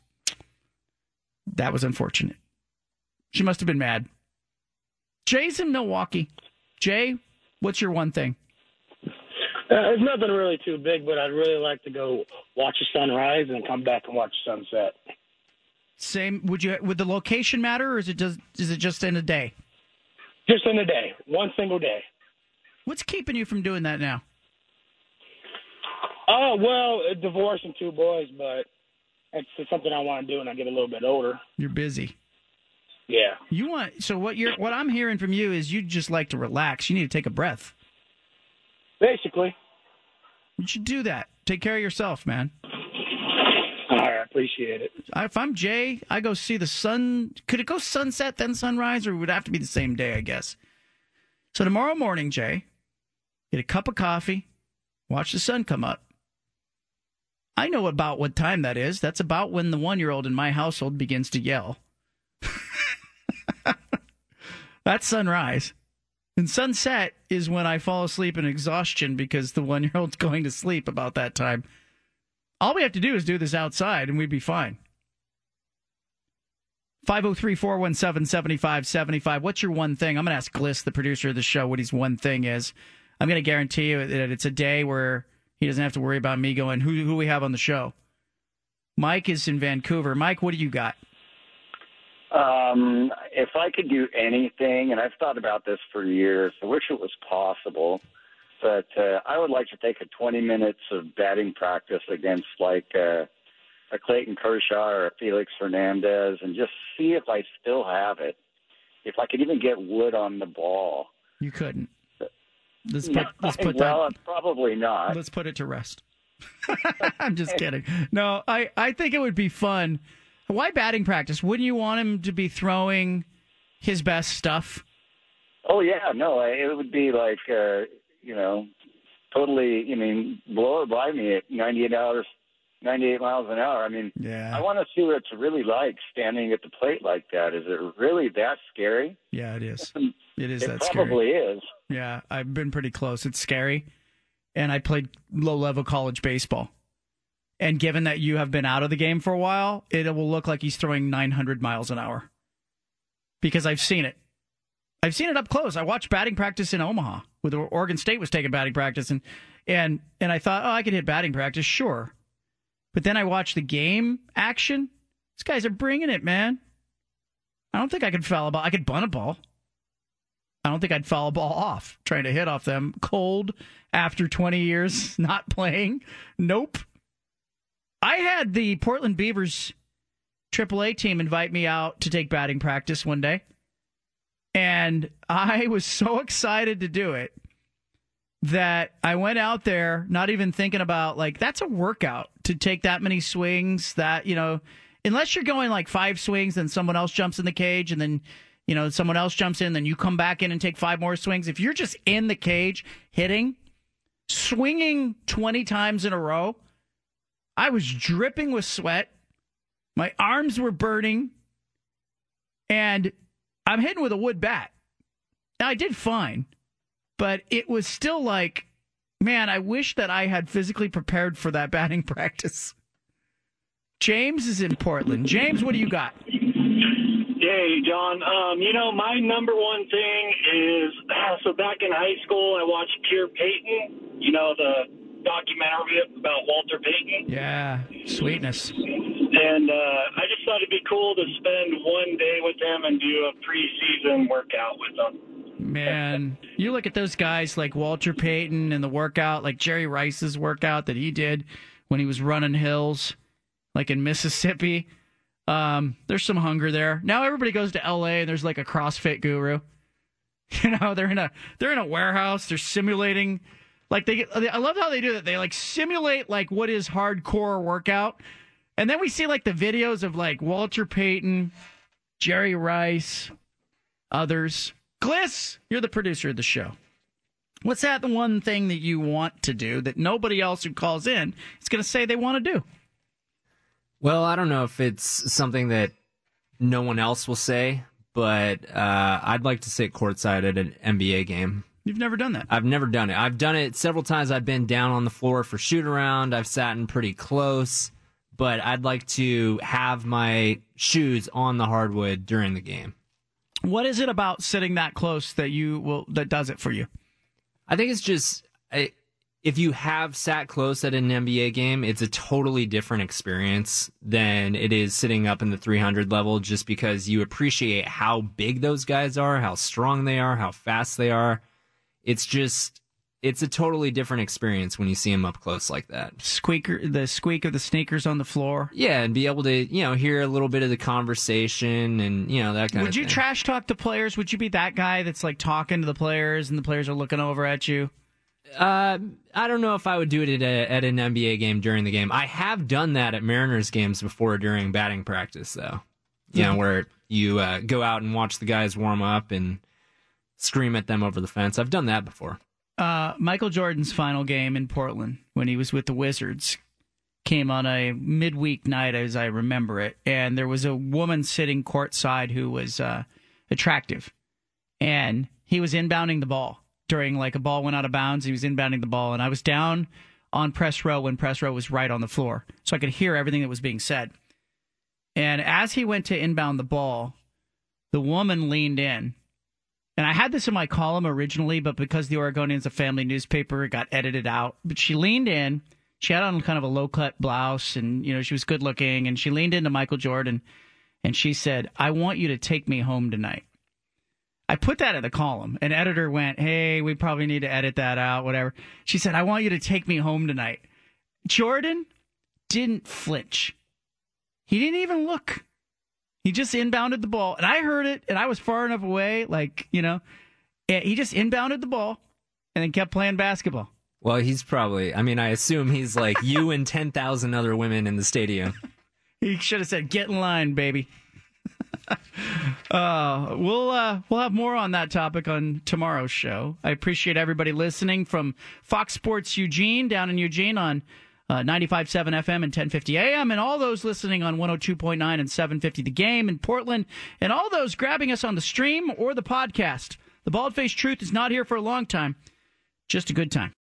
That was unfortunate. She must have been mad. Jay's in Milwaukee. Jay, what's your one thing? Uh, it's nothing really too big, but I'd really like to go watch the sunrise and come back and watch the sunset. Same. Would you? Would the location matter, or is it just is it just in a day? Just in a day, one single day. What's keeping you from doing that now? Oh well, a divorce and two boys, but it's something I want to do when I get a little bit older. You're busy. Yeah. You want so what you're what I'm hearing from you is you just like to relax. You need to take a breath. Basically. You should do that. Take care of yourself, man. All right, I appreciate it. If I'm Jay, I go see the sun. Could it go sunset then sunrise, or would it have to be the same day, I guess? So tomorrow morning, Jay, get a cup of coffee, watch the sun come up. I know about what time that is. That's about when the one-year-old in my household begins to yell. That's sunrise. And sunset is when I fall asleep in exhaustion because the one-year-old's going to sleep about that time. All we have to do is do this outside, and we'd be fine. five oh three, four one seven, seven five seven five. What's your one thing? I'm going to ask Gliss, the producer of the show, what his one thing is. I'm going to guarantee you that it's a day where he doesn't have to worry about me going, who who we have on the show. Mike is in Vancouver. Mike, what do you got? Um, if I could do anything, and I've thought about this for years, I wish it was possible, but uh, I would like to take a twenty minutes of batting practice against like uh, a Clayton Kershaw or a Felix Hernandez and just see if I still have it. If I could even get wood on the ball. You couldn't. Let's put, let's put well, that. Probably not. Let's put it to rest. I'm just kidding. No, I, I think it would be fun. Why batting practice? Wouldn't you want him to be throwing his best stuff? Oh, yeah. No, it would be like, uh, you know, totally, I mean, blow it by me at ninety-eight hours, ninety-eight miles an hour. I mean, yeah. I want to see what it's really like standing at the plate like that. Is it really that scary? Yeah, it is. It is it that scary. It scary. probably is. Yeah, I've been pretty close. It's scary. And I played low-level college baseball. And given that you have been out of the game for a while, it will look like he's throwing nine hundred miles an hour. Because I've seen it. I've seen it up close. I watched batting practice in Omaha, where Oregon State was taking batting practice. And, and, and I thought, oh, I could hit batting practice, sure. But then I watched the game action. These guys are bringing it, man. I don't think I could foul a ball. I could bunt a ball. I don't think I'd foul a ball off, trying to hit off them cold after twenty years not playing. Nope. I had the Portland Beavers triple A team invite me out to take batting practice one day. And I was so excited to do it that I went out there not even thinking about, like, that's a workout to take that many swings that, you know, unless you're going like five swings and someone else jumps in the cage and then, you know, someone else jumps in, then you come back in and take five more swings. If you're just in the cage hitting, swinging twenty times in a row, I was dripping with sweat. My arms were burning. And I'm hitting with a wood bat. Now, I did fine. But it was still like, man, I wish that I had physically prepared for that batting practice. James is in Portland. James, what do you got? Hey, John. Um, you know, my number one thing is, so back in high school, I watched Pure Peyton, you know, the documentary about Walter Payton. Yeah, sweetness. And uh, I just thought it'd be cool to spend one day with him and do a preseason workout with him. Man, you look at those guys like Walter Payton and the workout, like Jerry Rice's workout that he did when he was running hills, like in Mississippi. Um, there's some hunger there. Now everybody goes to L A and there's like a CrossFit guru. You know, they're in a they're in a warehouse. They're simulating, like they. I love how they do that. They like simulate like what is hardcore workout, and then we see like the videos of like Walter Payton, Jerry Rice, others. Gliss, you're the producer of the show. What's that the one thing that you want to do that nobody else who calls in is going to say they want to do? Well, I don't know if it's something that no one else will say, but uh, I'd like to sit courtside at an N B A game. You've never done that? I've never done it. I've done it several times. I've been down on the floor for shoot-around. I've sat in pretty close, but I'd like to have my shoes on the hardwood during the game. What is it about sitting that close that you will that does it for you? I think it's just I, if you have sat close at an N B A game, it's a totally different experience than it is sitting up in the three hundred level, just because you appreciate how big those guys are, how strong they are, how fast they are. It's just it's a totally different experience when you see them up close like that. Squeaker, the squeak of the sneakers on the floor. Yeah, and be able to, you know, hear a little bit of the conversation and, you know, that kind Would of thing. Would you trash talk to players? Would you be that guy that's like talking to the players and the players are looking over at you? Uh, I don't know if I would do it at, a, at an N B A game during the game. I have done that at Mariners games before during batting practice, though. You know, where you uh, go out and watch the guys warm up and scream at them over the fence. I've done that before. Uh, Michael Jordan's final game in Portland when he was with the Wizards came on a midweek night, as I remember it, and there was a woman sitting courtside who was uh, attractive, and he was inbounding the ball during, like, a ball went out of bounds. He was inbounding the ball, and I was down on press row when press row was right on the floor, so I could hear everything that was being said. And as he went to inbound the ball, the woman leaned in. And I had this in my column originally, but because the Oregonian's a family newspaper, it got edited out. But she leaned in. She had on kind of a low-cut blouse, and, you know, she was good-looking. And she leaned into Michael Jordan, and she said, "I want you to take me home tonight." I put that in the column. An editor went, "Hey, we probably need to edit that out, whatever." She said, "I want you to take me home tonight." Jordan didn't flinch. He didn't even look. He just inbounded the ball. And I heard it, and I was far enough away, like, you know. He just inbounded the ball and then kept playing basketball. Well, he's probably, I mean, I assume he's like you and ten thousand other women in the stadium. He should have said, "Get in line, baby." uh, we'll uh, we'll have more on that topic on tomorrow's show. I appreciate everybody listening from Fox Sports Eugene, down in Eugene on Uh, ninety-five point seven F M and ten fifty A M, and all those listening on one oh two point nine and seven fifty The Game in Portland, and all those grabbing us on the stream or the podcast. The Bald-Faced Truth is not here for a long time, just a good time.